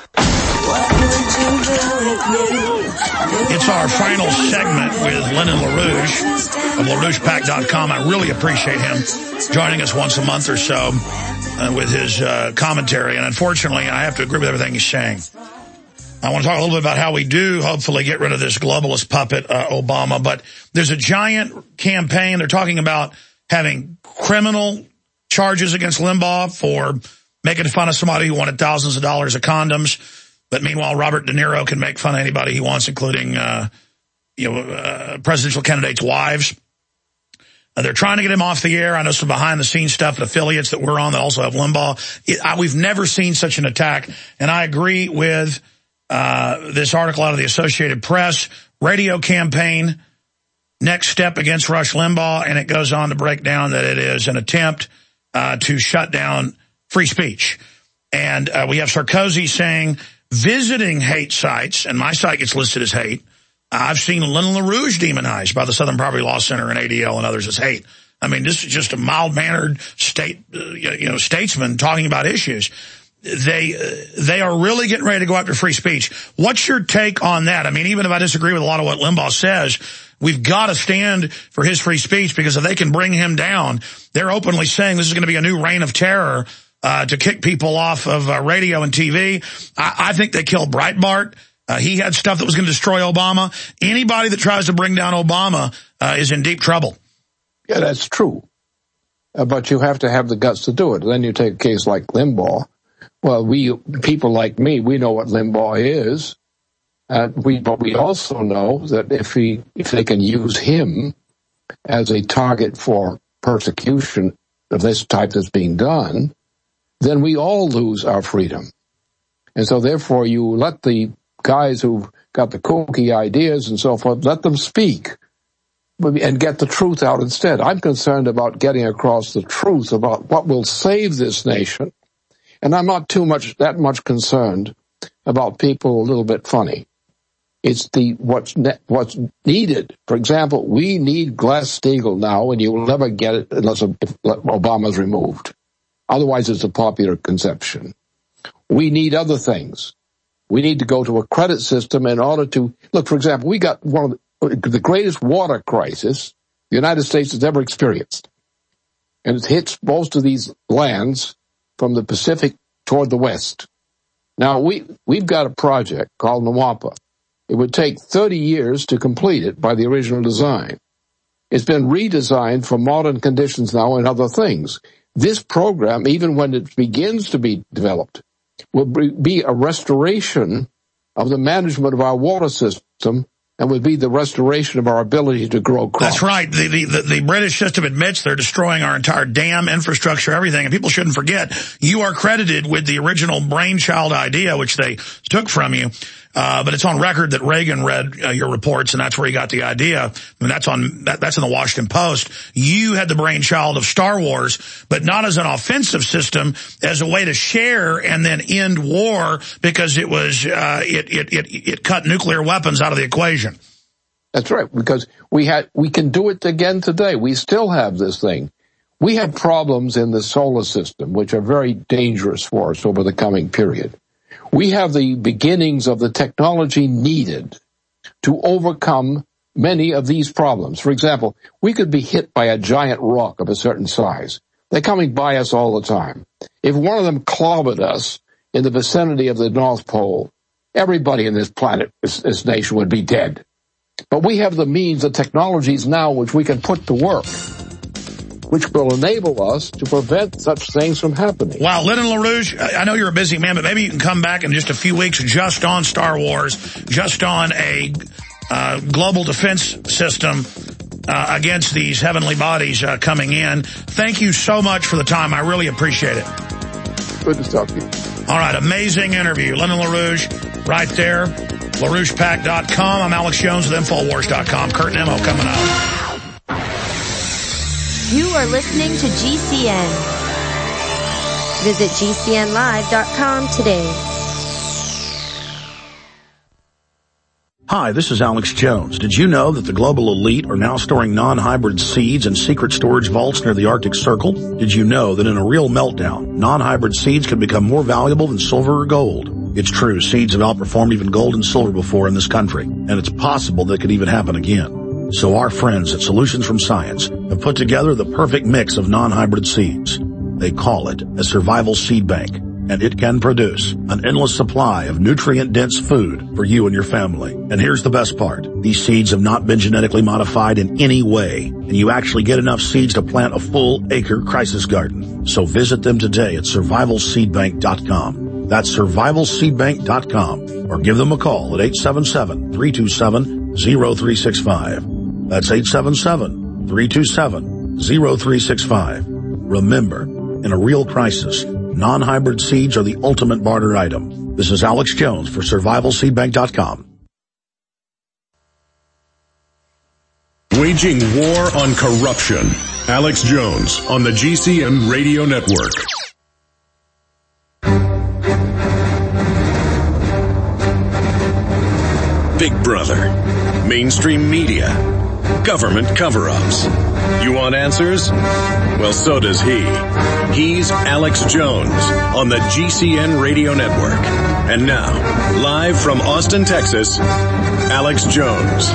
Speaker 2: It's our final segment with Lyndon LaRouche of LaRouche Pack dot com. I really appreciate him joining us once a month or so uh, with his uh, commentary. And unfortunately, I have to agree with everything he's saying. I want to talk a little bit about how we do hopefully get rid of this globalist puppet, uh, Obama. But there's a giant campaign. They're talking about having criminal charges against Limbaugh for making fun of somebody who wanted thousands of dollars of condoms. But meanwhile, Robert De Niro can make fun of anybody he wants, including uh, you know, uh, presidential candidates' wives. Uh, they're trying to get him off the air. I know some behind-the-scenes stuff at affiliates that we're on that also have Limbaugh. It, I, we've never seen such an attack. And I agree with uh, this article out of the Associated Press, radio campaign, next step against Rush Limbaugh, and it goes on to break down that it is an attempt uh, to shut down free speech. And uh, we have Sarkozy saying, visiting hate sites, and my site gets listed as hate. I've seen Lyndon LaRouche demonized by the Southern Poverty Law Center and A D L and others as hate. I mean, this is just a mild-mannered state, uh, you know, statesman talking about issues. They uh, they are really getting ready to go after free speech. What's your take on that? I mean, even if I disagree with a lot of what Limbaugh says, we've got to stand for his free speech, because if they can bring him down, they're openly saying this is going to be a new reign of terror uh, to kick people off of uh, radio and T V. I, I think they killed Breitbart. Uh, he had stuff that was going to destroy Obama. Anybody that tries to bring down Obama uh, is in deep trouble.
Speaker 18: Yeah, that's true. Uh, but you have to have the guts to do it. Then you take a case like Limbaugh. Well, we people like me, we know what Limbaugh is. Uh, we, but we also know that if he, if they can use him as a target for persecution of this type that's being done, then we all lose our freedom. And so therefore you let the guys who've got the kooky ideas and so forth, let them speak and get the truth out instead. I'm concerned about getting across the truth about what will save this nation. And I'm not too much, that much concerned about people a little bit funny. It's the, what's, ne- what's needed. For example, we need Glass-Steagall now, and you will never get it unless Obama's removed. Otherwise, it's a popular conception. We need other things. We need to go to a credit system in order to, look, for example, we got one of the, the greatest water crisis the United States has ever experienced. And it hits most of these lands from the Pacific toward the west. Now, we, we've got a project called Nawapa. It would take thirty years to complete it by the original design. It's been redesigned for modern conditions now and other things. This program, even when it begins to be developed, will be a restoration of the management of our water system, and would be the restoration of our ability to grow crops.
Speaker 2: That's right. The, the, the, the British system admits they're destroying our entire dam infrastructure, everything. And people shouldn't forget, you are credited with the original brainchild idea, which they took from you. Uh, but it's on record that Reagan read uh, your reports, and that's where he got the idea. I mean, that's on, that, that's in the Washington Post. You had the brainchild of Star Wars, but not as an offensive system, as a way to share and then end war, because it was, uh, it, it, it, it cut nuclear weapons out of the equation.
Speaker 18: That's right, because we had, we can do it again today. We still have this thing. We have problems in the solar system, which are very dangerous for us over the coming period. We have the beginnings of the technology needed to overcome many of these problems. For example, we could be hit by a giant rock of a certain size. They're coming by us all the time. If one of them clobbered us in the vicinity of the North Pole, everybody in this planet, this, this nation would be dead. But we have the means, the technologies now which we can put to work, which will enable us to prevent such things from happening.
Speaker 2: Wow, Lyndon LaRouche, I know you're a busy man, but maybe you can come back in just a few weeks just on Star Wars, just on a uh, global defense system uh, against these heavenly bodies uh, coming in. Thank you so much for the time. I really appreciate it.
Speaker 10: Good to talk to you.
Speaker 2: All right, amazing interview. Lyndon LaRouche, right there. LaRouche Pack dot com. I'm Alex Jones with Infowars dot com. Kurt Nimmo coming up.
Speaker 16: You are listening to G C N. Visit G C N live dot com today.
Speaker 2: Hi, this is Alex Jones. Did you know that the global elite are now storing non-hybrid seeds in secret storage vaults near the Arctic Circle? Did you know that in a real meltdown, non-hybrid seeds can become more valuable than silver or gold? It's true, seeds have outperformed even gold and silver before in this country, and it's possible that could even happen again. So our friends at Solutions from Science have put together the perfect mix of non-hybrid seeds. They call it a survival seed bank, and it can produce an endless supply of nutrient-dense food for you and your family. And here's the best part. These seeds have not been genetically modified in any way, and you actually get enough seeds to plant a full acre crisis garden. So visit them today at survival seed bank dot com. That's survival seed bank dot com, or give them a call at eight seven seven, three two seven, zero three six five. That's eight seven seven, three two seven, zero three six five. Remember, in a real crisis, non-hybrid seeds are the ultimate barter item. This is Alex Jones for survival seed bank dot com.
Speaker 4: Waging war on corruption. Alex Jones on the G C N Radio Network.
Speaker 1: Big Brother, mainstream media, government cover-ups. You want answers? Well, so does he. He's Alex Jones on the G C N Radio Network. And now, live from Austin, Texas, Alex Jones.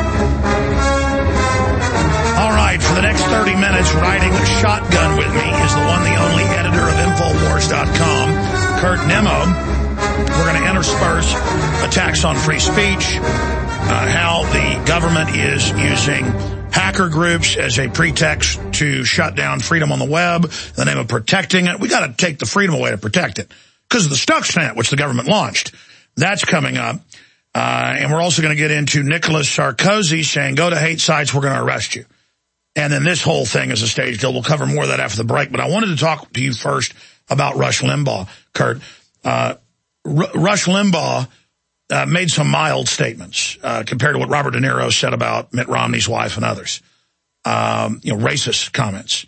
Speaker 2: All right, for the next thirty minutes, riding a shotgun with me is the one, the only editor of Infowars dot com, Kurt Nimmo. We're going to intersperse attacks on free speech, uh, how the government is using hacker groups as a pretext to shut down freedom on the web in the name of protecting it. We got to take the freedom away to protect it because of the Stuxnet, which the government launched. That's coming up. Uh, and we're also going to get into Nicolas Sarkozy saying, go to hate sites, we're going to arrest you. And then this whole thing is a stage deal. We'll cover more of that after the break. But I wanted to talk to you first about Rush Limbaugh, Kurt. Uh, R- Rush Limbaugh uh, made some mild statements uh, compared to what Robert De Niro said about Mitt Romney's wife and others. Um, you know, racist comments.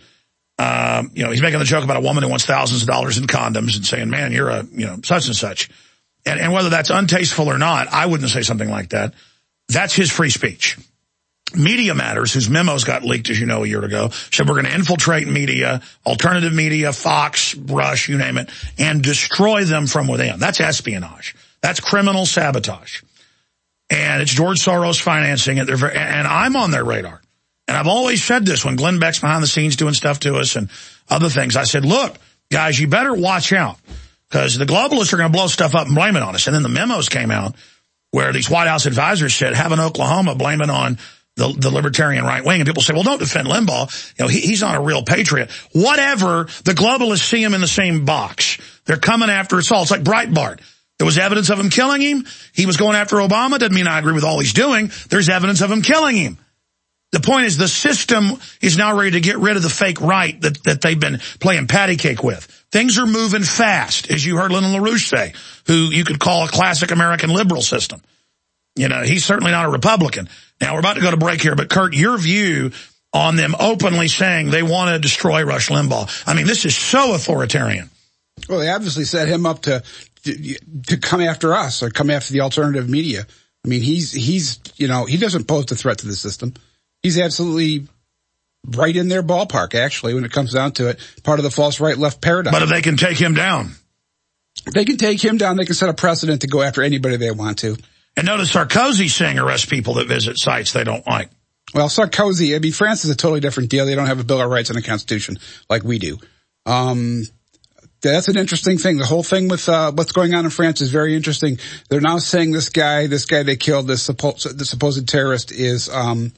Speaker 2: Um, you know, he's making the joke about a woman who wants thousands of dollars in condoms and saying, man, you're a, you know, such and such. And, and whether that's untasteful or not, I wouldn't say something like that. That's his free speech. Media Matters, whose memos got leaked, as you know, a year ago, said we're going to infiltrate media, alternative media, Fox, Rush, you name it, and destroy them from within. That's espionage. That's criminal sabotage. And it's George Soros financing it. They're very, and I'm on their radar. And I've always said this when Glenn Beck's behind the scenes doing stuff to us and other things. I said, look, guys, you better watch out because the globalists are going to blow stuff up and blame it on us. And then the memos came out where these White House advisors said, have an Oklahoma, blame it on The, the libertarian right wing, and people say, well, don't defend Limbaugh. You know, he, he's not a real patriot. Whatever, the globalists see him in the same box. They're coming after us all. It's like Breitbart. There was evidence of him killing him. He was going after Obama. Doesn't mean I agree with all he's doing. There's evidence of him killing him. The point is the system is now ready to get rid of the fake right that, that they've been playing patty cake with. Things are moving fast, as you heard Lyndon LaRouche say, who you could call a classic American liberal system. You know, he's certainly not a Republican. Now, we're about to go to break here, but Kurt, your view on them openly saying they want to destroy Rush Limbaugh. I mean, this is so authoritarian.
Speaker 11: Well, they obviously set him up to, to, to come after us or come after the alternative media. I mean, he's, he's, you know, he doesn't pose a threat to the system. He's absolutely right in their ballpark, actually, when it comes down to it. Part of the false right-left paradigm.
Speaker 2: But if they can take him down.
Speaker 11: If they can take him down, they can set a precedent to go after anybody they want to.
Speaker 2: And notice Sarkozy saying arrest people that visit sites they don't like.
Speaker 11: Well, Sarkozy, I mean, France is a totally different deal. They don't have a Bill of Rights and a Constitution like we do. Um, that's an interesting thing. The whole thing with uh, what's going on in France is very interesting. They're now saying this guy, this guy they killed, this supposed, the supposed terrorist is um,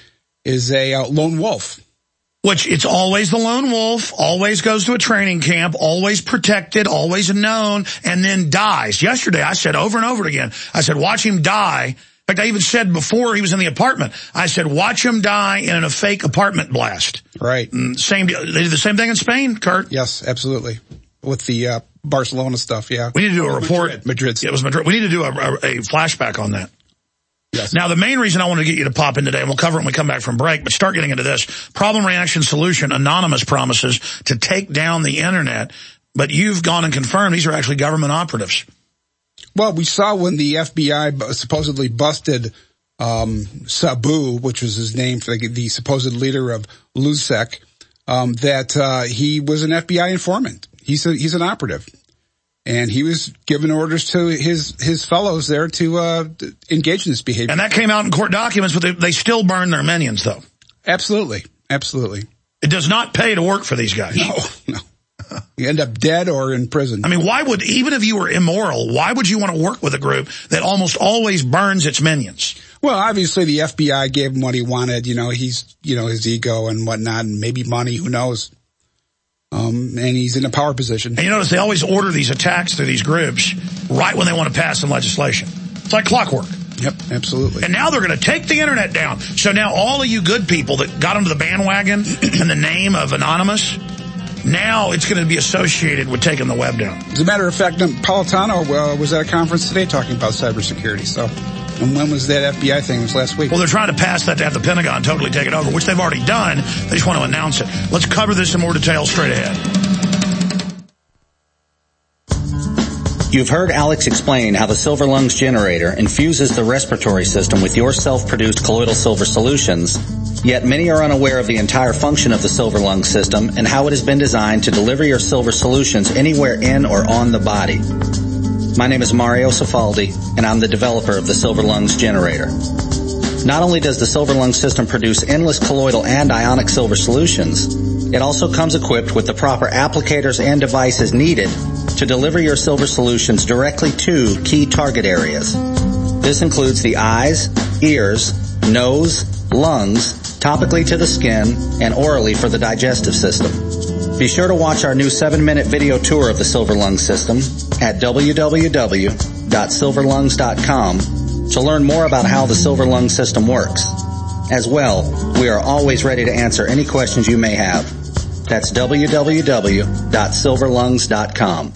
Speaker 11: is a uh, lone wolf.
Speaker 2: Which it's always the lone wolf, always goes to a training camp, always protected, always known, and then dies. Yesterday I said over and over again, I said, watch him die. In fact, I even said before he was in the apartment, I said, watch him die in a fake apartment blast.
Speaker 11: Right.
Speaker 2: And same, they did the same thing in Spain, Kurt.
Speaker 11: Yes, absolutely. with the uh, Barcelona stuff. Yeah,
Speaker 2: we need to do a report.
Speaker 11: Madrid. Madrid
Speaker 2: yeah, it was Madrid. We need to do a, a, a flashback on that.
Speaker 11: Yes.
Speaker 2: Now, the main reason I want to get you to pop in today, and we'll cover it when we come back from break, but start getting into this. Problem, reaction, solution. Anonymous promises to take down the internet, but you've gone and confirmed these are actually government operatives.
Speaker 11: Well, we saw when the F B I supposedly busted um Sabu, which was his name for the, the supposed leader of Lusek, um, that uh he was an F B I informant. He's a, he's an operative. And he was giving orders to his, his fellows there to, uh, engage in this behavior.
Speaker 2: And that came out in court documents, but they, they still burn their minions, though.
Speaker 11: Absolutely. Absolutely.
Speaker 2: It does not pay to work for these guys.
Speaker 11: No, no. You end up dead or in prison.
Speaker 2: I mean, why would, even if you were immoral, why would you want to work with a group that almost always burns its minions?
Speaker 11: Well, obviously the F B I gave him what he wanted. You know, he's, you know, his ego and whatnot, and maybe money, who knows. Um, and he's in a power position.
Speaker 2: And you notice they always order these attacks through these groups right when they want to pass some legislation. It's like clockwork.
Speaker 11: Yep, absolutely.
Speaker 2: And now they're going to take the internet down. So now all of you good people that got onto the bandwagon in the name of Anonymous, now it's going to be associated with taking the web down.
Speaker 11: As a matter of fact, Napolitano uh, was at a conference today talking about cybersecurity. So, and when was that F B I thing? It was last week.
Speaker 2: Well, they're trying to pass that to have the Pentagon totally take it over, which they've already done. They just want to announce it. Let's cover this in more detail straight ahead.
Speaker 10: You've heard Alex explain how the Silver Lungs generator infuses the respiratory system with your self-produced colloidal silver solutions, yet many are unaware of the entire function of the Silver Lungs system and how it has been designed to deliver your silver solutions anywhere in or on the body. My name is Mario Cifaldi, and I'm the developer of the Silver Lungs generator. Not only does the Silver Lungs system produce endless colloidal and ionic silver solutions, it also comes equipped with the proper applicators and devices needed to deliver your silver solutions directly to key target areas. This includes the eyes, ears, nose, lungs, topically to the skin, and orally for the digestive system. Be sure to watch our new seven-minute video tour of the Silver Lungs system at w w w dot silver lungs dot com to learn more about how the Silver Lungs system works. As well, we are always ready to answer any questions you may have. That's w w w dot silver lungs dot com.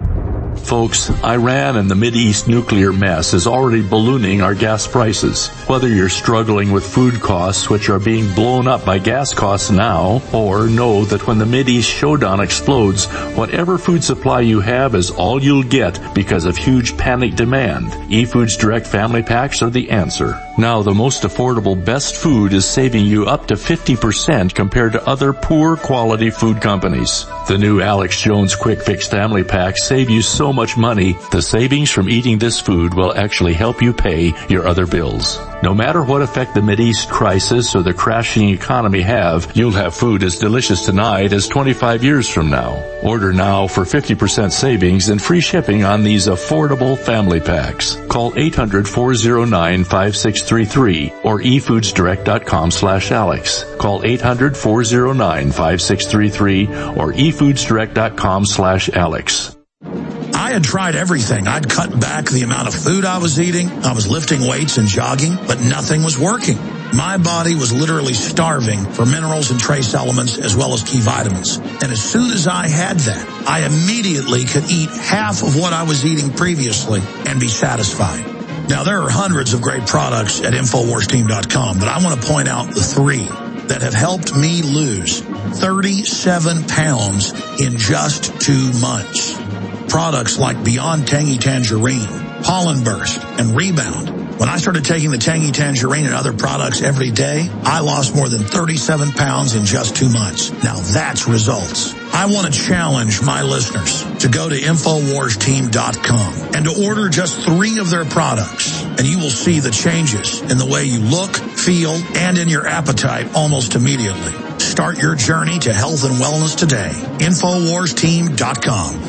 Speaker 3: Folks, Iran and the Mideast nuclear mess is already ballooning our gas prices. Whether you're struggling with food costs, which are being blown up by gas costs now, or know that when the Mideast showdown explodes, whatever food supply you have is all you'll get because of huge panic demand, eFoods Direct Family Packs are the answer. Now, the most affordable best food is saving you up to fifty percent compared to other poor quality food companies. The new Alex Jones Quick Fix Family Packs save you so much money, the savings from eating this food will actually help you pay your other bills. No matter what effect the Mideast crisis or the crashing economy have, you'll have food as delicious tonight as twenty-five years from now. Order now for fifty percent savings and free shipping on these affordable family packs. Call eight hundred, four oh nine, five six three three or e foods direct dot com slash Alex. Call eight hundred, four oh nine, five six three three or e foods direct dot com slash Alex.
Speaker 2: I had tried everything. I'd cut back the amount of food I was eating. I was lifting weights and jogging, but nothing was working. My body was literally starving for minerals and trace elements as well as key vitamins. And as soon as I had that, I immediately could eat half of what I was eating previously and be satisfied. Now, there are hundreds of great products at infowars team dot com, but I want to point out the three that have helped me lose thirty-seven pounds in just two months. Products like Beyond Tangy Tangerine, Pollen Burst, and Rebound. When I started taking the Tangy Tangerine and other products every day, I lost more than thirty-seven pounds in just two months. Now that's results. I want to challenge my listeners to go to infowars team dot com and to order just three of their products, and you will see the changes in the way you look, feel, and in your appetite almost immediately. Start your journey to health and wellness today. infowars team dot com.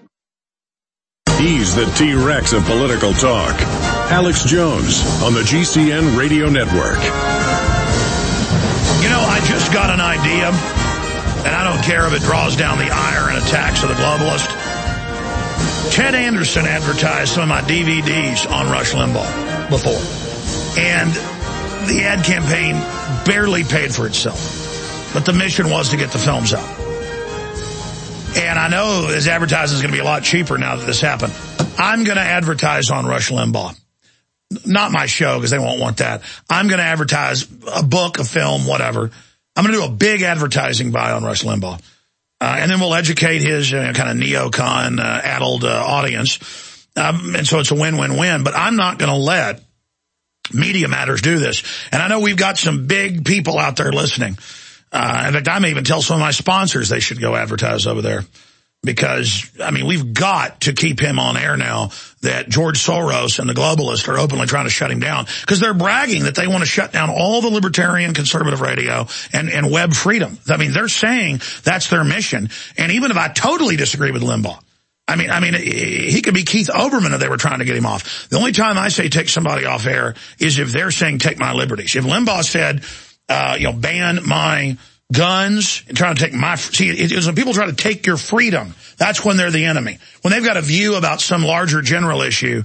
Speaker 4: He's the T-Rex of political talk. Alex Jones on the G C N Radio Network.
Speaker 2: You know, I just got an idea, and I don't care if it draws down the ire and attacks of the globalist. Ted Anderson advertised some of my D V Ds on Rush Limbaugh before, and the ad campaign barely paid for itself. But the mission was to get the films out. And I know his advertising is going to be a lot cheaper now that this happened. I'm going to advertise on Rush Limbaugh. Not my show, because they won't want that. I'm going to advertise a book, a film, whatever. I'm going to do a big advertising buy on Rush Limbaugh. Uh, and then we'll educate his uh, kind of neocon, uh, addled uh, audience. Um, and so it's a win-win-win. But I'm not going to let Media Matters do this. And I know we've got some big people out there listening. Uh, in fact, I may even tell some of my sponsors they should go advertise over there. Because, I mean, we've got to keep him on air now that George Soros and the globalists are openly trying to shut him down. Because they're bragging that they want to shut down all the libertarian conservative radio and, and web freedom. I mean, they're saying that's their mission. And even if I totally disagree with Limbaugh, I mean, I mean, he could be Keith Olbermann if they were trying to get him off. The only time I say take somebody off air is if they're saying take my liberties. If Limbaugh said, uh, you know, ban my guns and trying to take my, see, it is when people try to take your freedom, that's when they're the enemy. When they've got a view about some larger general issue,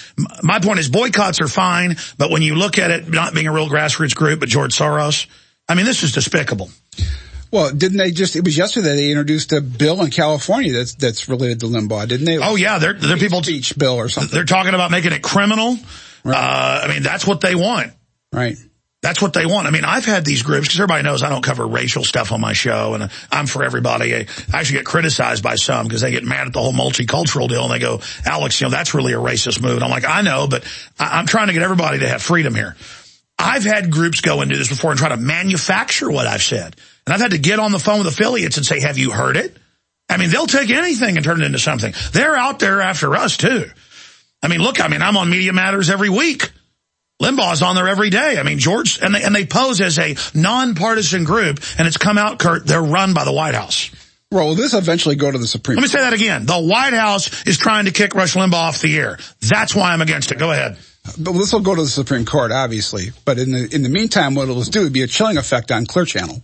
Speaker 2: my point is boycotts are fine, but when you look at it not being a real grassroots group, but George Soros, I mean, this is despicable.
Speaker 11: Well, didn't they just, it was yesterday they introduced a bill in California that's, that's related to Limbaugh, didn't they?
Speaker 2: Oh yeah, they're, they're people,
Speaker 11: speech bill or something.
Speaker 2: They're talking about making it criminal. Right. Uh, I mean, that's what they want.
Speaker 11: Right.
Speaker 2: That's what they want. I mean, I've had these groups, because everybody knows I don't cover racial stuff on my show, and I'm for everybody. I actually get criticized by some because they get mad at the whole multicultural deal, and they go, Alex, you know, that's really a racist move. And I'm like, I know, but I'm trying to get everybody to have freedom here. I've had groups go and do this before and try to manufacture what I've said. And I've had to get on the phone with affiliates and say, have you heard it? I mean, they'll take anything and turn it into something. They're out there after us, too. I mean, look, I mean, I'm on Media Matters every week. Limbaugh's on there every day. I mean, George, and they, and they pose as a nonpartisan group, and it's come out, Kurt, they're run by the White House.
Speaker 11: Well, will this eventually go to the Supreme Court?
Speaker 2: Let me say that again. The White House is trying to kick Rush Limbaugh off the air. That's why I'm against it. Go ahead.
Speaker 11: But this will go to the Supreme Court, obviously. But in the in the meantime, what it'll do would be a chilling effect on Clear Channel.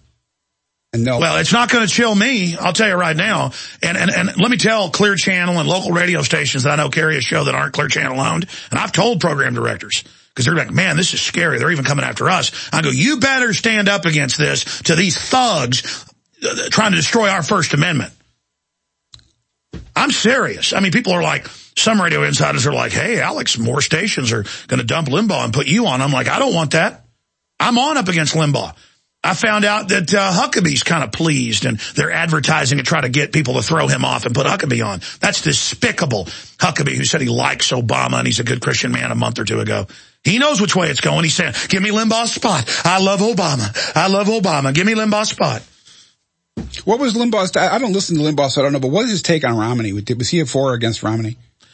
Speaker 11: And
Speaker 2: well, it's not going to chill me. I'll tell you right now. And, and, and let me tell Clear Channel and local radio stations that I know carry a show that aren't Clear Channel owned. And I've told program directors, because they're like, man, this is scary. They're even coming after us. I go, you better stand up against this to these thugs uh, trying to destroy our First Amendment. I'm serious. I mean, people are like, some radio insiders are like, hey, Alex, more stations are going to dump Limbaugh and put you on. I'm like, I don't want that. I'm on up against Limbaugh. I found out that uh, Huckabee's kind of pleased, and they're advertising to try to get people to throw him off and put Huckabee on. That's despicable. Huckabee, who said he likes Obama and he's a good Christian man a month or two ago. He knows which way it's going. He's saying, give me Limbaugh's spot. I love Obama. I love Obama. Give me Limbaugh's spot.
Speaker 11: What was Limbaugh's, I don't listen to Limbaugh, so I don't know, but what is his take on Romney? Was he for or against Romney?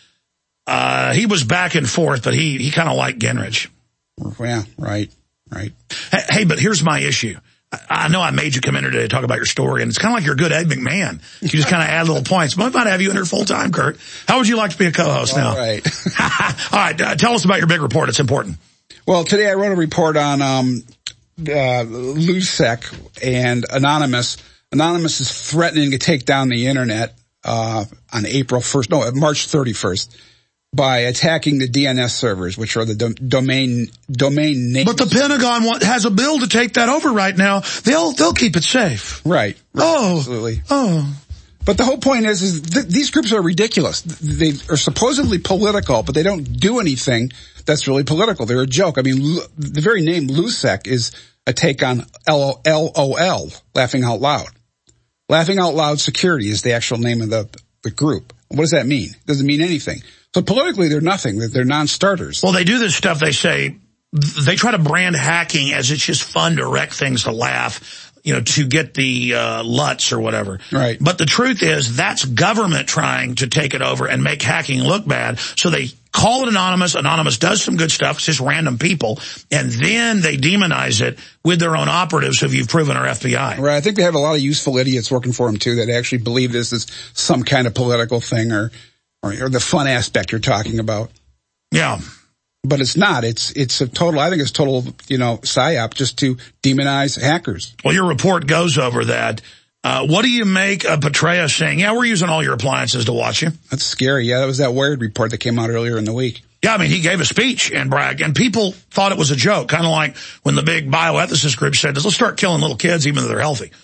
Speaker 2: Uh, he was back and forth, but he, he kind of liked Gingrich.
Speaker 11: Yeah, right, right.
Speaker 2: Hey, hey, but here's my issue. I, I know I made you come in here today to talk about your story, and it's kind of like you're a good Ed McMahon. You just kind of add little points. But I might have you in here full time, Kurt. How would you like to be a co-host
Speaker 11: All
Speaker 2: now?
Speaker 11: All right.
Speaker 2: All right, uh, tell us about your big report. It's important.
Speaker 11: Well, today I wrote a report on um uh Lusek and Anonymous. Anonymous is threatening to take down the internet uh on April first, no, March thirty-first, by attacking the D N S servers, which are the do- domain domain names.
Speaker 2: But the Pentagon want, has a bill to take that over right now. They'll they'll keep it safe.
Speaker 11: Right. right
Speaker 2: oh,
Speaker 11: absolutely.
Speaker 2: Oh.
Speaker 11: But the whole point is, is th- these groups are ridiculous. They are supposedly political, but they don't do anything that's really political. They're a joke. I mean, l- the very name Lusek is a take on L O L, laughing out loud. Laughing Out Loud Security is the actual name of the, the group. What does that mean? It doesn't mean anything. So politically, they're nothing. They're non-starters.
Speaker 2: Well, they do this stuff. They say, they try to brand hacking as it's just fun to wreck things to laugh, you know, to get the uh, Lutz or whatever.
Speaker 11: Right.
Speaker 2: But the truth is that's government trying to take it over and make hacking look bad. So they call it Anonymous. Anonymous does some good stuff. It's just random people. And then they demonize it with their own operatives who you've proven are F B I.
Speaker 11: Right. I think they have a lot of useful idiots working for them, too, that actually believe this is some kind of political thing or, or, or the fun aspect you're talking about.
Speaker 2: Yeah.
Speaker 11: But it's not. It's it's a total, I think it's total, you know, psyop just to demonize hackers.
Speaker 2: Well, your report goes over that. Uh, what do you make of Petraeus saying, yeah, we're using all your appliances to watch you?
Speaker 11: That's scary. Yeah, that was that Wired report that came out earlier in the week.
Speaker 2: Yeah, I mean, he gave a speech and bragged, and people thought it was a joke, kind of like when the big bioethicist group said, let's start killing little kids even though they're healthy.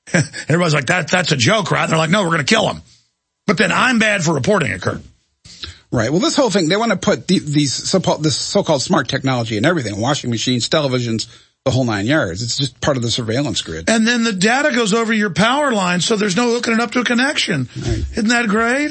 Speaker 2: Everybody's like, that, that's a joke, right? And they're like, no, we're going to kill him. But then I'm bad for reporting it, Kurt.
Speaker 11: Right. Well, this whole thing, they want to put the, these so this so-called smart technology in everything, washing machines, televisions, the whole nine yards. It's just part of the surveillance grid.
Speaker 2: And then the data goes over your power line, so there's no hooking it up to a connection. Right. Isn't that great?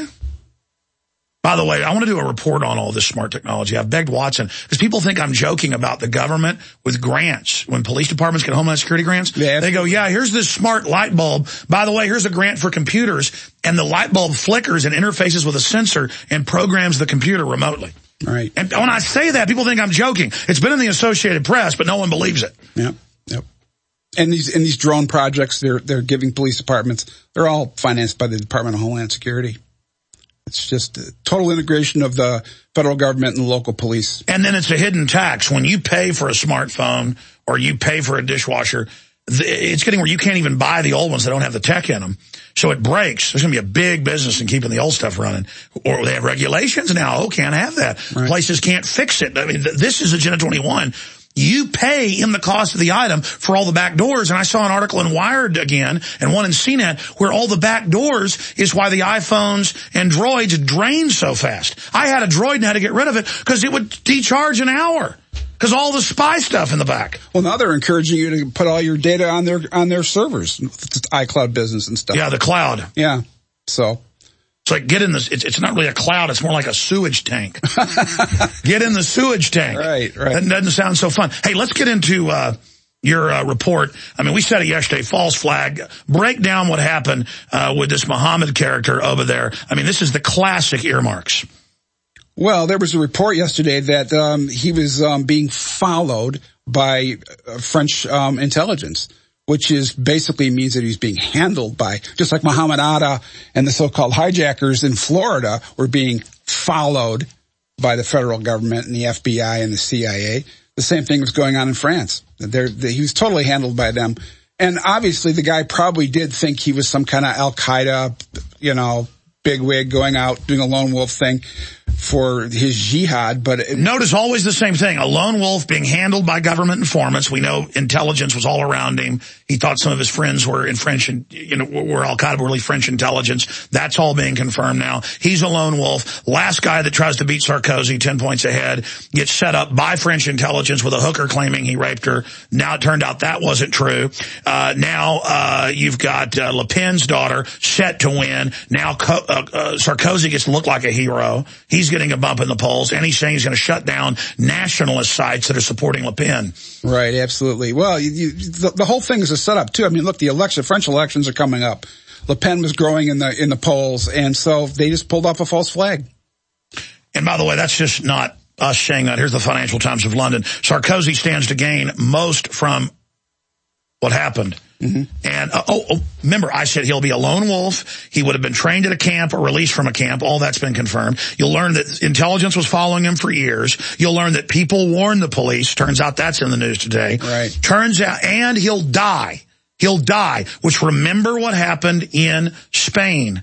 Speaker 2: By the way, I want to do a report on all this smart technology. I've begged Watson, because people think I'm joking about the government with grants. When police departments get Homeland Security grants, yeah, they go, yeah, here's this smart light bulb. By the way, here's a grant for computers. And the light bulb flickers and interfaces with a sensor and programs the computer remotely.
Speaker 11: Right.
Speaker 2: And when I say that, people think I'm joking. It's been in the Associated Press, but no one believes it.
Speaker 11: Yep. Yep. And these, and these drone projects they're, they're giving police departments, they're all financed by the Department of Homeland Security. It's just a total integration of the federal government and the local police.
Speaker 2: And then it's a hidden tax. When you pay for a smartphone or you pay for a dishwasher, it's getting where you can't even buy the old ones that don't have the tech in them. So it breaks. There's going to be a big business in keeping the old stuff running. Or they have regulations now. Oh, can't have that. Right. Places can't fix it. I mean, this is Agenda twenty-one. You pay in the cost of the item for all the back doors. And I saw an article in Wired again and one in C net where all the back doors is why the iPhones and Droids drain so fast. I had a Droid and had to get rid of it because it would decharge an hour because all the spy stuff in the back.
Speaker 11: Well, now they're encouraging you to put all your data on their on their servers, iCloud business and stuff.
Speaker 2: Yeah, the cloud.
Speaker 11: Yeah. So.
Speaker 2: It's like, get in this, it's, it's not really a cloud, it's more like a sewage tank. Get in the sewage tank.
Speaker 11: Right, right.
Speaker 2: That doesn't sound so fun. Hey, let's get into uh your uh, report. I mean, we said it yesterday, false flag. Break down what happened uh with this Muhammad character over there. I mean, this is the classic earmarks.
Speaker 11: Well, there was a report yesterday that um he was um being followed by uh, French um intelligence, which is basically means that he's being handled by, just like Muhammad Atta and the so-called hijackers in Florida were being followed by the federal government and the F B I and the C I A. The same thing was going on in France. They're, they, he was totally handled by them. And obviously the guy probably did think he was some kind of Al-Qaeda, you know, bigwig going out doing a lone wolf thing for his jihad, but it,
Speaker 2: notice always the same thing. A lone wolf being handled by government informants. We know intelligence was all around him. He thought some of his friends were in French, you know, were Al-Qaeda, really French intelligence. That's all being confirmed now. He's a lone wolf. Last guy that tries to beat Sarkozy, ten points ahead, gets set up by French intelligence with a hooker claiming he raped her. Now it turned out that wasn't true. Uh, now, uh, you've got uh, Le Pen's daughter set to win. Now, uh, uh, Sarkozy gets to look like a hero. He's getting a bump in the polls, and he's saying he's going to shut down nationalist sites that are supporting Le Pen.
Speaker 11: Right, absolutely. Well, you, you, the, the whole thing is a setup, too. I mean, look, the election, French elections are coming up. Le Pen was growing in the in the polls, and so they just pulled off a false flag.
Speaker 2: And by the way, that's just not us saying that. Here's the Financial Times of London. Sarkozy stands to gain most from what happened. Mm-hmm. And, uh, oh, oh, remember, I said he'll be a lone wolf. He would have been trained at a camp or released from a camp. All that's been confirmed. You'll learn that intelligence was following him for years. You'll learn that people warned the police. Turns out that's in the news today.
Speaker 11: Right.
Speaker 2: Turns out, and he'll die. He'll die, which remember what happened in Spain.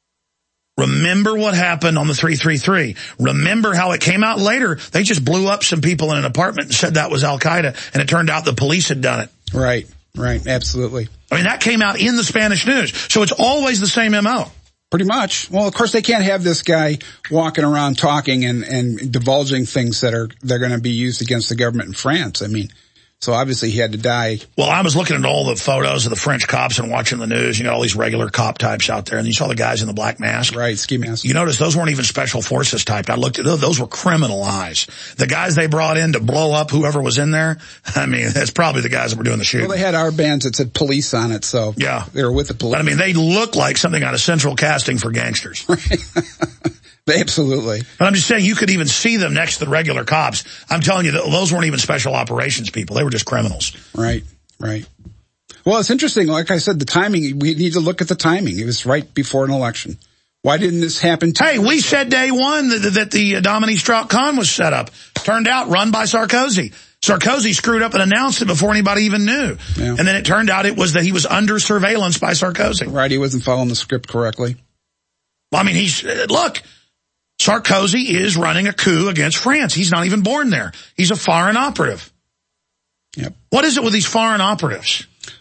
Speaker 2: Remember what happened on the three three three. Remember how it came out later. They just blew up some people in an apartment and said that was Al-Qaeda, and it turned out the police had done it.
Speaker 11: Right. Right, absolutely.
Speaker 2: I mean, that came out in the Spanish news. So it's always the same M O.
Speaker 11: Pretty much. Well, of course, they can't have this guy walking around talking and, and divulging things that are they're going to be used against the government in France. I mean, so obviously he had to die.
Speaker 2: Well, I was looking at all the photos of the French cops and watching the news. You got all these regular cop types out there, and you saw the guys in the black mask.
Speaker 11: Right, ski mask.
Speaker 2: You notice those weren't even special forces typed. I looked at those; those were criminal eyes. The guys they brought in to blow up whoever was in there. I mean, that's probably the guys that were doing the shooting.
Speaker 11: Well, they had our bands that said police on it, so
Speaker 2: yeah,
Speaker 11: they were with the police.
Speaker 2: But I mean, they look like something out of Central Casting for gangsters.
Speaker 11: Right. Absolutely.
Speaker 2: But I'm just saying, you could even see them next to the regular cops. I'm telling you, those weren't even special operations people. They were just criminals.
Speaker 11: Right, right. Well, it's interesting. Like I said, the timing, we need to look at the timing. It was right before an election. Why didn't this happen?
Speaker 2: Hey, we said day one that, that the uh, Dominique Strauss-Kahn was set up. Turned out run by Sarkozy. Sarkozy screwed up and announced it before anybody even knew. Yeah. And then it turned out it was that he was under surveillance by Sarkozy.
Speaker 11: Right, he wasn't following the script correctly.
Speaker 2: Well, I mean, he's, uh, look... Sarkozy is running a coup against France. He's not even born there. He's a foreign operative.
Speaker 11: Yep.
Speaker 2: What is it with these foreign operatives?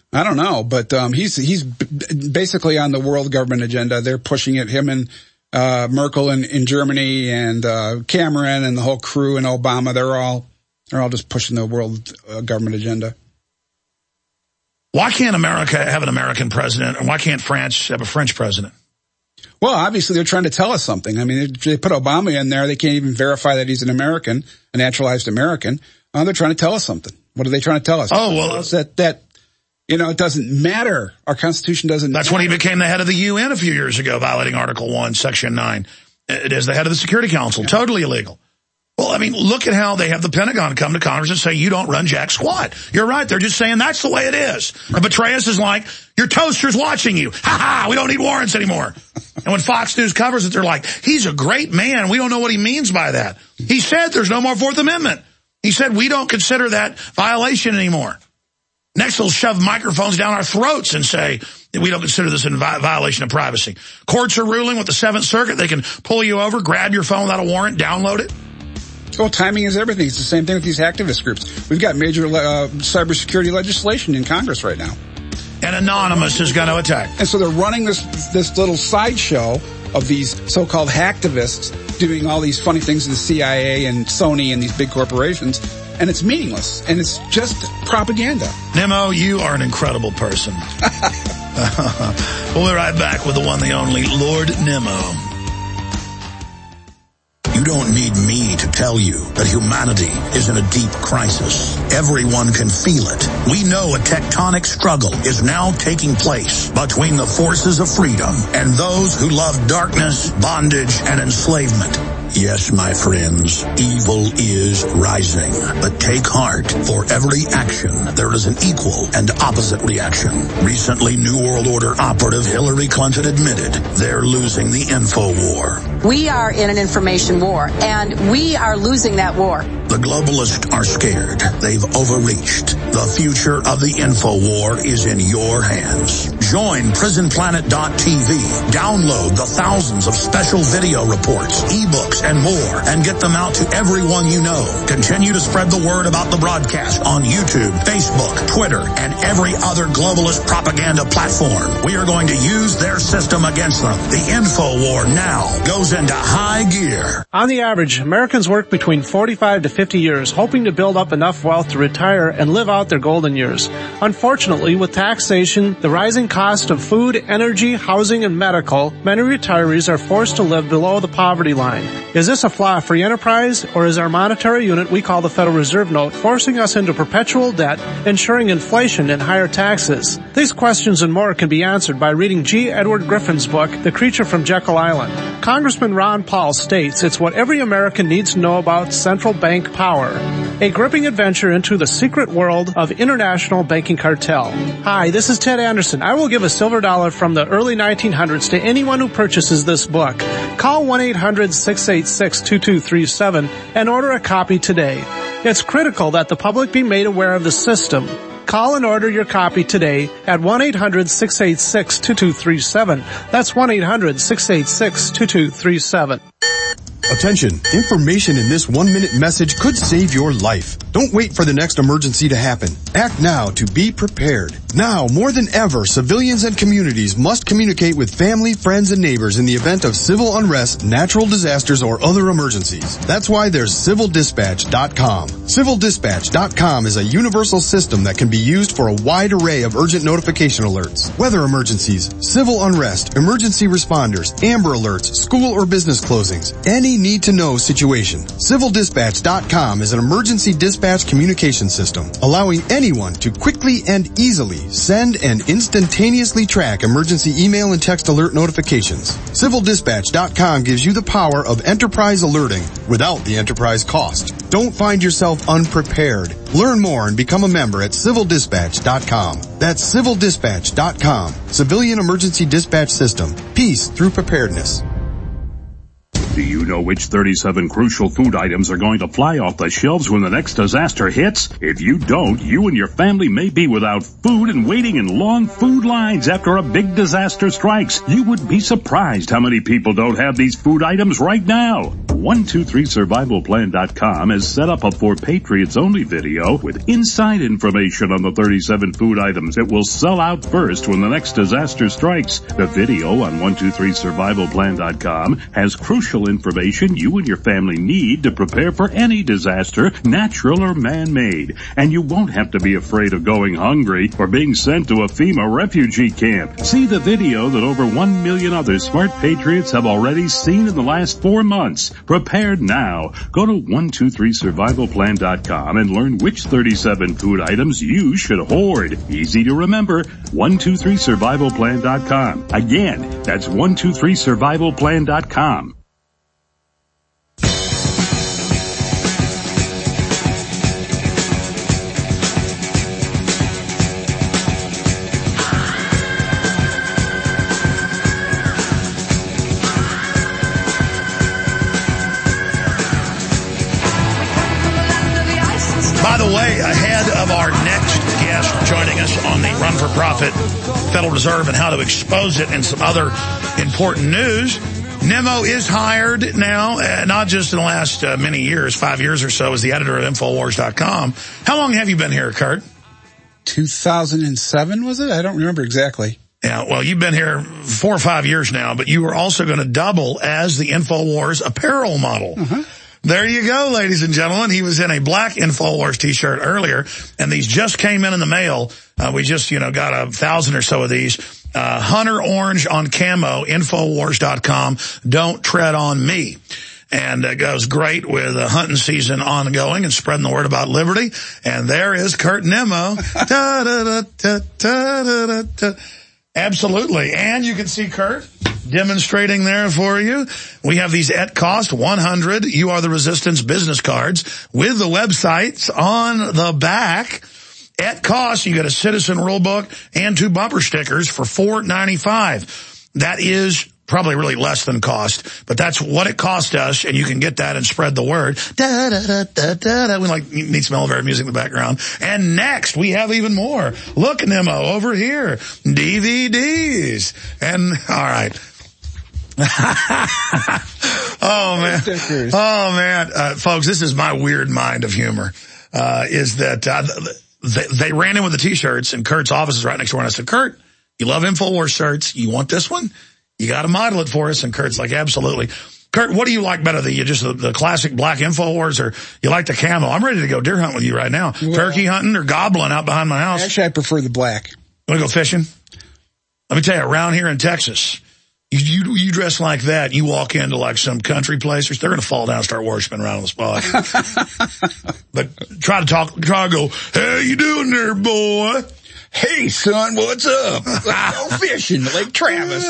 Speaker 11: I don't know, but um, he's he's b- basically on the world government agenda. They're pushing it. Him and uh, Merkel in, in Germany, and uh, Cameron and the whole crew, and Obama. They're all they're all just pushing the world uh, government agenda.
Speaker 2: Why can't America have an American president, and why can't France have a French president?
Speaker 11: Well, obviously they're trying to tell us something. I mean, they put Obama in there. They can't even verify that he's an American, a naturalized American. Uh, they're trying to tell us something. What are they trying to tell us?
Speaker 2: Oh, well,
Speaker 11: that that. You know, it doesn't matter. Our Constitution doesn't
Speaker 2: That's
Speaker 11: matter.
Speaker 2: when he became the head of the U N a few years ago, violating Article one, Section nine. It is the head of the Security Council. Yeah. Totally illegal. Well, I mean, look at how they have the Pentagon come to Congress and say, you don't run jack squat. You're right. They're just saying that's the way it is. And Petraeus is like, your toaster's watching you. Ha ha, we don't need warrants anymore. And when Fox News covers it, they're like, he's a great man. We don't know what he means by that. He said there's no more Fourth Amendment. He said we don't consider that violation anymore. Next, they'll shove microphones down our throats and say that we don't consider this a violation of privacy. Courts are ruling with the Seventh Circuit. They can pull you over, grab your phone without a warrant, download it.
Speaker 11: Well, timing is everything. It's the same thing with these activist groups. We've got major uh, cybersecurity legislation in Congress right now.
Speaker 2: And Anonymous is going to attack.
Speaker 11: And so they're running this this little sideshow of these so-called hacktivists doing all these funny things to the C I A and Sony and these big corporations. And it's meaningless, and it's just propaganda.
Speaker 2: Nemo, you are an incredible person. We'll be right back with the one, the only, Lord Nemo.
Speaker 12: You don't need me to tell you that humanity is in a deep crisis. Everyone can feel it. We know a tectonic struggle is now taking place between the forces of freedom and those who love darkness, bondage, and enslavement. Yes, my friends, evil is rising. But take heart. For every action, there is an equal and opposite reaction. Recently, New World Order operative Hillary Clinton admitted they're losing the info war.
Speaker 13: We are in an information war, and we are losing that war.
Speaker 12: The globalists are scared. They've overreached. The future of the info war is in your hands. Join prison planet dot t v. Download the thousands of special video reports, ebooks, and more, and get them out to everyone you know. Continue to spread the word about the broadcast on YouTube, Facebook, Twitter, and every other globalist propaganda platform. We are going to use their system against them. The info war now goes into high gear.
Speaker 8: On the average, Americans work between forty-five to fifty years, hoping to build up enough wealth to retire and live out their golden years. Unfortunately, with taxation, the rising cost of food, energy, housing, and medical, many retirees are forced to live below the poverty line. Is this a flaw free enterprise, or is our monetary unit we call the Federal Reserve Note forcing us into perpetual debt, ensuring inflation and higher taxes? These questions and more can be answered by reading G. Edward Griffin's book, The Creature from Jekyll Island. Congressman Ron Paul states it's what every American needs to know about central bank power. A gripping adventure into the secret world of international banking cartel. Hi, this is Ted Anderson. I will give a silver dollar from the early nineteen hundreds to anyone who purchases this book. Call one eight hundred six eight six two two three seven and order a copy today. It's critical that the public be made aware of the system. Call and order your copy today at one eight hundred six eight six two two three seven. That's one eight hundred six eight six two two three seven.
Speaker 23: Attention, information in this one-minute message could save your life. Don't wait for the next emergency to happen. Act now to be prepared. Now, more than ever, civilians and communities must communicate with family, friends, and neighbors in the event of civil unrest, natural disasters, or other emergencies. That's why there's civil dispatch dot com. civil dispatch dot com is a universal system that can be used for a wide array of urgent notification alerts. Weather emergencies, civil unrest, emergency responders, Amber Alerts, school or business closings, any need-to-know situation. civil dispatch dot com is an emergency dispatch communication system, allowing anyone to quickly and easily send and instantaneously track emergency email and text alert notifications. civil dispatch dot com gives you the power of enterprise alerting without the enterprise cost. Don't find yourself unprepared. Learn more and become a member at civil dispatch dot com. That's civil dispatch dot com. Civilian Emergency Dispatch System. Peace through preparedness.
Speaker 24: Do you know which thirty-seven crucial food items are going to fly off the shelves when the next disaster hits? If you don't, you and your family may be without food and waiting in long food lines after a big disaster strikes. You would be surprised how many people don't have these food items right now. one two three survival plan dot com has set up a For Patriots Only video with inside information on the thirty-seven food items that will sell out first when the next disaster strikes. The video on one two three survival plan dot com has crucial information you and your family need to prepare for any disaster, natural or man-made. And you won't have to be afraid of going hungry or being sent to a FEMA refugee camp. See the video that over one million other smart patriots have already seen in the last four months. Prepared now. Go to one two three survival plan dot com and learn which thirty-seven food items you should hoard. Easy to remember, one two three survival plan dot com. Again, that's one two three survival plan dot com.
Speaker 2: Joining us on the Run for Profit Federal Reserve and how to expose it and some other important news. Nemo is hired now, uh, not just in the last uh, many years, five years or so, as the editor of Infowars dot com. How long have you been here, Kurt?
Speaker 11: two thousand seven, was it? I don't remember exactly.
Speaker 2: Yeah, well, you've been here four or five years now, but you were also going to double as the Infowars apparel model. Uh-huh. There you go, ladies and gentlemen. He was in a black Infowars t-shirt earlier, and these just came in in the mail. Uh, we just, you know, got a thousand or so of these. Uh, Hunter Orange on camo, Infowars dot com. Don't tread on me. And it goes great with uh, hunting season ongoing and spreading the word about liberty. And there is Kurt Nemo. da, da, da, da, da, da, da. Absolutely. And you can see Kurt demonstrating there for you. We have these at cost one hundred You Are the Resistance business cards with the websites on the back. At cost, you get a Citizen Rulebook and two bumper stickers for four ninety-five. That is probably really less than cost, but that's what it cost us, and you can get that and spread the word. Da, da, da, da, da, da. We like need some elevator music in the background. And next, we have even more. Look, Nemo, over here. D V Ds. And, all right. oh, man. Oh, man. Uh, folks, this is my weird mind of humor, uh, is that uh, they, they ran in with the T-shirts, and Kurt's office is right next door, and I said, Kurt, you love Infowars shirts. You want this one? You got to model it for us. And Kurt's like, absolutely. Kurt, what do you like better, the just the, the classic black Infowars, or you like the camo? I'm ready to go deer hunt with you right now. Well, turkey hunting or gobbling out behind my house.
Speaker 11: Actually, I prefer the black.
Speaker 2: Want to go fishing? Let me tell you, around here in Texas, you, you, you dress like that, you walk into like some country place, they're going to fall down and start worshiping around on the spot. But try to talk, try to go, how you doing there, boy?
Speaker 11: Hey, son, what's up? Let's go fishing, Lake Travis.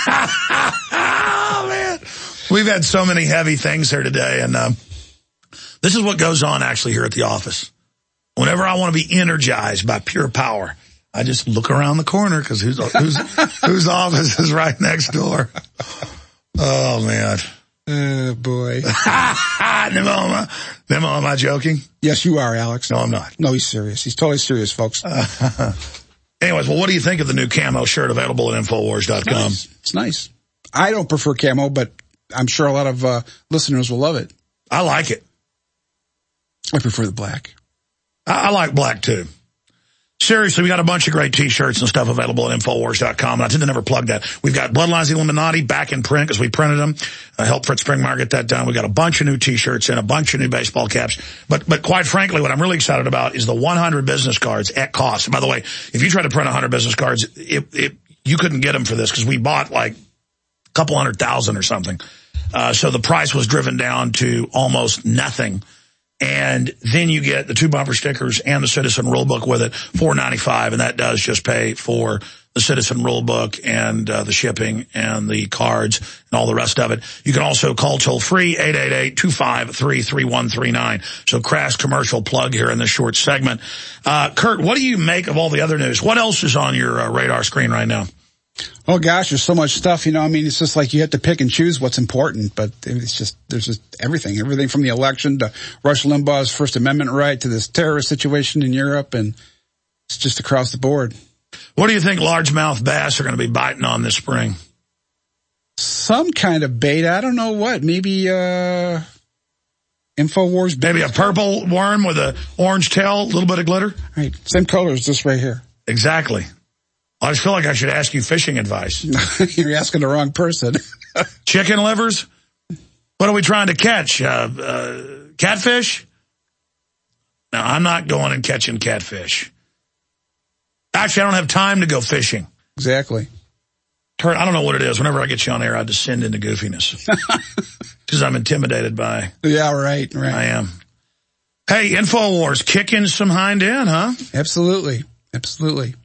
Speaker 2: Oh, man. We've had so many heavy things here today, and um, this is what goes on actually here at the office. Whenever I want to be energized by pure power, I just look around the corner because whose whose whose office is right next door. Oh, man.
Speaker 11: Oh, boy.
Speaker 2: Nemo, am I, Nemo, am I joking?
Speaker 11: Yes, you are, Alex.
Speaker 2: No, I'm not.
Speaker 11: No, he's serious. He's totally serious, folks.
Speaker 2: Uh, anyways, well, what do you think of the new camo shirt available at Infowars dot com?
Speaker 11: Nice. It's nice. I don't prefer camo, but I'm sure a lot of uh, listeners will love it.
Speaker 2: I like it.
Speaker 11: I prefer the black.
Speaker 2: I, I like black, too. Seriously, we got a bunch of great T-shirts and stuff available at Infowars dot com. And I tend to never plug that. We've got Bloodlines Illuminati back in print because we printed them. I helped Fritz Springmeyer get that done. We got a bunch of new T-shirts and a bunch of new baseball caps. But but quite frankly, what I'm really excited about is the one hundred business cards at cost. And by the way, if you try to print one hundred business cards, it, it, you couldn't get them for this because we bought like a couple hundred thousand or something. Uh, so the price was driven down to almost nothing. And then you get the two bumper stickers and the Citizen Rulebook with it, four ninety-five, and that does just pay for the Citizen Rulebook and uh, the shipping and the cards and all the rest of it. You can also call toll-free, eight eight eight, two five three, three one three nine. So crass commercial plug here in this short segment. Uh, Kurt, what do you make of all the other news? What else is on your uh, radar screen right now?
Speaker 11: Oh, gosh, there's so much stuff, you know. I mean, it's just like you have to pick and choose what's important, but it's just, there's just everything, everything from the election to Rush Limbaugh's First Amendment right to this terrorist situation in Europe, and it's just across the board.
Speaker 2: What do you think largemouth bass are going to be biting on this spring?
Speaker 11: Some kind of beta. I don't know what. Maybe, uh, InfoWars.
Speaker 2: Maybe a purple worm with a orange tail, a little bit of glitter.
Speaker 11: Right. Same color as this right here.
Speaker 2: Exactly. I just feel like I should ask you fishing advice.
Speaker 11: You're asking the wrong person.
Speaker 2: Chicken livers? What are we trying to catch? Uh, uh, catfish? No, I'm not going and catching catfish. Actually, I don't have time to go fishing.
Speaker 11: Exactly.
Speaker 2: Kurt, I don't know what it is. Whenever I get you on air, I descend into goofiness. Because I'm intimidated by...
Speaker 11: Yeah, right, right.
Speaker 2: I am. Hey, InfoWars, kicking some hind end, huh?
Speaker 11: Absolutely. Absolutely.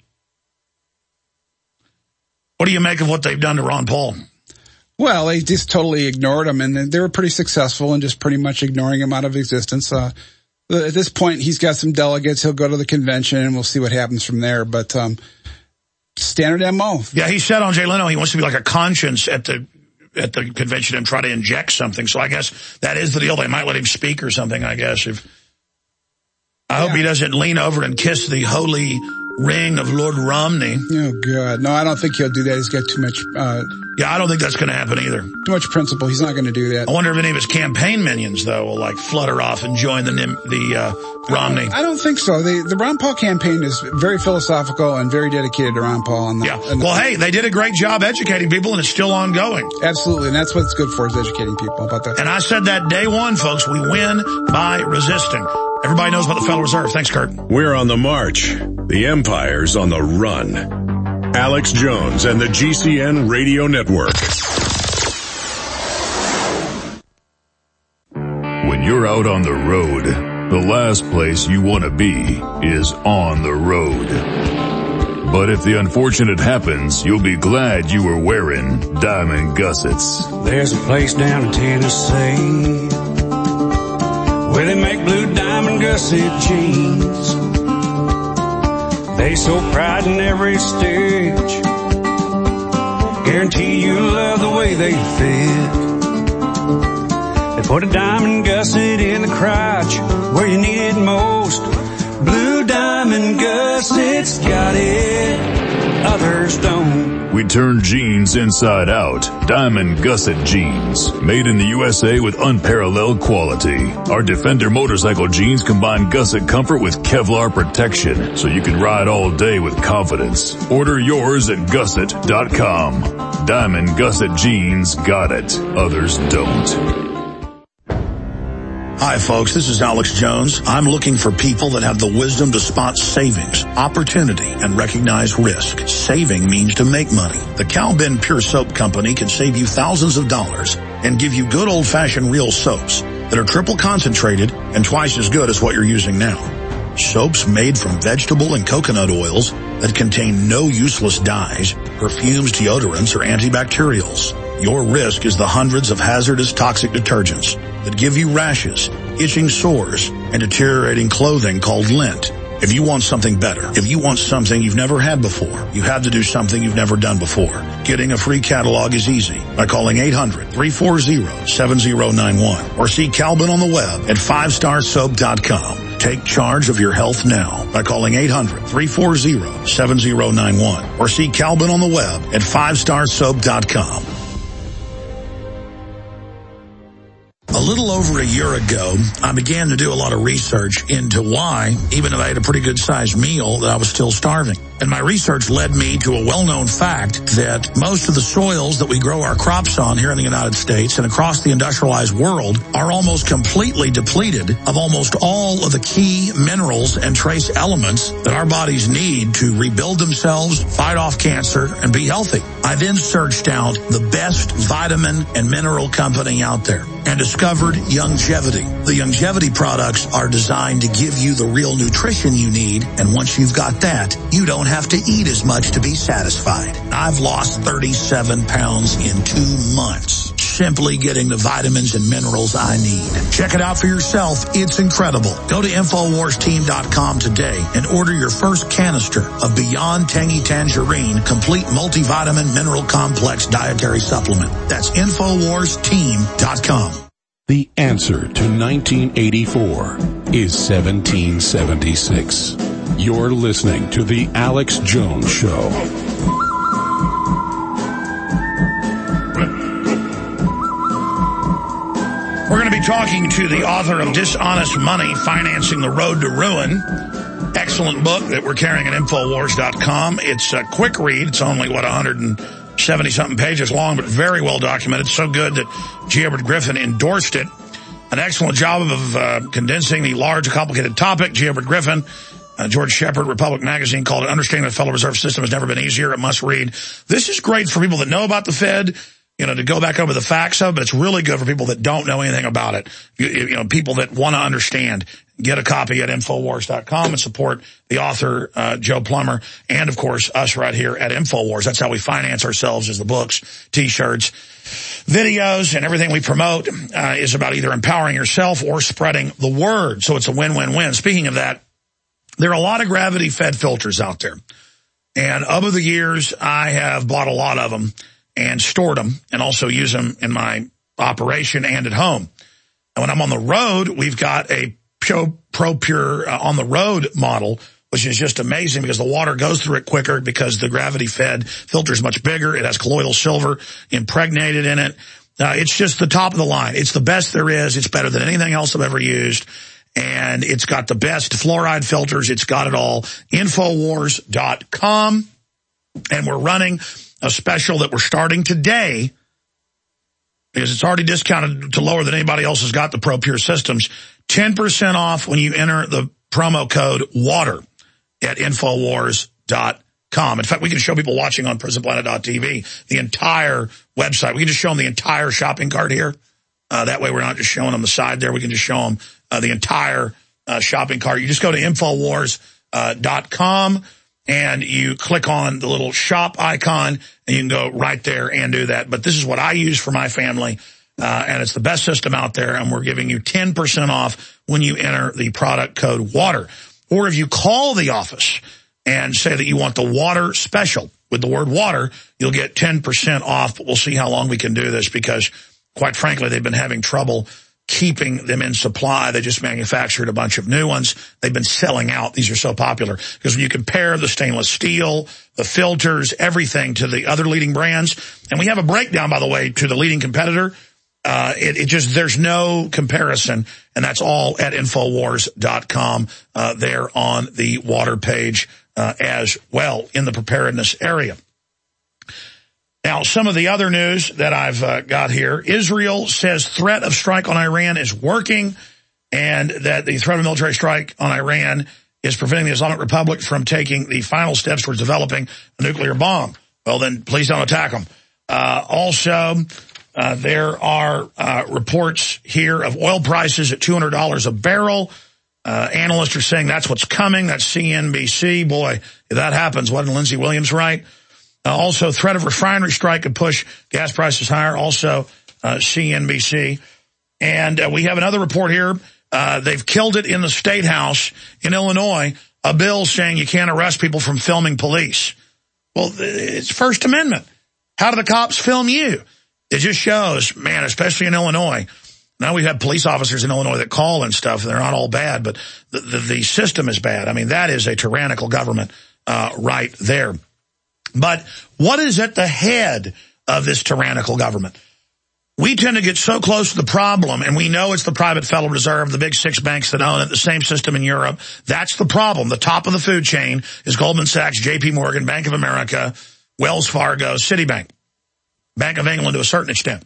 Speaker 2: What do you make of what they've done to Ron Paul?
Speaker 11: Well, they just totally ignored him, and they were pretty successful in just pretty much ignoring him out of existence. Uh, at this point, he's got some delegates. He'll go to the convention, and we'll see what happens from there. But um, standard M O.
Speaker 2: Yeah, he said on Jay Leno he wants to be like a conscience at the at the convention and try to inject something. So I guess that is the deal. They might let him speak or something, I guess. If I hope yeah. he doesn't lean over and kiss the holy ring of Lord Romney.
Speaker 11: Oh, God. No, I don't think he'll do that. He's got too much... Uh,
Speaker 2: yeah, I don't think that's going to happen either.
Speaker 11: Too much principle. He's not going to do that.
Speaker 2: I wonder if any of his campaign minions, though, will, like, flutter off and join the the uh, Romney.
Speaker 11: I don't think so. The, the Ron Paul campaign is very philosophical and very dedicated to Ron Paul. And the,
Speaker 2: yeah.
Speaker 11: And
Speaker 2: well,
Speaker 11: the,
Speaker 2: hey, they did a great job educating people, and it's still ongoing.
Speaker 11: Absolutely, and that's what it's good for, is educating people about that.
Speaker 2: And I said that day one, folks. We win by resisting. Everybody knows about the Federal Reserve. Thanks, Kurt.
Speaker 4: We're on the march. The empire's on the run. Alex Jones and the G C N Radio Network.
Speaker 14: When you're out on the road, the last place you want to be is on the road. But if the unfortunate happens, you'll be glad you were wearing diamond gussets.
Speaker 15: There's a place down in Tennessee where they make blue diamond gusset jeans. They so pride in every stitch, guarantee you love the way they fit. They put a diamond gusset in the crotch where you need it most. Blue diamond gussets got it, others don't.
Speaker 14: We turn jeans inside out. Diamond gusset jeans. Made in the U S A with unparalleled quality. Our Defender motorcycle jeans combine gusset comfort with Kevlar protection, so you can ride all day with confidence. Order yours at gusset dot com. Diamond gusset jeans got it. Others don't.
Speaker 12: Hi, folks. This is Alex Jones. I'm looking for people that have the wisdom to spot savings, opportunity, and recognize risk. Saving means to make money. The Cal Ben Pure Soap Company can save you thousands of dollars and give you good old-fashioned real soaps that are triple concentrated and twice as good as what you're using now. Soaps made from vegetable and coconut oils that contain no useless dyes, perfumes, deodorants, or antibacterials. Your risk is the hundreds of hazardous toxic detergents that give you rashes, itching sores, and deteriorating clothing called lint. If you want something better, if you want something you've never had before, you have to do something you've never done before. Getting a free catalog is easy by calling eight hundred, three four zero, seven zero nine one or see Calvin on the web at five star soap dot com. Take charge of your health now by calling eight hundred, three four zero, seven zero nine one or see Calvin on the web at five star soap dot com. A little over a year ago, I began to do a lot of research into why, even if I ate a pretty good-sized meal, that I was still starving. And my research led me to a well-known fact that most of the soils that we grow our crops on here in the United States and across the industrialized world are almost completely depleted of almost all of the key minerals and trace elements that our bodies need to rebuild themselves, fight off cancer, and be healthy. I then searched out the best vitamin and mineral company out there and discovered Youngevity. The Youngevity products are designed to give you the real nutrition you need, and once you've got that, you don't have to eat as much to be satisfied. I've lost thirty-seven pounds in two months, simply getting the vitamins and minerals I need. Check it out for yourself. It's incredible. Go to infowars team dot com today and order your first canister of Beyond Tangy Tangerine Complete Multivitamin Mineral Complex Dietary Supplement. That's infowars team dot com.
Speaker 17: The answer to nineteen eighty-four is seventeen seventy-six. You're listening to The Alex Jones Show.
Speaker 2: We're going to be talking to the author of Dishonest Money, Financing the Road to Ruin. Excellent book that we're carrying at Infowars dot com. It's a quick read. It's only, what, one hundred seventy-something pages long, but very well documented. So good that G. Edward Griffin endorsed it. An excellent job of uh, condensing the large, complicated topic. G. Edward Griffin, uh, George Shepard, Republic Magazine, called it Understanding the Federal Reserve System Has Never Been Easier. A must read. This is great for people that know about the Fed, you know, to go back over the facts of, but it's really good for people that don't know anything about it. You, you know, people that want to understand. Get a copy at Infowars dot com and support the author, uh, Joe Plummer, and, of course, us right here at Infowars. That's how we finance ourselves, is the books, T-shirts, videos, and everything we promote uh, is about either empowering yourself or spreading the word. So it's a win-win-win. Speaking of that, there are a lot of gravity-fed filters out there. And over the years, I have bought a lot of them and stored them and also use them in my operation and at home. And when I'm on the road, we've got a Pro Pure uh, on the road model, which is just amazing because the water goes through it quicker because the gravity-fed filter is much bigger. It has colloidal silver impregnated in it. Uh, it's just the top of the line. It's the best there is. It's better than anything else I've ever used. And it's got the best fluoride filters. It's got it all. Infowars dot com. And we're running a special that we're starting today because it's already discounted to lower than anybody else has got the Pro Pure systems. ten percent off when you enter the promo code WATER at Infowars dot com. In fact, we can show people watching on Prison Planet dot T V the entire website. We can just show them the entire shopping cart here. Uh, that way we're not just showing them the side there. We can just show them uh, the entire uh, shopping cart. You just go to Infowars dot com and you click on the little shop icon and you can go right there and do that. But this is what I use for my family. Uh, and it's the best system out there, and we're giving you ten percent off when you enter the product code WATER. Or if you call the office and say that you want the water special with the word water, you'll get ten percent off, but we'll see how long we can do this because, quite frankly, they've been having trouble keeping them in supply. They just manufactured a bunch of new ones. They've been selling out. These are so popular because when you compare the stainless steel, the filters, everything to the other leading brands, and we have a breakdown, by the way, to the leading competitor, Uh, it, it just, there's no comparison, and that's all at Infowars dot com, uh, there on the water page, uh, as well in the preparedness area. Now, some of the other news that I've uh, got here, Israel says threat of strike on Iran is working, and that the threat of military strike on Iran is preventing the Islamic Republic from taking the final steps towards developing a nuclear bomb. Well, then please don't attack them. Uh, also, Uh, there are uh, reports here of oil prices at two hundred dollars a barrel. Uh, analysts are saying that's what's coming. That's C N B C. Boy, if that happens, wasn't Lindsey Williams right? Uh, also, threat of refinery strike could push gas prices higher. Also, uh, C N B C. And uh, we have another report here. Uh, they've killed it in the State House in Illinois, a bill saying you can't arrest people from filming police. Well, it's First Amendment. How do the cops film you? It just shows, man, especially in Illinois. Now we've had police officers in Illinois that call and stuff, and they're not all bad, but the, the, the system is bad. I mean, that is a tyrannical government uh, right there. But what is at the head of this tyrannical government? We tend to get so close to the problem, and we know it's the private Federal Reserve, the big six banks that own it, the same system in Europe. That's the problem. The top of the food chain is Goldman Sachs, J P Morgan, Bank of America, Wells Fargo, Citibank. Bank of England to a certain extent.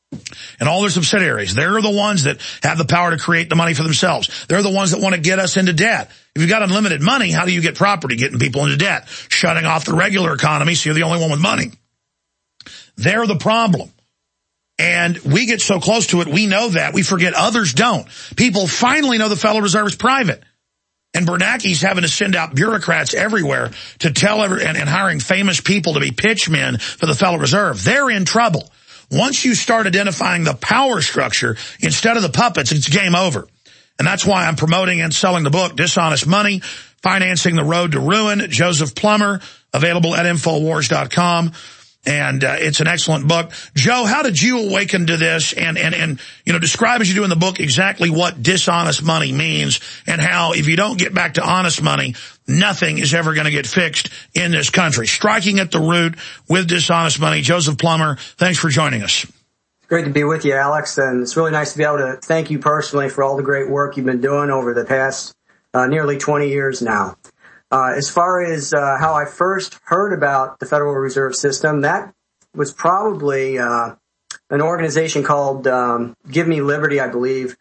Speaker 2: And all their subsidiaries. They're the ones that have the power to create the money for themselves. They're the ones that want to get us into debt. If you've got unlimited money, how do you get property? Getting people into debt. Shutting off the regular economy so you're the only one with money. They're the problem. And we get so close to it, we know that. We forget others don't. People finally know the Federal Reserve is private. And Bernanke's having to send out bureaucrats everywhere to tell every, and, and hiring famous people to be pitchmen for the Federal Reserve. They're in trouble. Once you start identifying the power structure instead of the puppets, it's game over. And that's why I'm promoting and selling the book, Dishonest Money, Financing the Road to Ruin, Joseph Plummer, available at Infowars dot com. And uh, it's an excellent book. Joe, how did you awaken to this and, and, and, you know, describe as you do in the book exactly what dishonest money means and how if you don't get back to honest money, nothing is ever going to get fixed in this country. Striking at the root with dishonest money. Joseph Plummer, thanks for joining us.
Speaker 19: Great to be with you, Alex, and it's really nice to be able to thank you personally for all the great work you've been doing over the past uh, nearly twenty years now. Uh, as far as uh, how I first heard about the Federal Reserve System, that was probably uh, an organization called um, Give Me Liberty, I believe.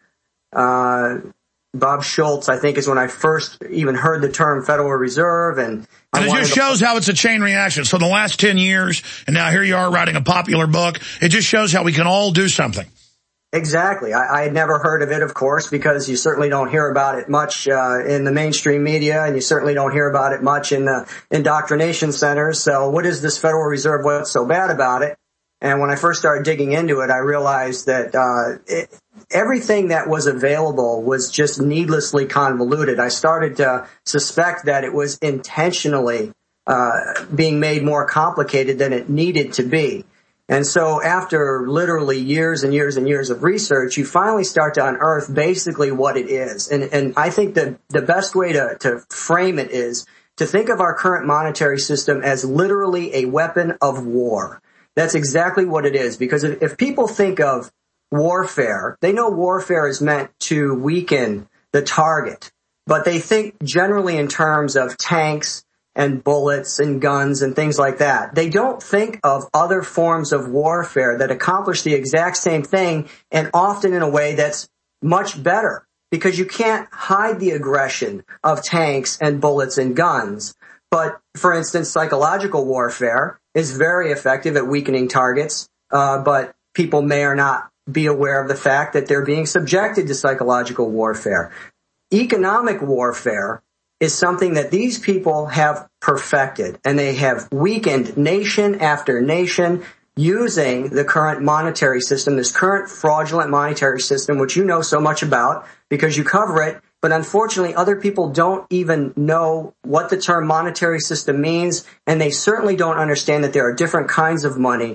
Speaker 19: Uh, Bob Schultz, I think, is when I first even heard the term Federal Reserve. And,
Speaker 2: and it just shows to... how it's a chain reaction. So the last ten years, and now here you are writing a popular book, it just shows how we can all do something.
Speaker 19: Exactly. I, I had never heard of it, of course, because you certainly don't hear about it much uh, in the mainstream media, and you certainly don't hear about it much in the indoctrination centers. So what is this Federal Reserve? What's so bad about it? And when I first started digging into it, I realized that uh it, everything that was available was just needlessly convoluted. I started to suspect that it was intentionally uh being made more complicated than it needed to be. And so after literally years and years and years of research, you finally start to unearth basically what it is. And, and I think that the best way to, to frame it is to think of our current monetary system as literally a weapon of war. That's exactly what it is, because if, if people think of warfare, they know warfare is meant to weaken the target, but they think generally in terms of tanks and bullets and guns and things like that. They don't think of other forms of warfare that accomplish the exact same thing, and often in a way that's much better, because you can't hide the aggression of tanks and bullets and guns. But, for instance, psychological warfare is very effective at weakening targets, uh, but people may or not be aware of the fact that they're being subjected to psychological warfare. Economic warfare is something that these people have perfected, and they have weakened nation after nation using the current monetary system, this current fraudulent monetary system, which you know so much about because you cover it. But unfortunately, other people don't even know what the term monetary system means, and they certainly don't understand that there are different kinds of money,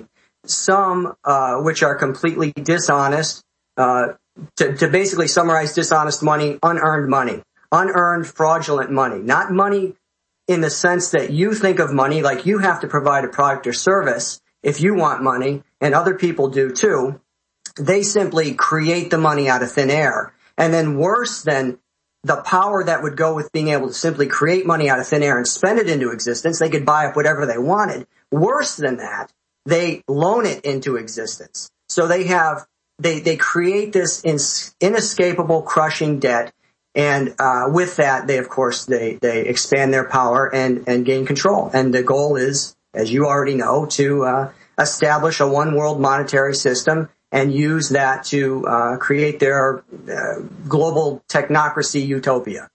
Speaker 19: some uh which are completely dishonest. Uh to, to basically summarize dishonest money, unearned money, unearned fraudulent money, not money in the sense that you think of money like you have to provide a product or service if you want money, and other people do too. They simply create the money out of thin air. And then worse than the power that would go with being able to simply create money out of thin air and spend it into existence, they could buy up whatever they wanted. Worse than that, they loan it into existence. So they have, they, they create this ins- inescapable crushing debt. And, uh, with that, they, of course, they, they expand their power and, and gain control. And the goal is, as you already know, to, uh, establish a one world monetary system and use that to uh, create their uh, global technocracy utopia.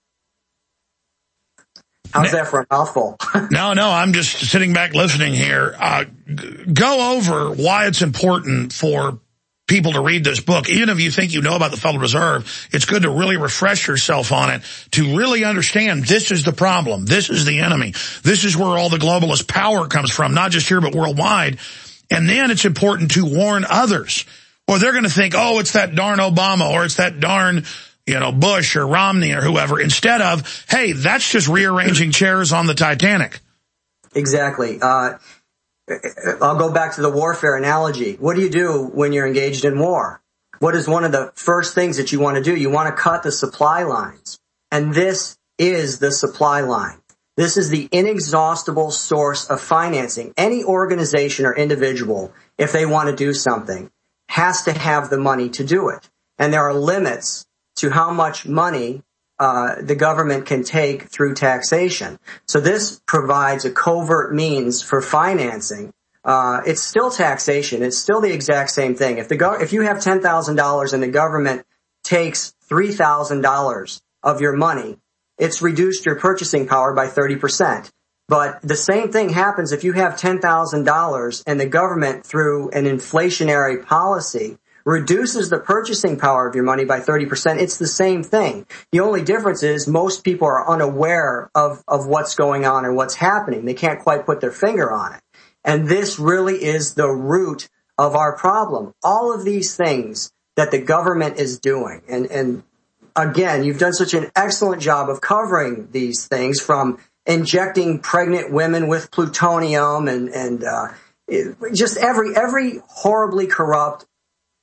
Speaker 19: How's that for a mouthful?
Speaker 2: no, no, I'm just sitting back listening here. Uh, g- go over why it's important for people to read this book. Even if you think you know about the Federal Reserve, it's good to really refresh yourself on it to really understand this is the problem. This is the enemy. This is where all the globalist power comes from, not just here but worldwide. And then it's important to warn others. Or they're going to think, oh, it's that darn Obama, or it's that darn, you know, Bush or Romney or whoever, instead of, hey, that's just rearranging chairs on the Titanic.
Speaker 19: Exactly. Uh, I'll go back to the warfare analogy. What do you do when you're engaged in war? What is one of the first things that you want to do? You want to cut the supply lines. And this is the supply line. This is the inexhaustible source of financing. Any organization or individual, if they want to do something, has to have the money to do it. And there are limits to how much money uh the government can take through taxation. So this provides a covert means for financing. Uh it's still taxation. It's still the exact same thing. If the go- if you have ten thousand dollars and the government takes three thousand dollars of your money, it's reduced your purchasing power by thirty percent. But the same thing happens if you have ten thousand dollars and the government, through an inflationary policy, reduces the purchasing power of your money by thirty percent. It's the same thing. The only difference is most people are unaware of, of what's going on and what's happening. They can't quite put their finger on it. And this really is the root of our problem. All of these things that the government is doing. And, and again, you've done such an excellent job of covering these things, from injecting pregnant women with plutonium and, and, uh, it, just every, every horribly corrupt,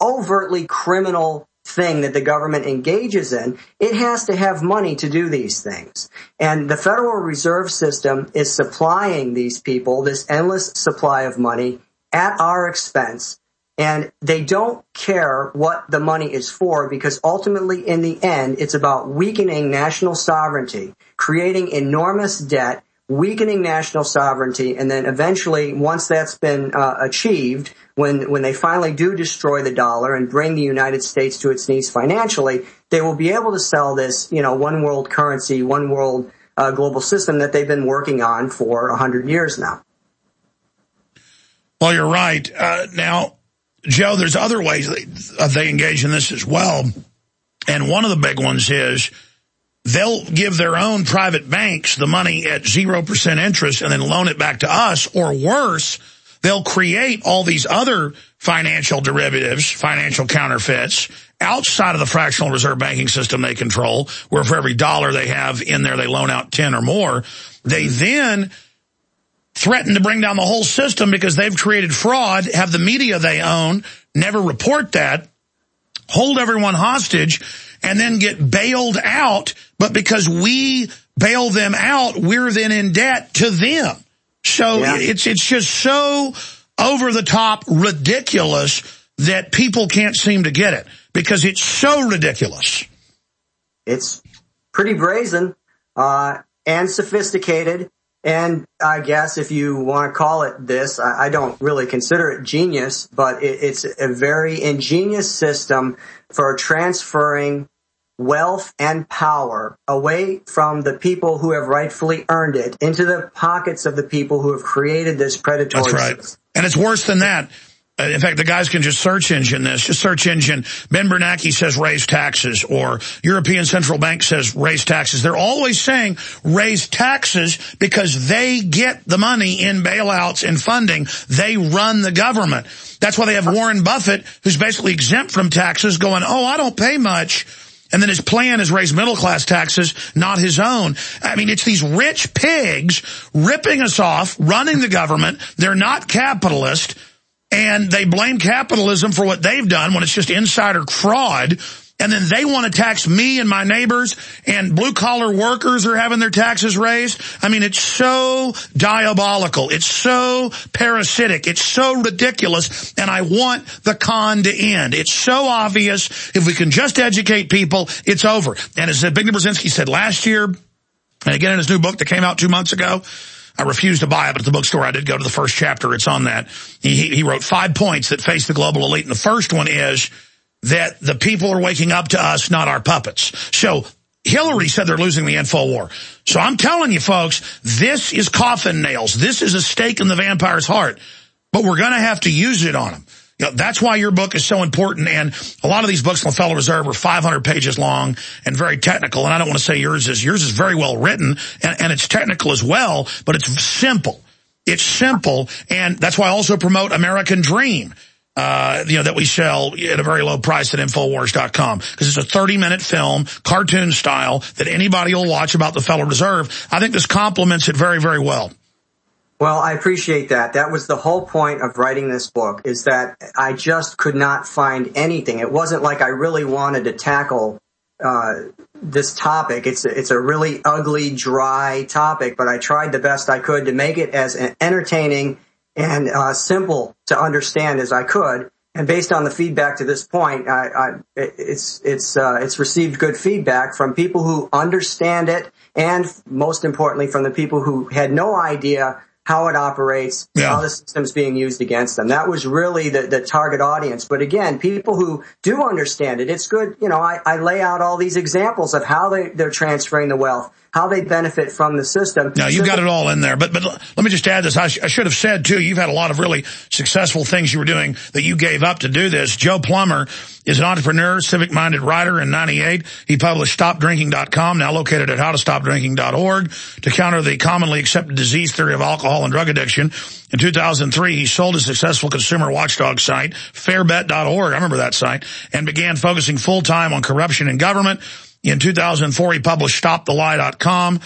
Speaker 19: overtly criminal thing that the government engages in, it has to have money to do these things. And the Federal Reserve System is supplying these people this endless supply of money at our expense. And they don't care what the money is for, because ultimately, in the end, it's about weakening national sovereignty, creating enormous debt, weakening national sovereignty, and then eventually, once that's been uh, achieved, when when they finally do destroy the dollar and bring the United States to its knees financially, they will be able to sell this, you know, one world currency, one world uh, global system that they've been working on for a hundred years now.
Speaker 2: Well, you're right. Uh, now, Joe, there's other ways they, uh, they engage in this as well. And one of the big ones is they'll give their own private banks the money at zero percent interest and then loan it back to us. Or worse, they'll create all these other financial derivatives, financial counterfeits, outside of the fractional reserve banking system they control, where for every dollar they have in there, they loan out ten or more. They then threaten to bring down the whole system because they've created fraud, have the media they own never report that, hold everyone hostage, and then get bailed out. But because we bail them out, we're then in debt to them. So yeah. it's it's just so over the top ridiculous that people can't seem to get it, because it's so ridiculous.
Speaker 19: It's pretty brazen uh, and sophisticated. And I guess if you want to call it this, I, I don't really consider it genius, but it, it's a very ingenious system for transferring wealth and power away from the people who have rightfully earned it into the pockets of the people who have created this predatory
Speaker 2: That's right.
Speaker 19: system.
Speaker 2: And it's worse than that. Uh, in fact, the guys can just search engine this. Just search engine, Ben Bernanke says raise taxes, or European Central Bank says raise taxes. They're always saying raise taxes because they get the money in bailouts and funding. They run the government. That's why they have Warren Buffett, who's basically exempt from taxes, going, oh, I don't pay much. And then his plan is raise middle-class taxes, not his own. I mean, it's these rich pigs ripping us off, running the government. They're not capitalist. And they blame capitalism for what they've done when it's just insider fraud. And then they want to tax me and my neighbors, and blue-collar workers are having their taxes raised. I mean, it's so diabolical. It's so parasitic. It's so ridiculous. And I want the con to end. It's so obvious. If we can just educate people, it's over. And as Victor Brzezinski said last year, and again in his new book that came out two months ago, I refused to buy it, but at the bookstore I did go to the first chapter. It's on that. He, he wrote five points that face the global elite. And the first one is that the people are waking up to us, not our puppets. So Hillary said they're losing the info war. So I'm telling you, folks, this is coffin nails. This is a stake in the vampire's heart. But we're going to have to use it on them. You know, that's why your book is so important. And a lot of these books on the Federal Reserve are five hundred pages long and very technical. And I don't want to say yours is. Yours is very well written, and, and it's technical as well, but it's simple. It's simple. And that's why I also promote American Dream. Uh, you know, that we sell at a very low price at Infowars dot com, because it's a thirty minute film, cartoon style, that anybody will watch about the Federal Reserve. I think this complements it very, very well.
Speaker 19: Well, I appreciate that. That was the whole point of writing this book, is that I just could not find anything. It wasn't like I really wanted to tackle uh this topic. It's a, it's a really ugly, dry topic, but I tried the best I could to make it as entertaining and uh simple to understand as I could. And based on the feedback to this point, I, I it's it's uh it's received good feedback from people who understand it, and most importantly from the people who had no idea how it operates, yeah. how the system's being used against them. That was really the, the target audience. But again, people who do understand it, it's good. You know, I, I lay out all these examples of how they, they're transferring the wealth, how they benefit from the system.
Speaker 2: Now, you've got it all in there. But but let me just add this. I, sh- I should have said, too, you've had a lot of really successful things you were doing that you gave up to do this. Joe Plummer is an entrepreneur, civic-minded writer. In ninety-eight, he published stop drinking dot com, now located at how to stop drinking dot org, to counter the commonly accepted disease theory of alcohol and drug addiction. In two thousand three, he sold his successful consumer watchdog site, fair bet dot org, I remember that site, and began focusing full-time on corruption in government. In two thousand four, he published stop the lie dot com.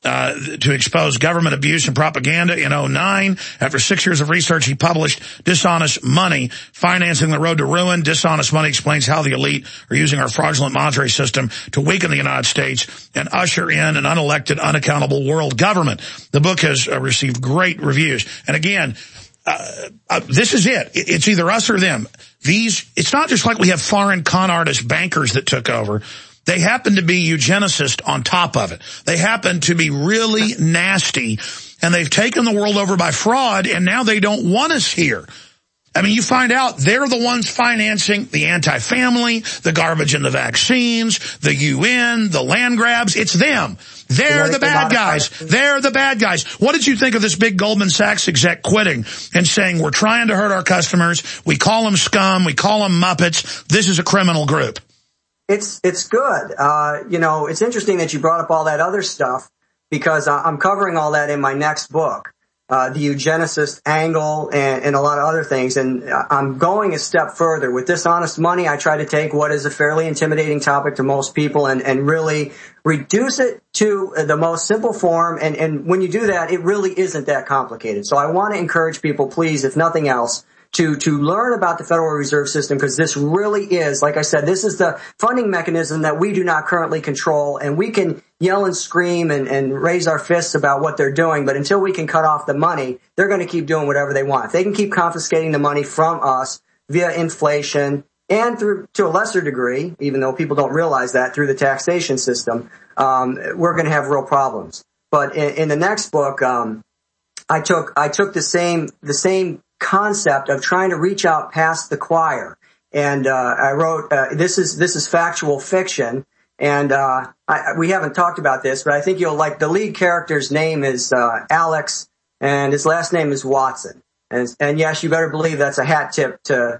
Speaker 2: uh, to expose government abuse and propaganda in oh nine. After six years of research, he published Dishonest Money, Financing the Road to Ruin. Dishonest Money explains how the elite are using our fraudulent monetary system to weaken the United States and usher in an unelected, unaccountable world government. The book has uh, received great reviews. And again, uh, uh, this is it. It's either us or them. These, it's not just like we have foreign con artist bankers that took over. They happen to be eugenicists on top of it. They happen to be really nasty, and they've taken the world over by fraud, and now they don't want us here. I mean, you find out they're the ones financing the anti-family, the garbage in the vaccines, the U N, the land grabs. It's them. They're the bad guys. They're the bad guys. What did you think of this big Goldman Sachs exec quitting and saying, we're trying to hurt our customers, we call them scum, we call them Muppets, this is a criminal group?
Speaker 19: It's it's good. Uh, you know, it's interesting that you brought up all that other stuff, because I'm covering all that in my next book, uh, the eugenicist angle and, and a lot of other things. And I'm going a step further. With Dishonest Money, I try to take what is a fairly intimidating topic to most people and, and really reduce it to the most simple form. And, and when you do that, it really isn't that complicated. So I want to encourage people, please, if nothing else, to, to learn about the Federal Reserve System, because this really is, like I said, this is the funding mechanism that we do not currently control, and we can yell and scream and, and raise our fists about what they're doing, but until we can cut off the money, they're going to keep doing whatever they want. If they can keep confiscating the money from us via inflation and through, to a lesser degree, even though people don't realize that, through the taxation system, um, we're going to have real problems. But in, in the next book, um, I took, I took the same, the same concept of trying to reach out past the choir. And, uh, I wrote, uh, this is, this is factual fiction. And, uh, I, we haven't talked about this, but I think you'll like, the lead character's name is, uh, Alex, and his last name is Watson. And, and yes, you better believe that's a hat tip to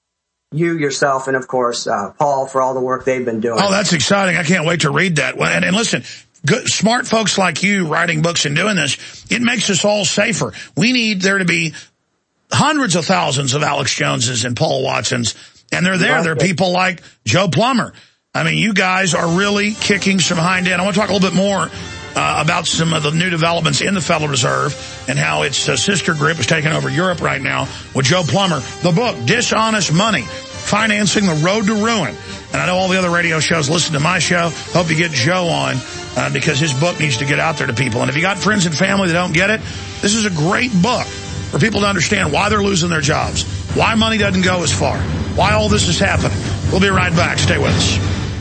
Speaker 19: you, yourself, and of course, uh, Paul, for all the work they've been doing.
Speaker 2: Oh, that's exciting. I can't wait to read that. And, and listen, good, smart folks like you writing books and doing this, it makes us all safer. We need there to be hundreds of thousands of Alex Joneses and Paul Watsons, and they're there. They're people like Joe Plummer. I mean, you guys are really kicking some hind end. I want to talk a little bit more uh, about some of the new developments in the Federal Reserve and how its uh, sister group is taking over Europe right now with Joe Plummer. The book, Dishonest Money, Financing the Road to Ruin. And I know all the other radio shows listen to my show. Hope you get Joe on uh, because his book needs to get out there to people. And if you got friends and family that don't get it, this is a great book for people to understand why they're losing their jobs, why money doesn't go as far, why all this is happening. We'll be right back. Stay with us.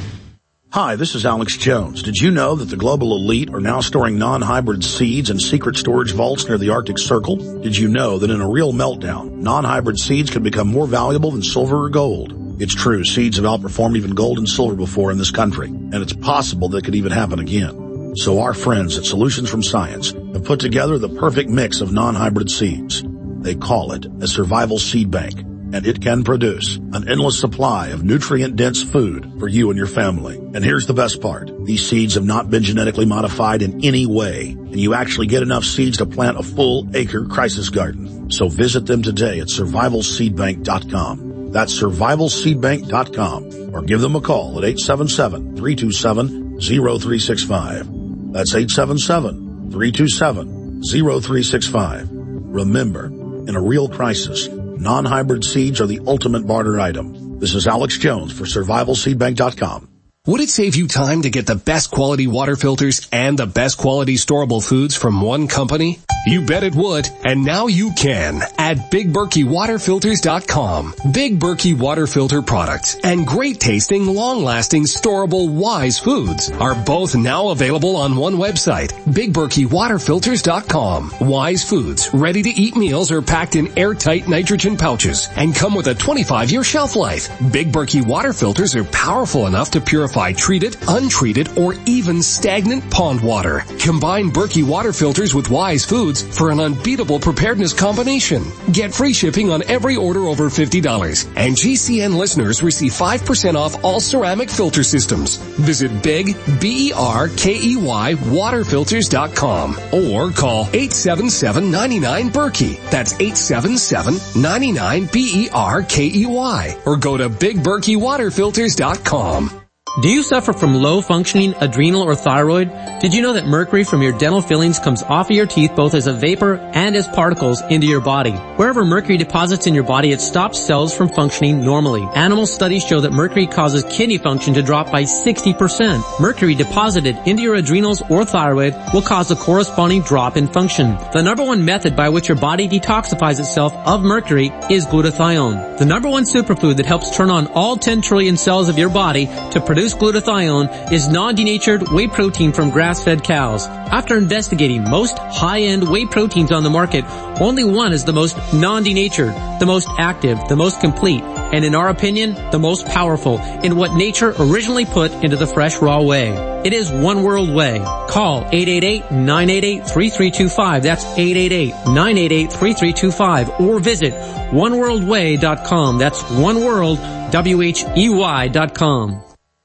Speaker 2: Hi, this is Alex Jones. Did you know that the global elite are now storing non-hybrid seeds in secret storage vaults near the Arctic Circle? Did you know that in a real meltdown, non-hybrid seeds can become more valuable than silver or gold? It's true, seeds have outperformed even gold and silver before in this country, and it's possible that it could even happen again. So our friends at Solutions from Science have put together the perfect mix of non-hybrid seeds. They call it a survival seed bank, and it can produce an endless supply of nutrient-dense food for you and your family. And here's the best part. These seeds have not been genetically modified in any way, and you actually get enough seeds to plant a full acre crisis garden. So visit them today at survival seed bank dot com. That's survival seed bank dot com, or give them a call at eight seven seven, three two seven, zero three six five. That's eight seven seven, three two seven, zero three six five. Remember, in a real crisis, non-hybrid seeds are the ultimate barter item. This is Alex Jones for survival seed bank dot com.
Speaker 7: Would it save you time to get the best quality water filters and the best quality storable foods from one company? You bet it would, and now you can at Big Berkey Water Filters dot com. Big Berkey Water Filter products and great tasting, long-lasting, storable Wise foods are both now available on one website, Big Berkey Water Filters dot com. Wise foods, ready-to-eat meals are packed in airtight nitrogen pouches and come with a twenty-five year shelf life. Big Berkey Water Filters are powerful enough to purify treated, untreated, or even stagnant pond water. Combine Berkey Water Filters with Wise foods for an unbeatable preparedness combination. Get free shipping on every order over fifty dollars, and G C N listeners receive five percent off all ceramic filter systems. Visit Big, B E R K E Y, water filters dot com or call eight seven seven, nine nine, Berkey. That's eight seven seven, nine nine, B E R K E Y, or go to Big Berkey Water Filters dot com.
Speaker 5: Do you suffer from low-functioning adrenal or thyroid? Did you know that mercury from your dental fillings comes off of your teeth both as a vapor and as particles into your body? Wherever mercury deposits in your body, it stops cells from functioning normally. Animal studies show that mercury causes kidney function to drop by sixty percent. Mercury deposited into your adrenals or thyroid will cause a corresponding drop in function. The number one method by which your body detoxifies itself of mercury is glutathione. The number one superfood that helps turn on all ten trillion cells of your body to produce glutathione is non-denatured whey protein from grass-fed cows. After investigating most high-end whey proteins on the market, only one is the most non-denatured, the most active, the most complete, and in our opinion, the most powerful in what nature originally put into the fresh raw whey. It is One World Whey. Call eight eight eight, nine eight eight, three three two five. That's eight eight eight, nine eight eight, three three two five. Or visit one world way dot com. That's one world, W H E Y dot com.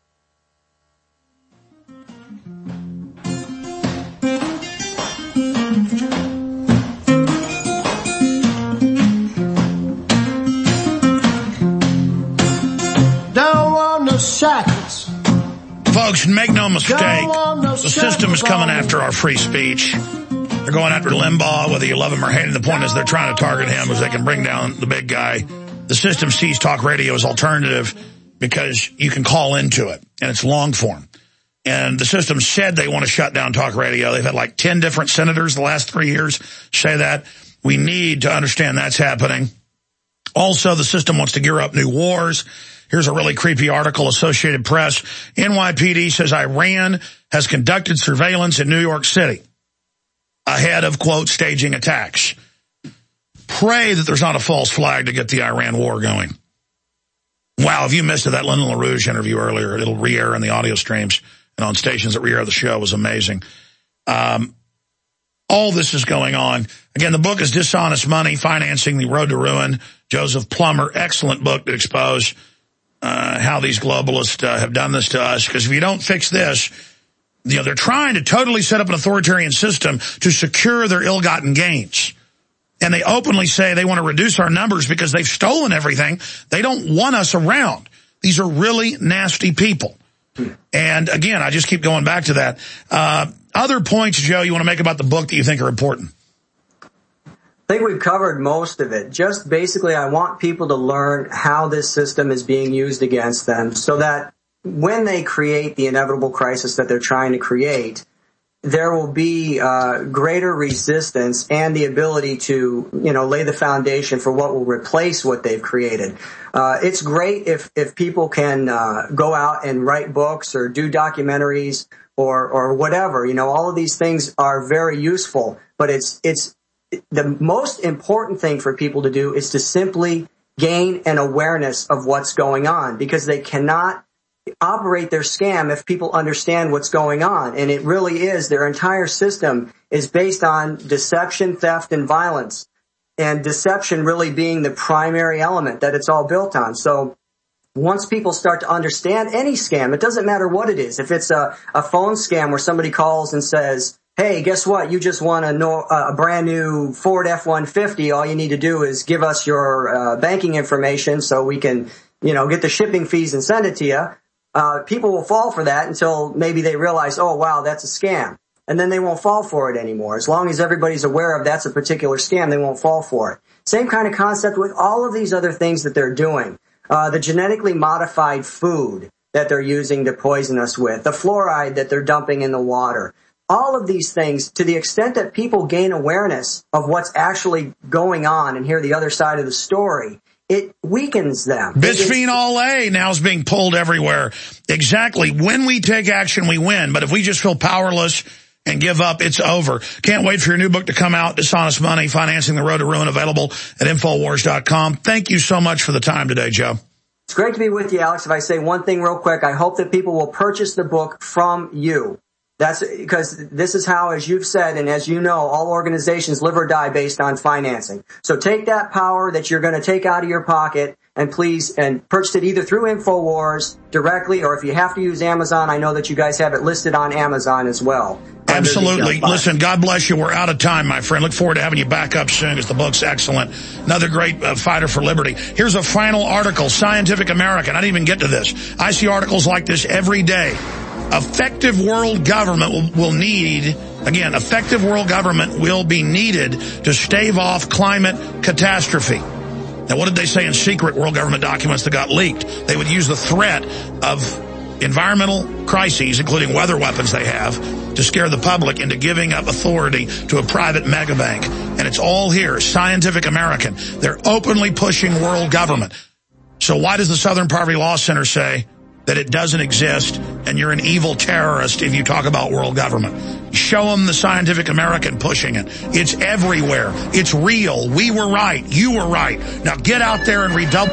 Speaker 2: Don't want no shackles. Folks, make no mistake, the system is coming after our free speech. They're going after Limbaugh, whether you love him or hate him. The point is they're trying to target him as they can bring down the big guy. The system sees talk radio as alternative because you can call into it, and it's long form. And the system said they want to shut down talk radio. They've had like ten different senators the last three years say that. We need to understand that's happening. Also, the system wants to gear up new wars. Here's a really creepy article, Associated Press. N Y P D says Iran has conducted surveillance in New York City ahead of, quote, staging attacks. Pray that there's not a false flag to get the Iran war going. Wow, if you missed it, that Lyndon LaRouche interview earlier, it'll re-air in the audio streams and on stations that re-air the show was amazing. Um, all this is going on. Again, the book is Dishonest Money, Financing the Road to Ruin. Joseph Plummer, excellent book to expose uh, how these globalists uh, have done this to us. Because if you don't fix this, you know, they're trying to totally set up an authoritarian system to secure their ill-gotten gains. And they openly say they want to reduce our numbers because they've stolen everything. They don't want us around. These are really nasty people. And again, I just keep going back to that. Uh, other points, Joe, you want to make about the book that you think are important?
Speaker 19: I think we've covered most of it. Just basically, I want people to learn how this system is being used against them so that when they create the inevitable crisis that they're trying to create, there will be uh, greater resistance and the ability to, you know, lay the foundation for what will replace what they've created. Uh, it's great if, if people can uh, go out and write books or do documentaries or, or whatever. You know, all of these things are very useful, but it's, it's, the most important thing for people to do is to simply gain an awareness of what's going on, because they cannot operate their scam if people understand what's going on. And it really is, their entire system is based on deception, theft, and violence. And deception really being the primary element that it's all built on. So once people start to understand any scam, it doesn't matter what it is. If it's a, a phone scam where somebody calls and says, hey, guess what? You just want a, no, a brand new Ford F one fifty. All you need to do is give us your uh, banking information so we can, you know, get the shipping fees and send it to you. Uh, people will fall for that until maybe they realize, oh, wow, that's a scam. And then they won't fall for it anymore. As long as everybody's aware of that's a particular scam, they won't fall for it. Same kind of concept with all of these other things that they're doing. Uh, the genetically modified food that they're using to poison us with, the fluoride that they're dumping in the water. All of these things, to the extent that people gain awareness of what's actually going on and hear the other side of the story, it weakens them.
Speaker 2: Bisphenol A now is being pulled everywhere. Exactly. When we take action, we win. But if we just feel powerless and give up, it's over. Can't wait for your new book to come out, Dishonest Money, Financing the Road to Ruin, available at Infowars dot com. Thank you so much for the time today, Joe.
Speaker 19: It's great to be with you, Alex. If I say one thing real quick, I hope that people will purchase the book from you. That's because this is how, as you've said, and as you know, all organizations live or die based on financing. So take that power that you're going to take out of your pocket And please, and purchase it either through InfoWars directly, or if you have to use Amazon, I know that you guys have it listed on Amazon as well.
Speaker 2: Absolutely. Listen, God bless you. We're out of time, my friend. Look forward to having you back up soon because the book's excellent. Another great uh, fighter for liberty. Here's a final article, Scientific American. I didn't even get to this. I see articles like this every day. Effective world government will, will need, again, effective world government will be needed to stave off climate catastrophe. Now, what did they say in secret world government documents that got leaked? They would use the threat of environmental crises, including weather weapons they have, to scare the public into giving up authority to a private megabank. And it's all here, Scientific American. They're openly pushing world government. So why does the Southern Poverty Law Center say that it doesn't exist and you're an evil terrorist if you talk about world government? Show them the Scientific American pushing it. It's everywhere. It's real. We were right. You were right. Now get out there and redouble.